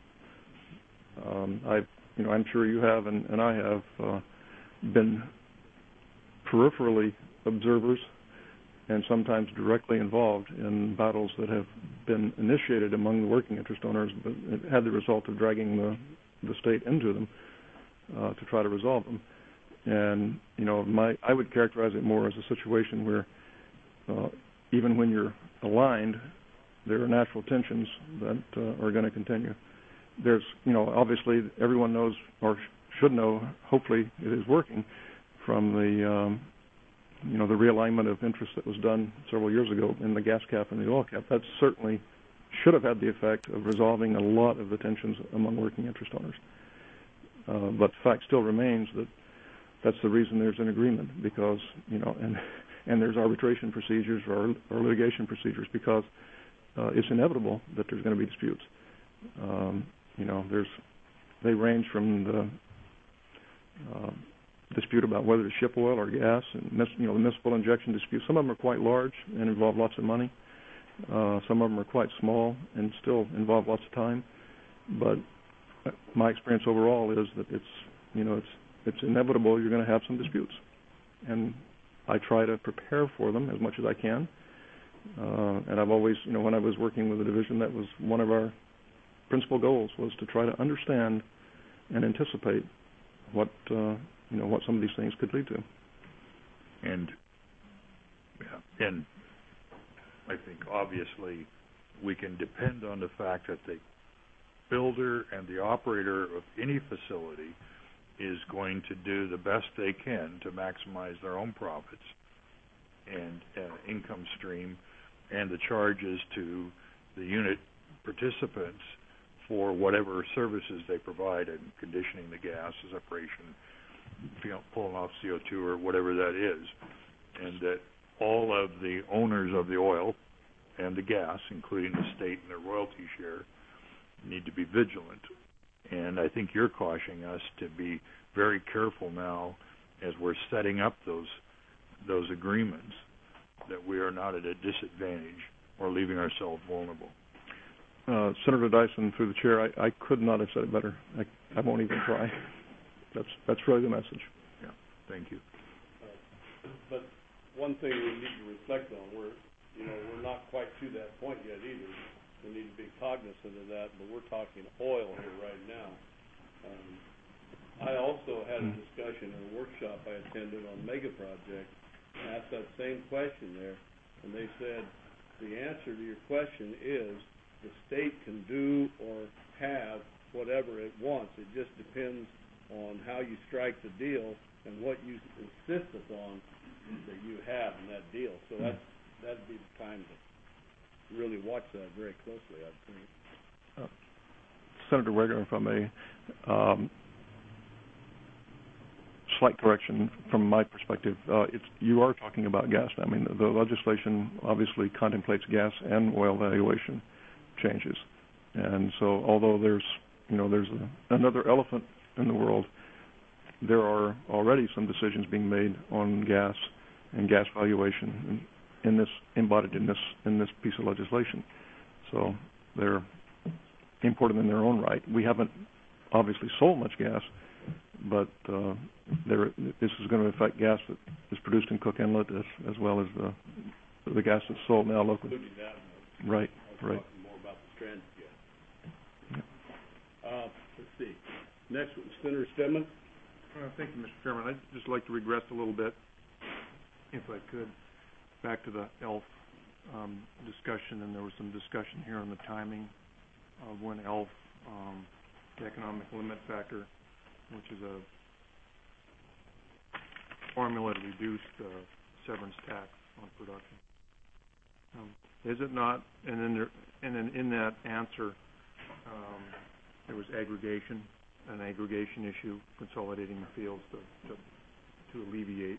I'm sure you have, and I have been peripherally observers and sometimes directly involved in battles that have been initiated among the working interest owners, but it had the result of dragging the state into them to try to resolve them. And I would characterize it more as a situation where even when you're aligned, there are natural tensions that are going to continue. There's, obviously everyone knows or should know. Hopefully, it is working from the the realignment of interest that was done several years ago in the gas cap and the oil cap. That certainly should have had the effect of resolving a lot of the tensions among working interest owners. But the fact still remains that that's the reason there's an agreement, because and there's arbitration procedures or litigation procedures, because it's inevitable that there's going to be disputes. They range from the dispute about whether to ship oil or gas, and the municipal injection dispute. Some of them are quite large and involve lots of money. Some of them are quite small and still involve lots of time. But my experience overall is that it's inevitable you're going to have some disputes, and I try to prepare for them as much as I can. And I've always, when I was working with the division, that was one of our principal goals, was to try to understand and anticipate what some of these things could lead to. And I think obviously we can depend on the fact that the builder and the operator of any facility is going to do the best they can to maximize their own profits and income stream, and the charges to the unit participants for whatever services they provide in conditioning the gas, separation, pulling off CO2 or whatever that is, and that all of the owners of the oil and the gas, including the state and their royalty share, need to be vigilant. And I think you're cautioning us to be very careful now as we're setting up those agreements, that we are not at a disadvantage or leaving ourselves vulnerable. Senator Dyson, through the chair, I could not have said it better. I won't even try. That's really the message. Yeah, thank you. But one thing we need to reflect on, we're not quite to that point yet either. We need to be cognizant of that, but we're talking oil here right now. I also had a discussion in a workshop I attended on mega project, and asked that same question there, and they said the answer to your question is the state can do or have whatever it wants. It just depends on how you strike the deal and what you insist upon that you have in that deal. So that'd be the time to really watch that very closely, I think. Senator Wagner, if I may, slight correction from my perspective. You are talking about gas. I mean, the legislation obviously contemplates gas and oil valuation changes, and so although there's another elephant in the world, there are already some decisions being made on gas and gas valuation in this embodied in this piece of legislation. So they're important in their own right. We haven't obviously sold much gas, but this is going to affect gas that is produced in Cook Inlet as well as the gas that's sold now locally. Right. Talking more about the stranded gas. Yeah. Let's see. Next one, Senator Stedman. Thank you, Mr. Chairman. I'd just like to regress a little bit, if I could, back to the ELF discussion, and there was some discussion here on the timing of when ELF, the economic limit factor, which is a formula to reduce the severance tax on production. Is it not? And then in that answer, there was an aggregation issue, consolidating the fields to alleviate,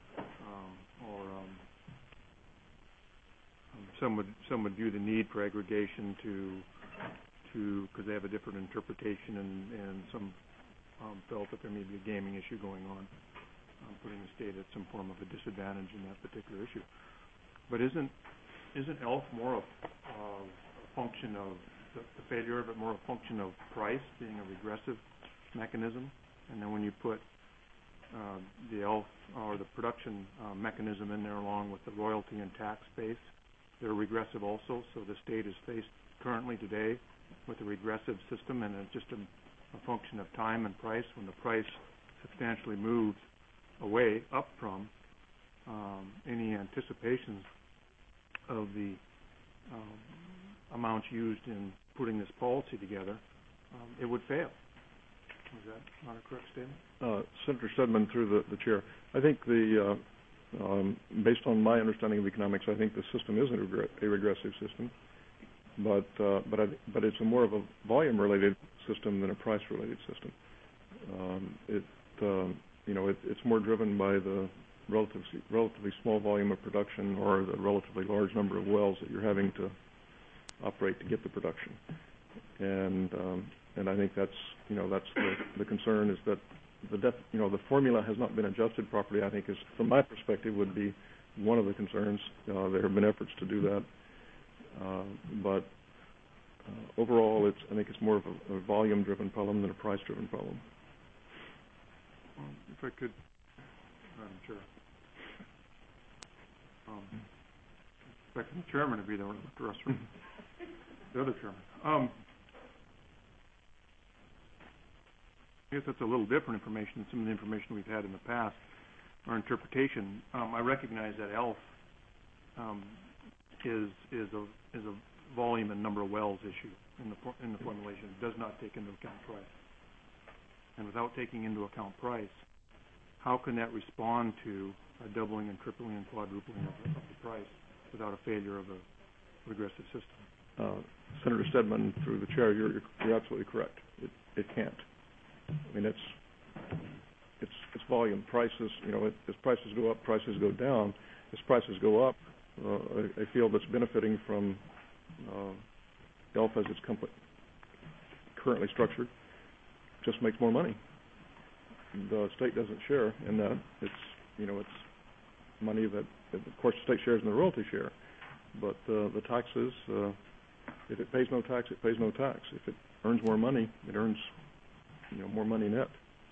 some would view the need for aggregation to because they have a different interpretation, and some felt that there may be a gaming issue going on, putting the state at some form of a disadvantage in that particular issue. But isn't ELF more a function of the failure of it, more a function of price being a regressive mechanism? And then when you put the ELF or the production mechanism in there along with the royalty and tax base, they're regressive also. So the state is faced currently today with a regressive system, and it's just a function of time and price. When the price substantially moves away up from any anticipations of the amounts used in putting this policy together, it would fail. Is that not a correct statement? Senator Stedman, through the chair, I think based on my understanding of economics, I think the system is a regressive system, but it's more of a volume-related system than a price-related system. It's more driven by the relatively small volume of production or the relatively large number of wells that you're having to operate to get the production, and I think that's the concern is that the formula has not been adjusted properly. I think is, from my perspective, would be one of the concerns. There have been efforts to do that, but overall, I think it's more of a volume-driven problem than a price-driven problem. If I could, Madam Chair, expecting the chairman to be there with the restroom. The other chairman. I guess that's a little different information than some of the information we've had in the past. Our interpretation, I recognize that ELF is a volume and number of wells issue in the formulation. It does not take into account price. And without taking into account price, how can that respond to a doubling and tripling and quadrupling of the price without a failure of a regressive system? Senator Stedman, through the chair, you're absolutely correct. It can't. I mean, it's volume. Prices, as prices go up, prices go down. As prices go up, a field that's benefiting from ELF as it's currently structured just makes more money. The state doesn't share in that. It's money that, of course, the state shares in the royalty share. But the taxes, if it pays no tax, it pays no tax. If it earns more money, it earns more money net.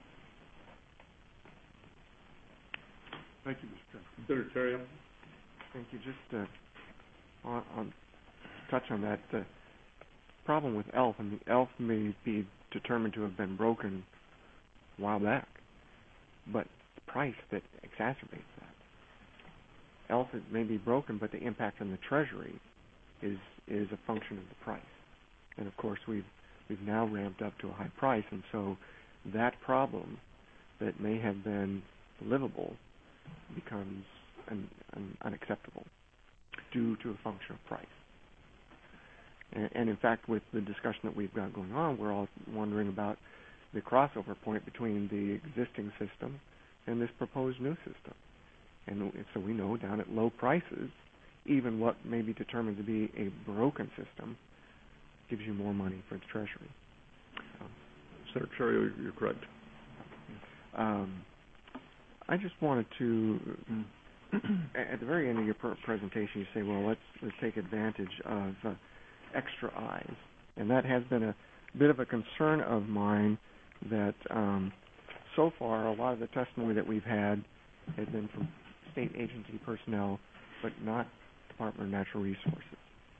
Thank you, Mr. Chairman. Senator Terrio. Thank you. Just on touch on that, the problem with ELF, I mean, ELF may be determined to have been broken a while back, but the price that exacerbates that. ELF may be broken, but the impact on the Treasury is a function of the price. And of course, we've now ramped up to a high price, and so that problem that may have been livable becomes unacceptable due to a function of price. And in fact, with the discussion that we've got going on, we're all wondering about the crossover point between the existing system and this proposed new system. And so we know down at low prices, even what may be determined to be a broken system gives you more money for the Treasury. Senator Terrio, you're correct. I just wanted to, at the very end of your presentation, you say, well, let's take advantage of extra eyes. And that has been a bit of a concern of mine that so far a lot of the testimony that we've had has been from state agency personnel, but not Department of Natural Resources.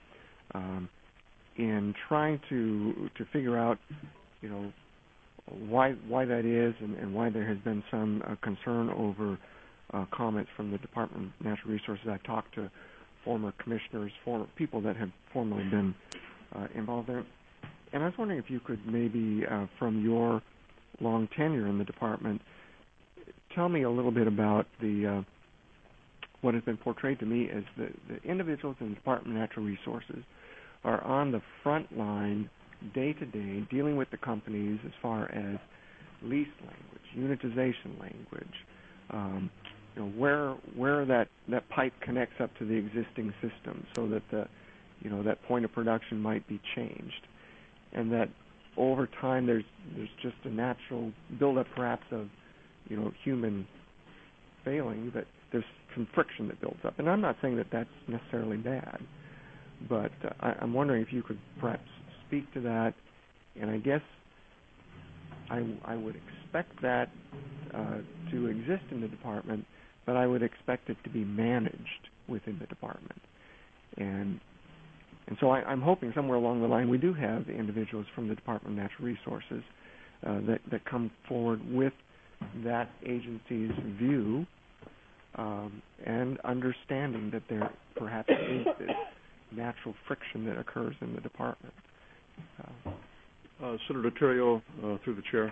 In trying to figure out, why that is and why there has been some concern over comments from the Department of Natural Resources. I talked to former commissioners, former people that have formerly been involved there. And I was wondering if you could maybe, from your long tenure in the department, tell me a little bit about the what has been portrayed to me as the individuals in the Department of Natural Resources are on the front line day to day dealing with the companies as far as lease language, unitization language, where that pipe connects up to the existing system so that that point of production might be changed, and that over time there's just a natural buildup perhaps of human failing, that there's some friction that builds up. And I'm not saying that that's necessarily bad, but I'm wondering if you could perhaps speak to that. And I guess I would expect that to exist in the department, but I would expect it to be managed within the department. And so I'm hoping somewhere along the line we do have individuals from the Department of Natural Resources that come forward with that agency's view and understanding that there perhaps is this natural friction that occurs in the department. Senator Terrio, through the chair,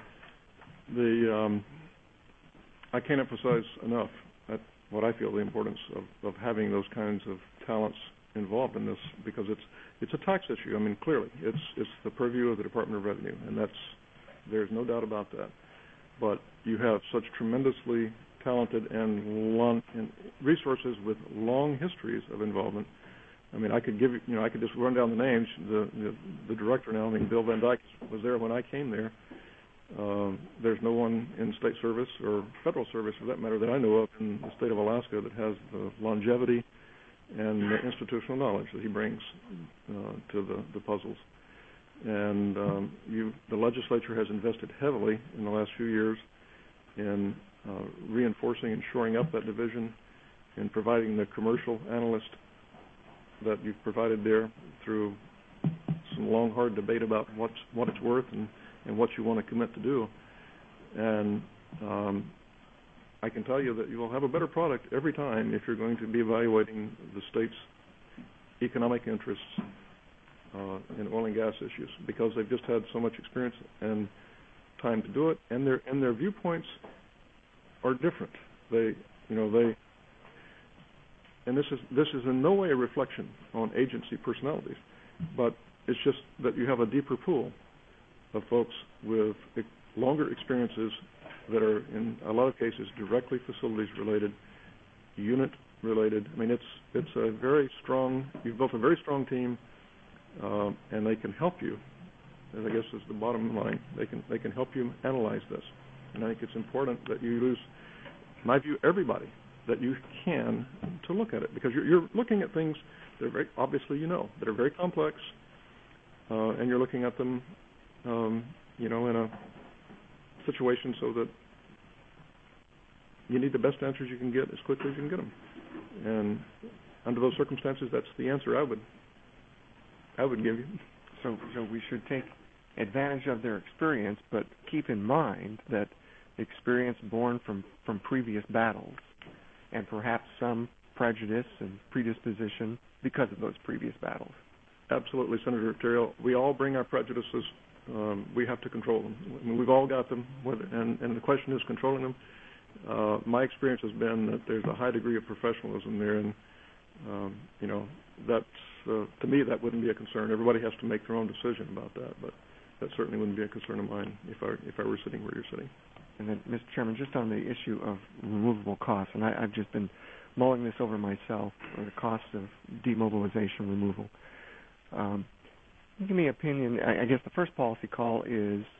I can't emphasize enough what I feel the importance of having those kinds of talents involved in this, because it's a tax issue. I mean, clearly, it's the purview of the Department of Revenue, and there's no doubt about that. But you have such tremendously talented and resources with long histories of involvement. I mean, I could give you, I could just run down the names. The director now, Bill Van Dyke, was there when I came there. There's no one in state service or federal service, for that matter, that I know of in the state of Alaska that has the longevity and the institutional knowledge that he brings to the puzzles. And the legislature has invested heavily in the last few years in reinforcing and shoring up that division and providing the commercial analyst that you've provided there through some long, hard debate about what it's worth and what you want to commit to do. And I can tell you that you will have a better product every time if you're going to be evaluating the state's economic interests in oil and gas issues, because they've just had so much experience and time to do it, and their viewpoints are different. And this is in no way a reflection on agency personalities, but it's just that you have a deeper pool of folks with longer experiences that are, in a lot of cases, directly facilities related, unit related. I mean, it's a very strong. You've built a very strong team, and they can help you. And I guess is the bottom line. They can help you analyze this, and I think it's important that you use, in my view, everybody that you can to look at it, because you're looking at things that are very obviously that are very complex, and you're looking at them in a situation so that you need the best answers you can get as quickly as you can get them. And under those circumstances, that's the answer I would give you. So we should take advantage of their experience, but keep in mind that experience born from previous battles, and perhaps some prejudice and predisposition because of those previous battles. Absolutely, Senator Terrio. We all bring our prejudices. We have to control them. I mean, we've all got them, and the question is controlling them. My experience has been that there's a high degree of professionalism there, and that's to me that wouldn't be a concern. Everybody has to make their own decision about that, but that certainly wouldn't be a concern of mine if I were sitting where you're sitting. And then, Mr. Chairman, just on the issue of removable costs, and I've just been mulling this over myself, the cost of demobilization removal. Give me an opinion. I guess the first policy call is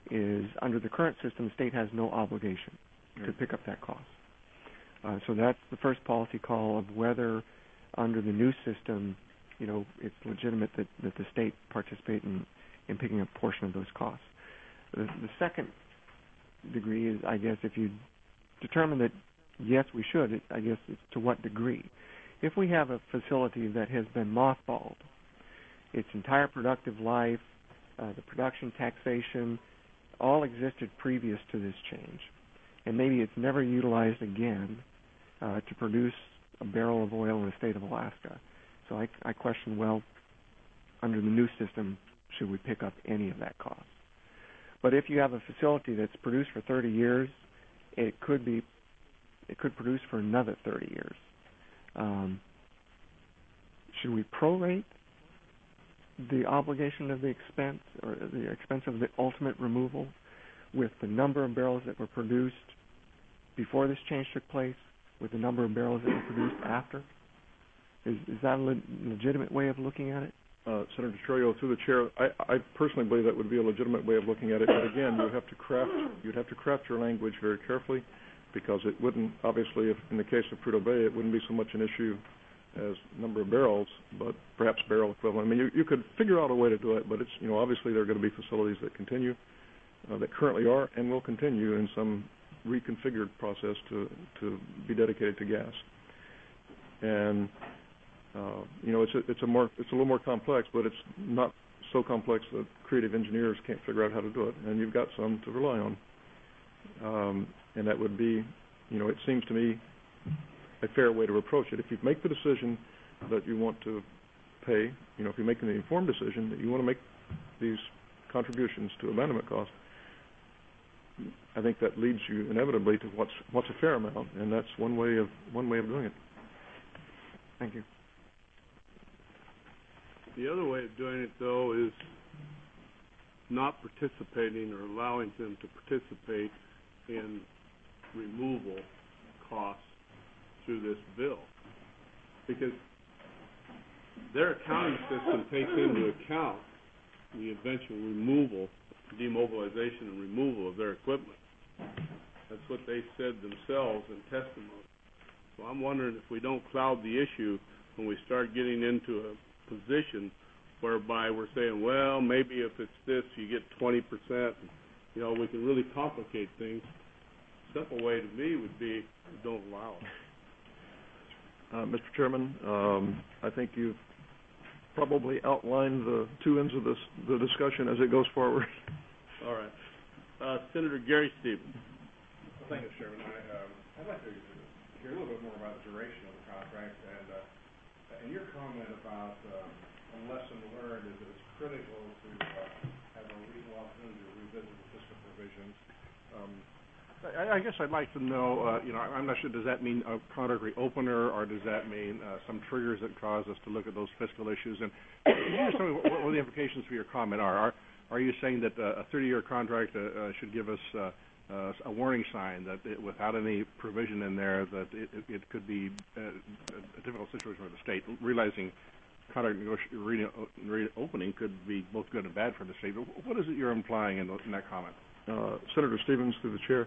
is under the current system, the state has no obligation to pick up that cost. So that's the first policy call of whether under the new system, it's legitimate that the state participate in picking up a portion of those costs. The second degree is, I guess, if you determine that, yes, we should, I guess it's to what degree. If we have a facility that has been mothballed, its entire productive life, the production, taxation, all existed previous to this change, and maybe it's never utilized again to produce a barrel of oil in the state of Alaska. So I question, well, under the new system, should we pick up any of that cost? But if you have a facility that's produced for 30 years, it could produce for another 30 years. Should we prorate the obligation of the expense or the expense of the ultimate removal with the number of barrels that were produced before this change took place with the number of barrels that were produced after? Is that a legitimate way of looking at it? Senator Trillo, through the chair, I personally believe that would be a legitimate way of looking at it. But again, you'd have to craft your language very carefully, because it wouldn't, obviously, if in the case of Prudhoe Bay, it wouldn't be so much an issue as number of barrels, but perhaps barrel equivalent. I mean, you could figure out a way to do it, but it's, obviously there are going to be facilities that continue, that currently are and will continue in some reconfigured process to be dedicated to gas. And it's a little more complex, but it's not so complex that creative engineers can't figure out how to do it, and you've got some to rely on. And that would be, it seems to me, a fair way to approach it. If you make the decision that you want to pay, if you make an informed decision that you want to make these contributions to abandonment costs, I think that leads you inevitably to what's a fair amount, and that's one way of doing it. Thank you. The other way of doing it, though, is not participating or allowing them to participate in removal costs through this bill, because their accounting system takes into account the eventual removal, demobilization and removal of their equipment. That's what they said themselves in testimony. So I'm wondering if we don't cloud the issue when we start getting into a position whereby we're saying, well, maybe if it's this, you get 20%. We can really complicate things. A simple way to me would be don't allow it. Mr. Chairman, I think you've probably outlined the two ends of the discussion as it goes forward. All right. Senator Gary Stevens. Well, thank you, Chairman. I'd like to hear a little bit more about the duration of the contract, and your comment about a lesson learned is that it's critical to have a reasonable opportunity to revisit the fiscal provisions. I guess I'd like to know, I'm not sure, does that mean a contract reopener, or does that mean some triggers that cause us to look at those fiscal issues? And can you just tell me what the implications for your comment are? Are you saying that a 30-year contract should give us a warning sign that without any provision in there that it could be a difficult situation for the state, realizing contract reopening could be both good and bad for the state? But what is it you're implying in that comment? Senator Stevens, through the chair.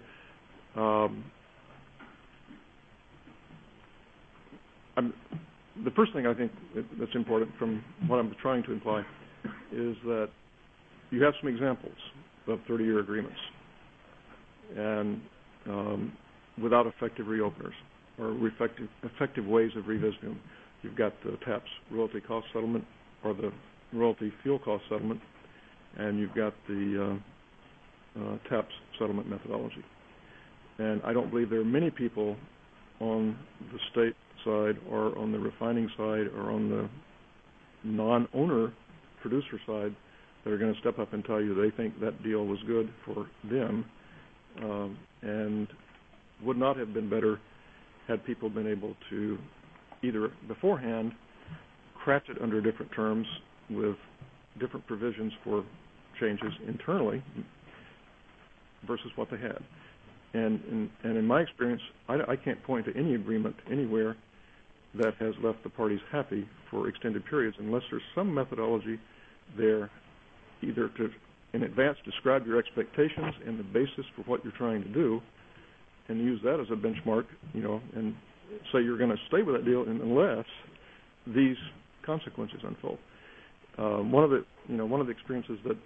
The first thing I think that's important from what I'm trying to imply is that you have some examples of 30-year agreements and without effective reopeners or effective ways of revisiting them. You've got the TAPS royalty cost settlement or the royalty fuel cost settlement, and you've got the TAPS settlement methodology. And I don't believe there are many people on the state side or on the refining side or on the non-owner producer side that are going to step up and tell you they think that deal was good for them and would not have been better had people been able to either beforehand craft it under different terms with different provisions for changes internally versus what they had. And in my experience, I can't point to any agreement anywhere that has left the parties happy for extended periods unless there's some methodology there either to in advance describe your expectations and the basis for what you're trying to do, and use that as a benchmark, and say you're going to stay with that deal unless these consequences unfold. One of the experiences that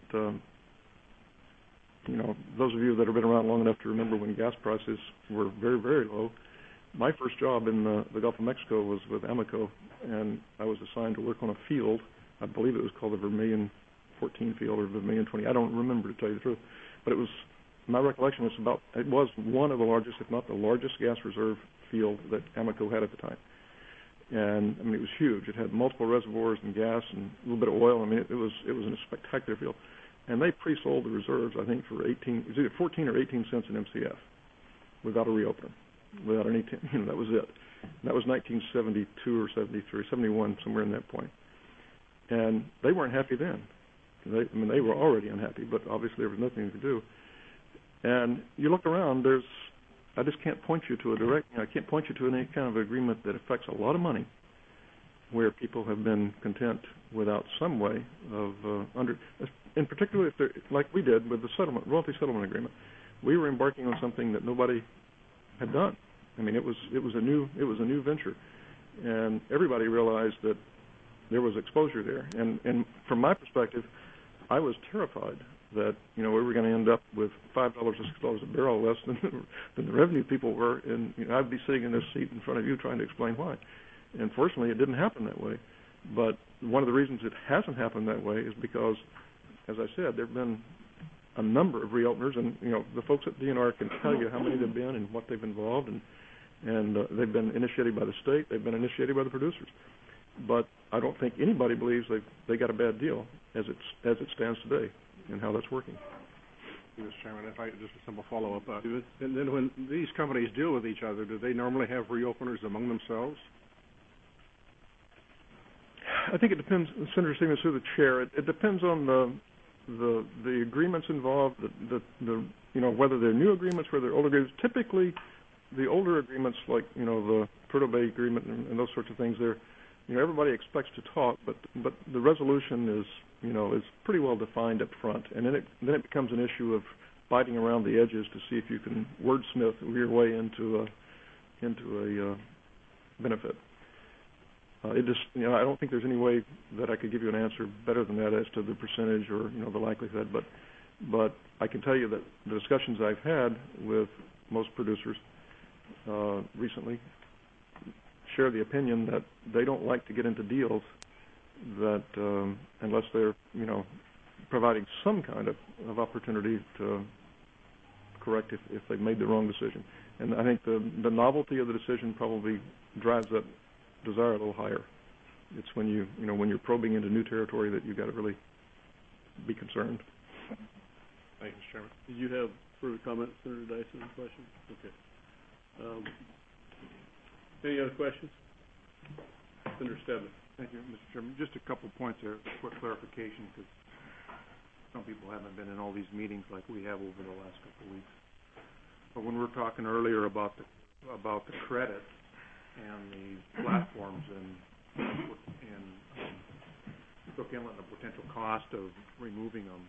those of you that have been around long enough to remember when gas prices were very, very low. My first job in the Gulf of Mexico was with Amoco, and I was assigned to work on a field. I believe it was called the Vermilion 14 field or Vermilion 20. I don't remember, to tell you the truth, but my recollection was it was one of the largest, if not the largest, gas reserve field that Amoco had at the time. And I mean, it was huge. It had multiple reservoirs and gas and a little bit of oil. I mean, it was a spectacular field. And they pre-sold the reserves, I think, for it was either 14 or 18 cents an MCF, without a reopener, without any. That was it. And that was 1972 or 73, 71, somewhere in that point. And they weren't happy then. They were already unhappy, but obviously there was nothing to do. And you look around, I just can't point you to I can't point you to any kind of agreement that affects a lot of money where people have been content without some way of in particular, if they're, like we did with the royalty settlement agreement. We were embarking on something that nobody had done. I mean, it was a new venture, and everybody realized that there was exposure there. And from my perspective, I was terrified that we were going to end up with $5 or $6 a barrel less than the revenue people were, and I'd be sitting in this seat in front of you trying to explain why. And fortunately, it didn't happen that way. But one of the reasons it hasn't happened that way is because, as I said, there have been a number of reopeners, and the folks at DNR can tell you how many there've been and what they've involved, and they've been initiated by the state, they've been initiated by the producers. But I don't think anybody believes they got a bad deal as it stands today, and how that's working. Mr. Chairman, if I just a simple follow-up. And then when these companies deal with each other, do they normally have reopeners among themselves? I think it depends, Senator Stevens, through the chair. It depends on the agreements involved, whether they're new agreements, whether they're old agreements. Typically, the older agreements, like the Prudhoe Bay agreement and those sorts of things, everybody expects to talk, but the resolution is pretty well defined up front, and then it becomes an issue of biting around the edges to see if you can wordsmith your way into a benefit. I don't think there's any way that I could give you an answer better than that as to the percentage or the likelihood, but I can tell you that the discussions I've had with most producers recently share the opinion that they don't like to get into deals that unless they're providing some kind of opportunity to correct if they've made the wrong decision. And I think the novelty of the decision probably drives that desire a little higher. It's when when you're probing into new territory that you've got to really be concerned. Thank you, Mr. Chairman. Did you have further comments, Senator Dyson, question? Okay. Any other questions? Senator Stedman. Thank you, Mr. Chairman. Just a couple points there, quick clarification, because some people haven't been in all these meetings like we have over the last couple of weeks. But when we were talking earlier about the credit and the platforms and Cook Inlet and the potential cost of removing them,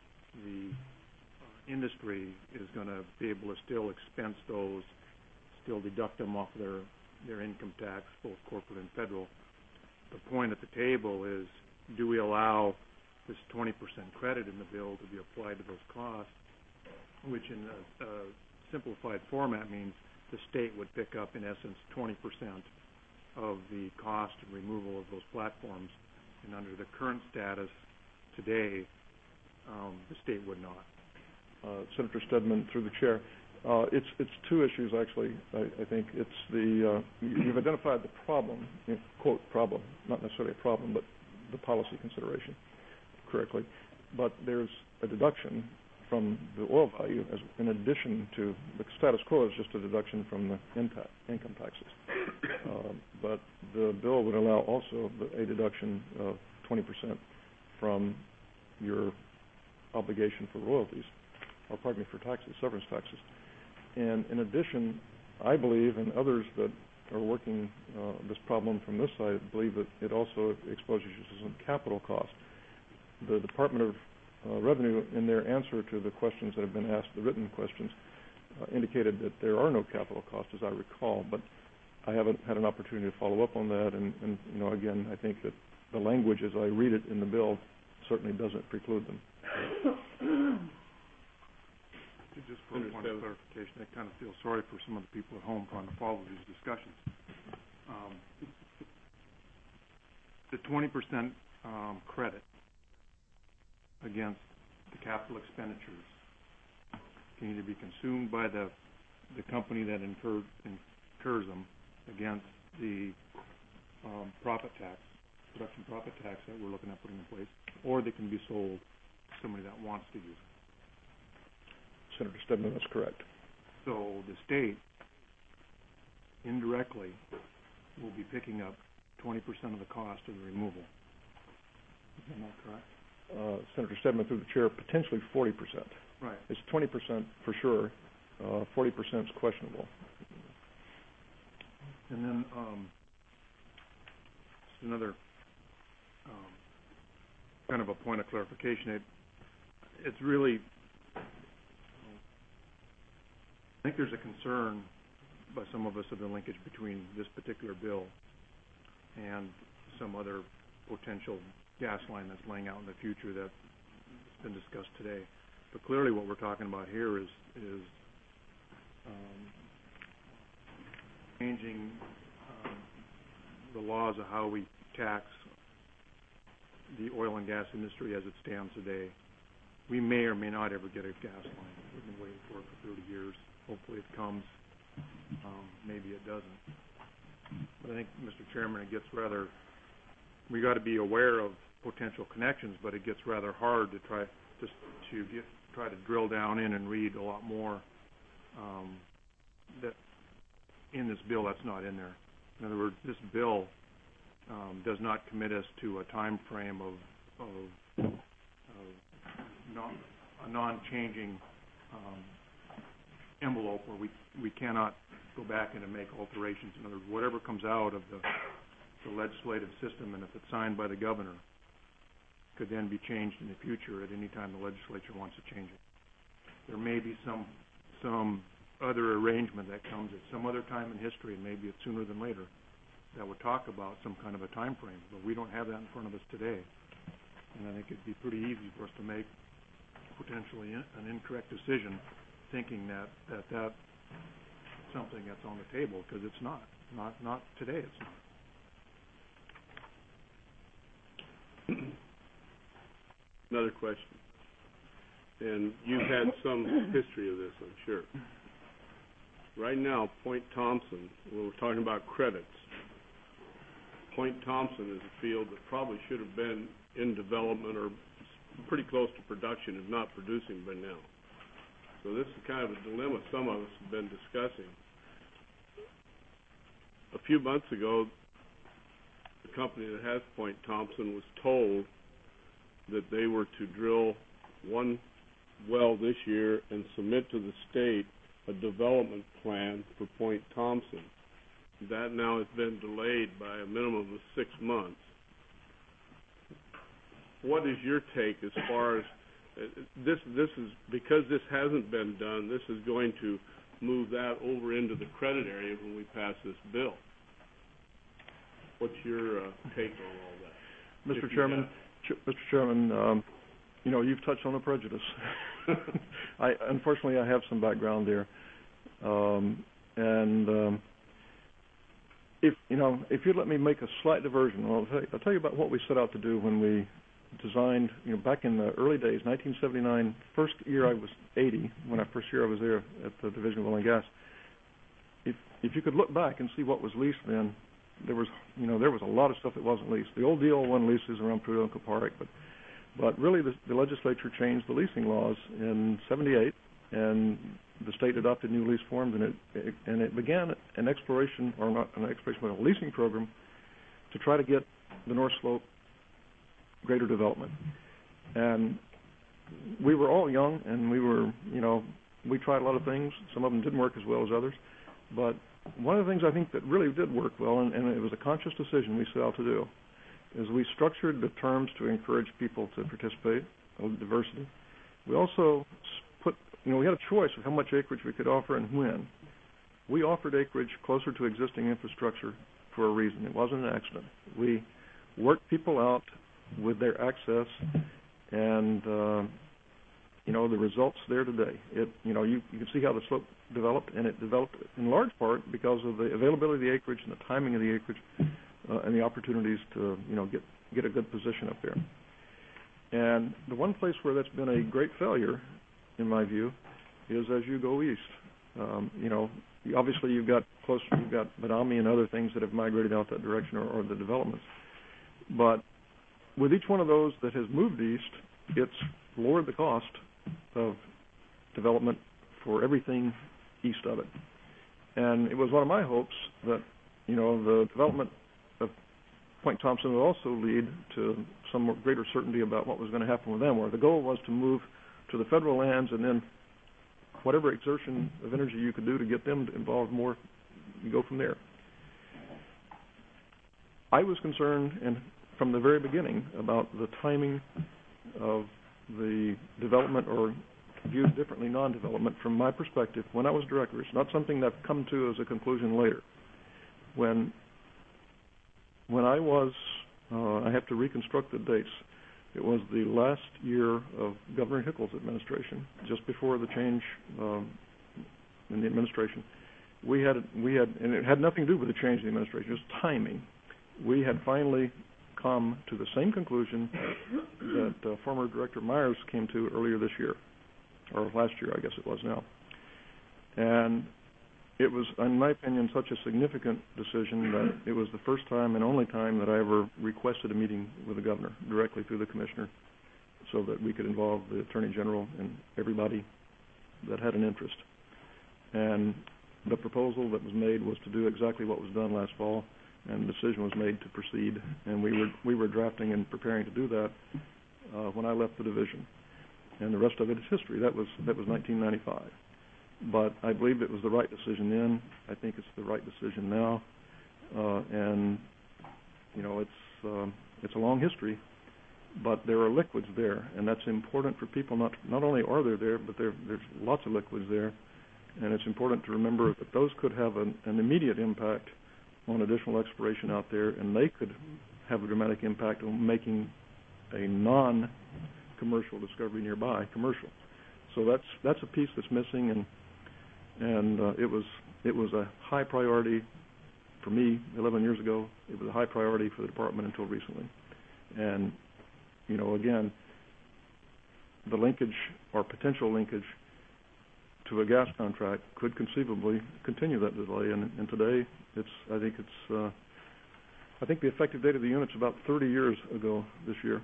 the industry is going to be able to still expense those, still deduct them off their income tax, both corporate and federal. The point at the table is, do we allow this 20% credit in the bill to be applied to those costs, which in a simplified format means the state would pick up, in essence, 20% of the cost and removal of those platforms. And under the current status today, the state would not. Senator Stedman, through the chair, it's two issues actually. I think it's you've identified the problem, quote problem, not necessarily a problem, but the policy consideration correctly. But there's a deduction from the oil value in addition to the status quo is just a deduction from the income taxes. But the bill would allow also a deduction of 20% from your obligation for royalties, or pardon me, for taxes, severance taxes. And in addition, I believe, and others that are working this problem from this side believe that it also exposes you to some capital costs. The Department of Revenue, in their answer to the questions that have been asked, the written questions, indicated that there are no capital costs, as I recall, but I haven't had an opportunity to follow up on that, and again, I think that the language as I read it in the bill certainly doesn't preclude them. Just for a point of clarification, I kind of feel sorry for some of the people at home trying to follow these discussions. The 20% credit against the capital expenditures can either be consumed by the company that incurs them against the production profit tax that we're looking at putting in place, or they can be sold to somebody that wants to use it. Senator Stedman, that's correct. So the state indirectly will be picking up 20% of the cost of the removal. Is that not correct? Senator Stedman, through the chair, potentially 40%. Right. It's 20% for sure. 40% is questionable. And then just another kind of a point of clarification. It's really, I think there's a concern by some of us of the linkage between this particular bill and some other potential gas line that's laying out in the future that's been discussed today. But clearly what we're talking about here is changing the laws of how we tax the oil and gas industry as it stands today. We may or may not ever get a gas line. We've been waiting for it for 30 years. Hopefully it comes. Maybe it doesn't. But I think, Mr. Chairman, it gets rather, we got to be aware of potential connections, but it gets rather hard to try to drill down in and read a lot more that in this bill that's not in there. In other words, this bill does not commit us to a time frame of a non-changing envelope where we cannot go back in and make alterations. In other words, whatever comes out of the legislative system, and if it's signed by the governor, could then be changed in the future at any time the legislature wants to change it. There may be some other arrangement that comes at some other time in history, and maybe it's sooner than later, that would talk about some kind of a time frame, but we don't have that in front of us today. And I think it'd be pretty easy for us to make potentially an incorrect decision thinking that that's something that's on the table, because it's not today. It's not. Another question, and you've had some history of this, I'm sure. Right now, Point Thompson, when we're talking about credits, Point Thompson is a field that probably should have been in development or pretty close to production, if not producing by now. So this is kind of a dilemma some of us have been discussing. A few months ago, the company that has Point Thompson was told that they were to drill one well this year and submit to the state a development plan for Point Thompson. That now has been delayed by a minimum of 6 months. What is your take as far as this is, because this hasn't been done, this is going to move that over into the credit area when we pass this bill. What's your take on all that? Mr. Chairman, you've touched on the prejudice. Unfortunately, I have some background there, if you'd let me make a slight diversion, I'll tell you about what we set out to do when we designed, back in the early days, 1979, first year I was 80, first year I was there at the Division of Oil and Gas. If you could look back and see what was leased then, there was a lot of stuff that wasn't leased. The old DO1 leases around Prudhoe and Kuparuk, but really the legislature changed the leasing laws in '78, and the state adopted new lease forms, and it began an exploration, or not an exploration, but a leasing program to try to get the North Slope greater development. And we were all young, and we tried a lot of things. Some of them didn't work as well as others, but one of the things I think that really did work well, and it was a conscious decision we set out to do, is we structured the terms to encourage people to participate. diversity. We also we had a choice of how much acreage we could offer and when. We offered acreage closer to existing infrastructure for a reason. It wasn't an accident. We worked people out with their access, and the results there today. You can see how the slope developed, and it developed in large part because of the availability of the acreage and the timing of the acreage, and the opportunities to get a good position up there. And the one place where that's been a great failure, in my view, is as you go east. Obviously you've got Badami and other things that have migrated out that direction, or the developments. But with each one of those that has moved east, it's lowered the cost of development for everything east of it. And it was one of my hopes that, the development of Point Thompson would also lead to some greater certainty about what was going to happen with them, where the goal was to move to the federal lands, and then whatever exertion of energy you could do to get them involved more, you go from there. I was concerned, and from the very beginning, about the timing of the development, or viewed differently, non-development, from my perspective when I was director. It's not something that I've come to as a conclusion later. When I was, I have to reconstruct the dates. It was the last year of Governor Hickles' administration, just before the change in the administration. We had, and it had nothing to do with the change in the administration, just timing. We had finally come to the same conclusion that former Director Myers came to earlier this year, or last year, I guess it was now. And it was, in my opinion, such a significant decision that it was the first time and only time that I ever requested a meeting with the governor directly through the commissioner, so that we could involve the Attorney General and everybody that had an interest. And the proposal that was made was to do exactly what was done last fall, and the decision was made to proceed. And we were drafting and preparing to do that when I left the division. And the rest of it is history. That was 1995. But I believed it was the right decision then. I think it's the right decision now. And it's a long history, but there are liquids there, and that's important for people. Not only are they there, but there's lots of liquids there, and it's important to remember that those could have an immediate impact on additional exploration out there, and they could have a dramatic impact on making a non-commercial discovery nearby commercial. So that's a piece that's missing, and it was a high priority for me 11 years ago. It was a high priority for the department until recently. And again, the linkage or potential linkage to a gas contract could conceivably continue that delay. And today, I think the effective date of the unit's about 30 years ago this year.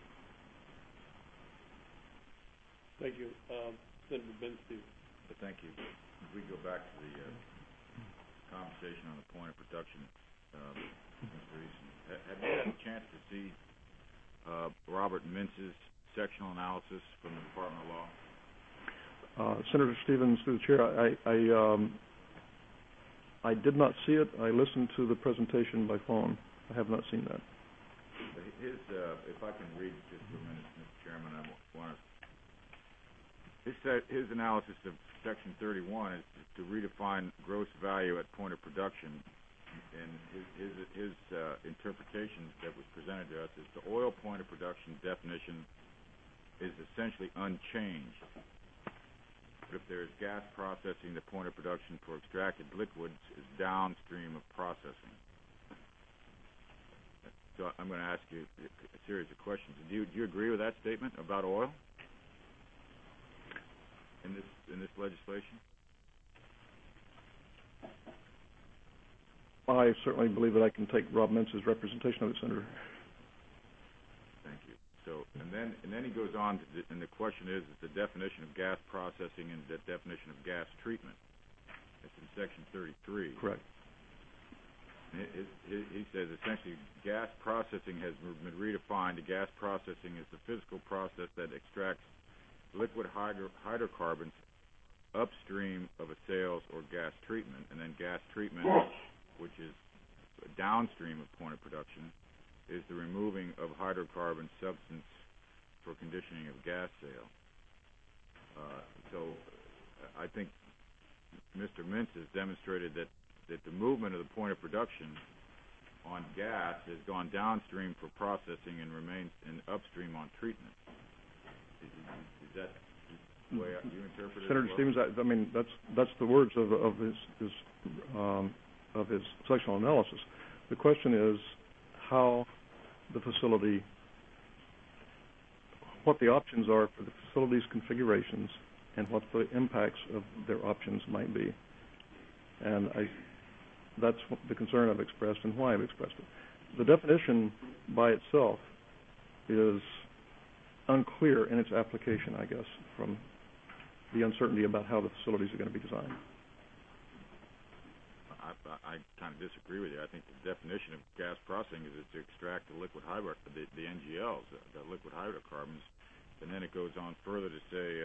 Thank you. Senator Ben Stevens. Thank you. If we go back to the conversation on the point of production, Mr. Eason, have you had a chance to see Robert Mintz's sectional analysis from the Department of Law? Senator Stevens, through the chair, I did not see it. I listened to the presentation by phone. I have not seen that. If I can read just for a minute, Mr. Chairman, I want to. His analysis of Section 31 is to redefine gross value at point of production, and his interpretation that was presented to us is the oil point of production definition is essentially unchanged. But if there is gas processing, the point of production for extracted liquids is downstream of processing. So I'm going to ask you a series of questions. Do you agree with that statement about oil in this legislation? I certainly believe that I can take Rob Mintz's representation of it, Senator. Thank you. So, and then he goes on, and the question is the definition of gas processing and the definition of gas treatment. It's in Section 33. Correct. He says essentially gas processing has been redefined. The gas processing is the physical process that extracts liquid hydrocarbons upstream of a sales or gas treatment, and then gas treatment, which is downstream of point of production, is the removing of hydrocarbon substance for conditioning of gas sale. So I think Mr. Mintz has demonstrated that the movement of the point of production on gas has gone downstream for processing and remains upstream on treatment. Is that the way you interpret it? Senator Stevens, I mean that's the words of his sectional analysis. The question is how the facility, what the options are for the facility's configurations, and what the impacts of their options might be. And that's the concern I've expressed and why I've expressed it. The definition by itself is unclear in its application, I guess, from the uncertainty about how the facilities are going to be designed. I kind of disagree with you. I think the definition of gas processing is to extract the liquid the NGLs, the liquid hydrocarbons, and then it goes on further to say,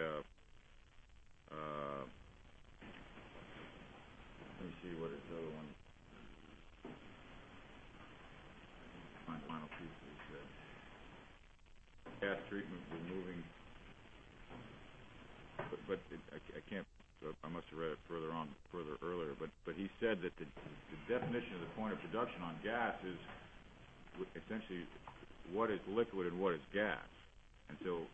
let me see what his other one. My final piece that he said. Gas treatment removing, but I can't. I must have read it further earlier. But he said that the definition of the point of production on gas is essentially what is liquid and what is gas, and so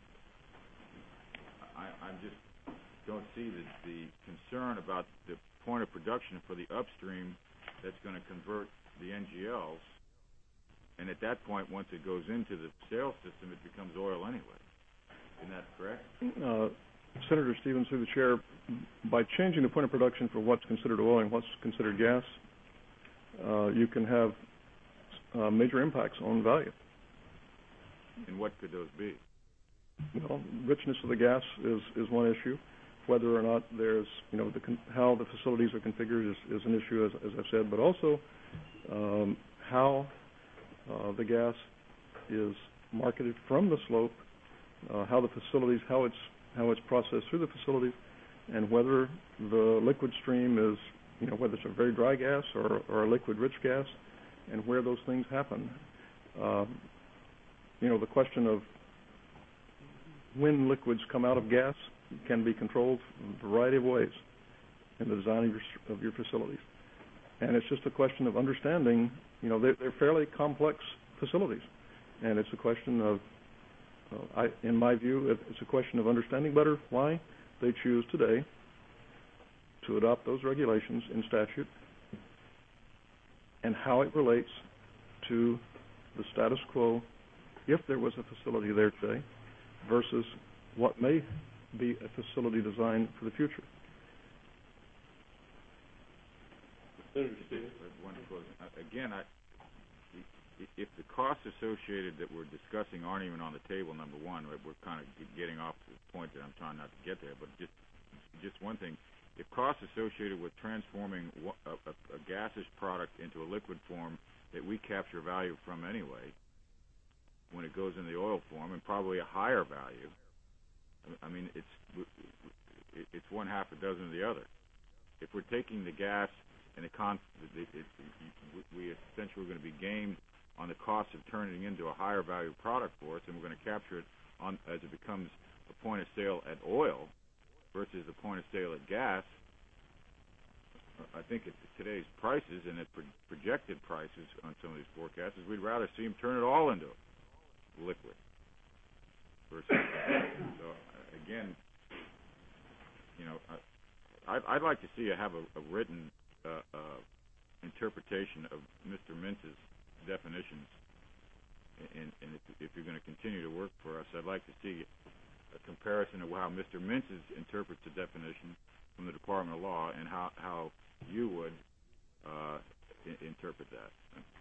I just don't see the concern about the point of production for the upstream that's going to convert the NGLs, and at that point, once it goes into the sales system, it becomes oil anyway. Isn't that correct? Senator Stevens, through the chair, by changing the point of production for what's considered oil and what's considered gas, you can have major impacts on value. And what could those be? Well, richness of the gas is one issue. Whether or not there's, how the facilities are configured is an issue, as I've said, but also how the gas is marketed from the slope, how the facilities, how it's processed through the facilities, and whether the liquid stream is, whether it's a very dry gas or a liquid-rich gas, and where those things happen. The question of when liquids come out of gas can be controlled in a variety of ways in the design of your facilities. And it's just a question of understanding, they're fairly complex facilities. And it's a question of, in my view, it's a question of understanding better why they choose today to adopt those regulations in statute and how it relates to the status quo if there was a facility there today versus what may be a facility design for the future. Again, if the costs associated that we're discussing aren't even on the table, number one, we're kind of getting off the point that I'm trying not to get there, but just one thing. If costs associated with transforming a gaseous product into a liquid form that we capture value from anyway, when it goes in the oil form, and probably a higher value, I mean, it's one half a dozen of the other. If we're taking the gas and we essentially are going to be gamed on the cost of turning it into a higher value product for us, and we're going to capture it as it becomes a point of sale at oil versus a point of sale at gas. I think at today's prices and at projected prices on some of these forecasts, we'd rather see them turn it all into liquid versus so again, I'd like to see you have a written interpretation of Mr. Mintz's definitions, and if you're going to continue to work for us, I'd like to see a comparison of how Mr. Mintz interprets the definition from the Department of Law and how you would interpret that.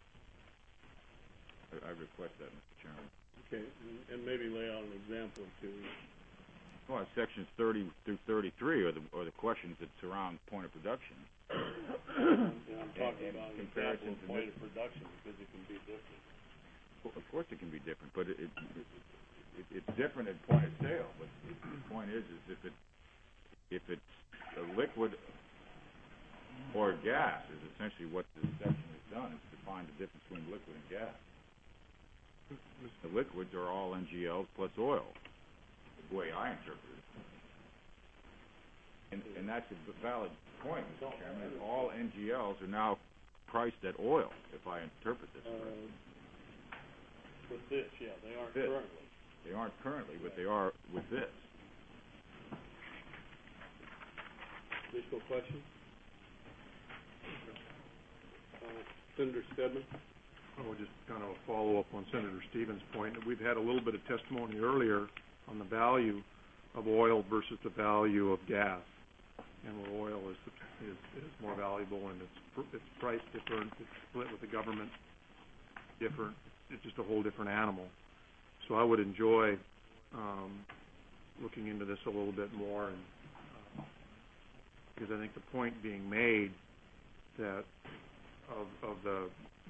I request that, Mr. Chairman. Okay, and maybe lay out an example to. Well, sections 30 through 33 are the questions that surround point of production. I'm talking about an example of point of production because it can be different. Well, of course, it can be different, but it's different at point of sale. But the point is if it's a liquid or gas is essentially what the section has done is define the difference between liquid and gas. The liquids are all NGLs plus oil, the way I interpret it. And that's a valid point, Mr. Chairman. All NGLs are now priced at oil, if I interpret this correctly. With this, yeah, they aren't currently. They aren't currently, but they are with this. Additional questions? Senator Stedman? Oh, just kind of a follow-up on Senator Stevens' point. We've had a little bit of testimony earlier on the value of oil versus the value of gas, and where oil is more valuable, and it's priced different, it's split with the government different. It's just a whole different animal. So I would enjoy looking into this a little bit more, and because I think the point being made that of the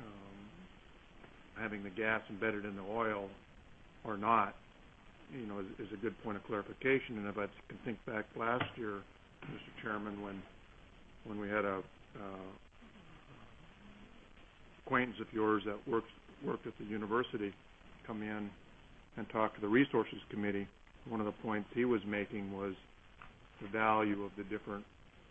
having the gas embedded in the oil or not, is a good point of clarification. And if I can think back last year, Mr. Chairman, when we had a acquaintance of yours that worked at the university come in and talk to the Resources Committee, one of the points he was making was the value of the different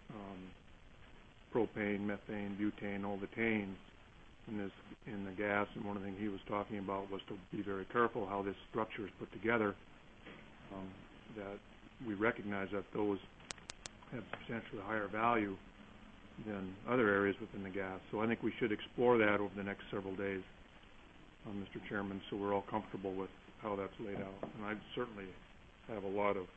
propane, methane, butane, all the tanes in the gas, and one of the things he was talking about was to be very careful how this structure is put together, that we recognize that those have substantially higher value than other areas within the gas. So I think we should explore that over the next several days, Mr. Chairman, so we're all comfortable with how that's laid out. And I certainly have a lot of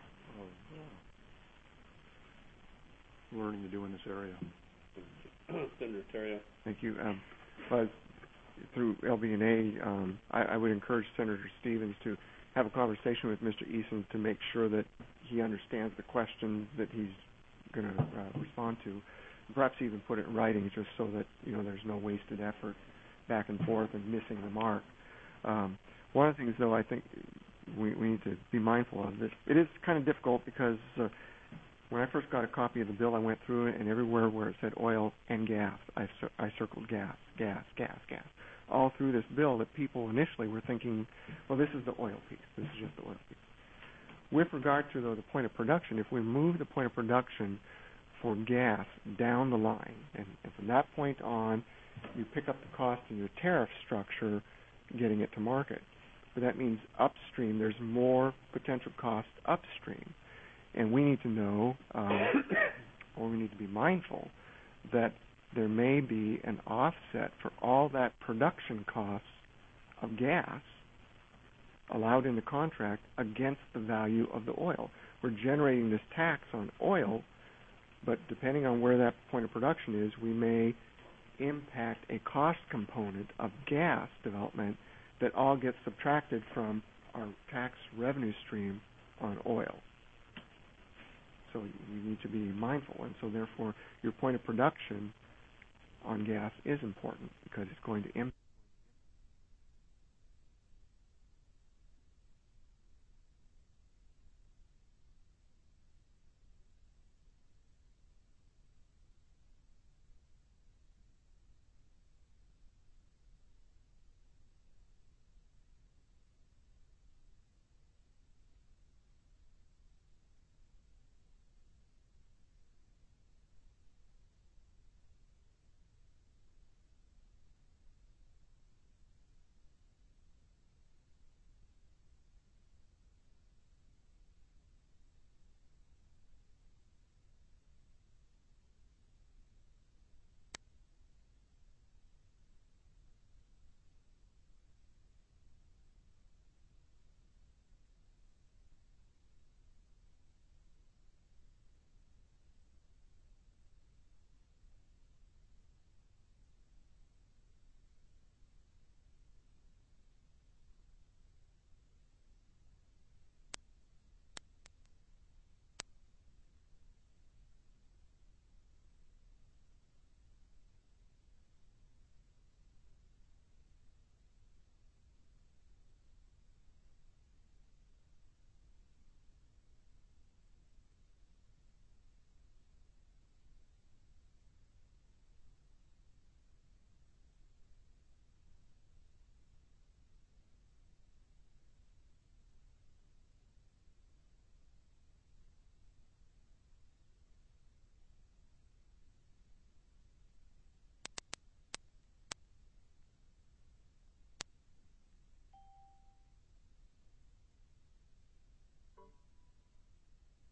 learning to do in this area. Senator Terrio. Thank you. Through LB&A, I would encourage Senator Stevens to have a conversation with Mr. Eason to make sure that he understands the question that he's going to respond to. Perhaps even put it in writing, just so that there's no wasted effort back and forth and missing the mark. One of the things, though, I think we need to be mindful of this. It is kind of difficult because when I first got a copy of the bill, I went through it, and everywhere where it said oil and gas, I circled gas, all through this bill, that people initially were thinking, well, this is the oil piece. This is just the oil piece. With regard to, though, the point of production, if we move the point of production for gas down the line, and from that point on, you pick up the cost in your tariff structure getting it to market. But that means upstream, there's more potential cost upstream. And we need to know, or we need to be mindful, that there may be an offset for all that production costs of gas allowed in the contract against the value of the oil. We're generating this tax on oil, but depending on where that point of production is, we may impact a cost component of gas development that all gets subtracted from our tax revenue stream on oil. So you need to be mindful, and so therefore your point of production on gas is important because it's going to impact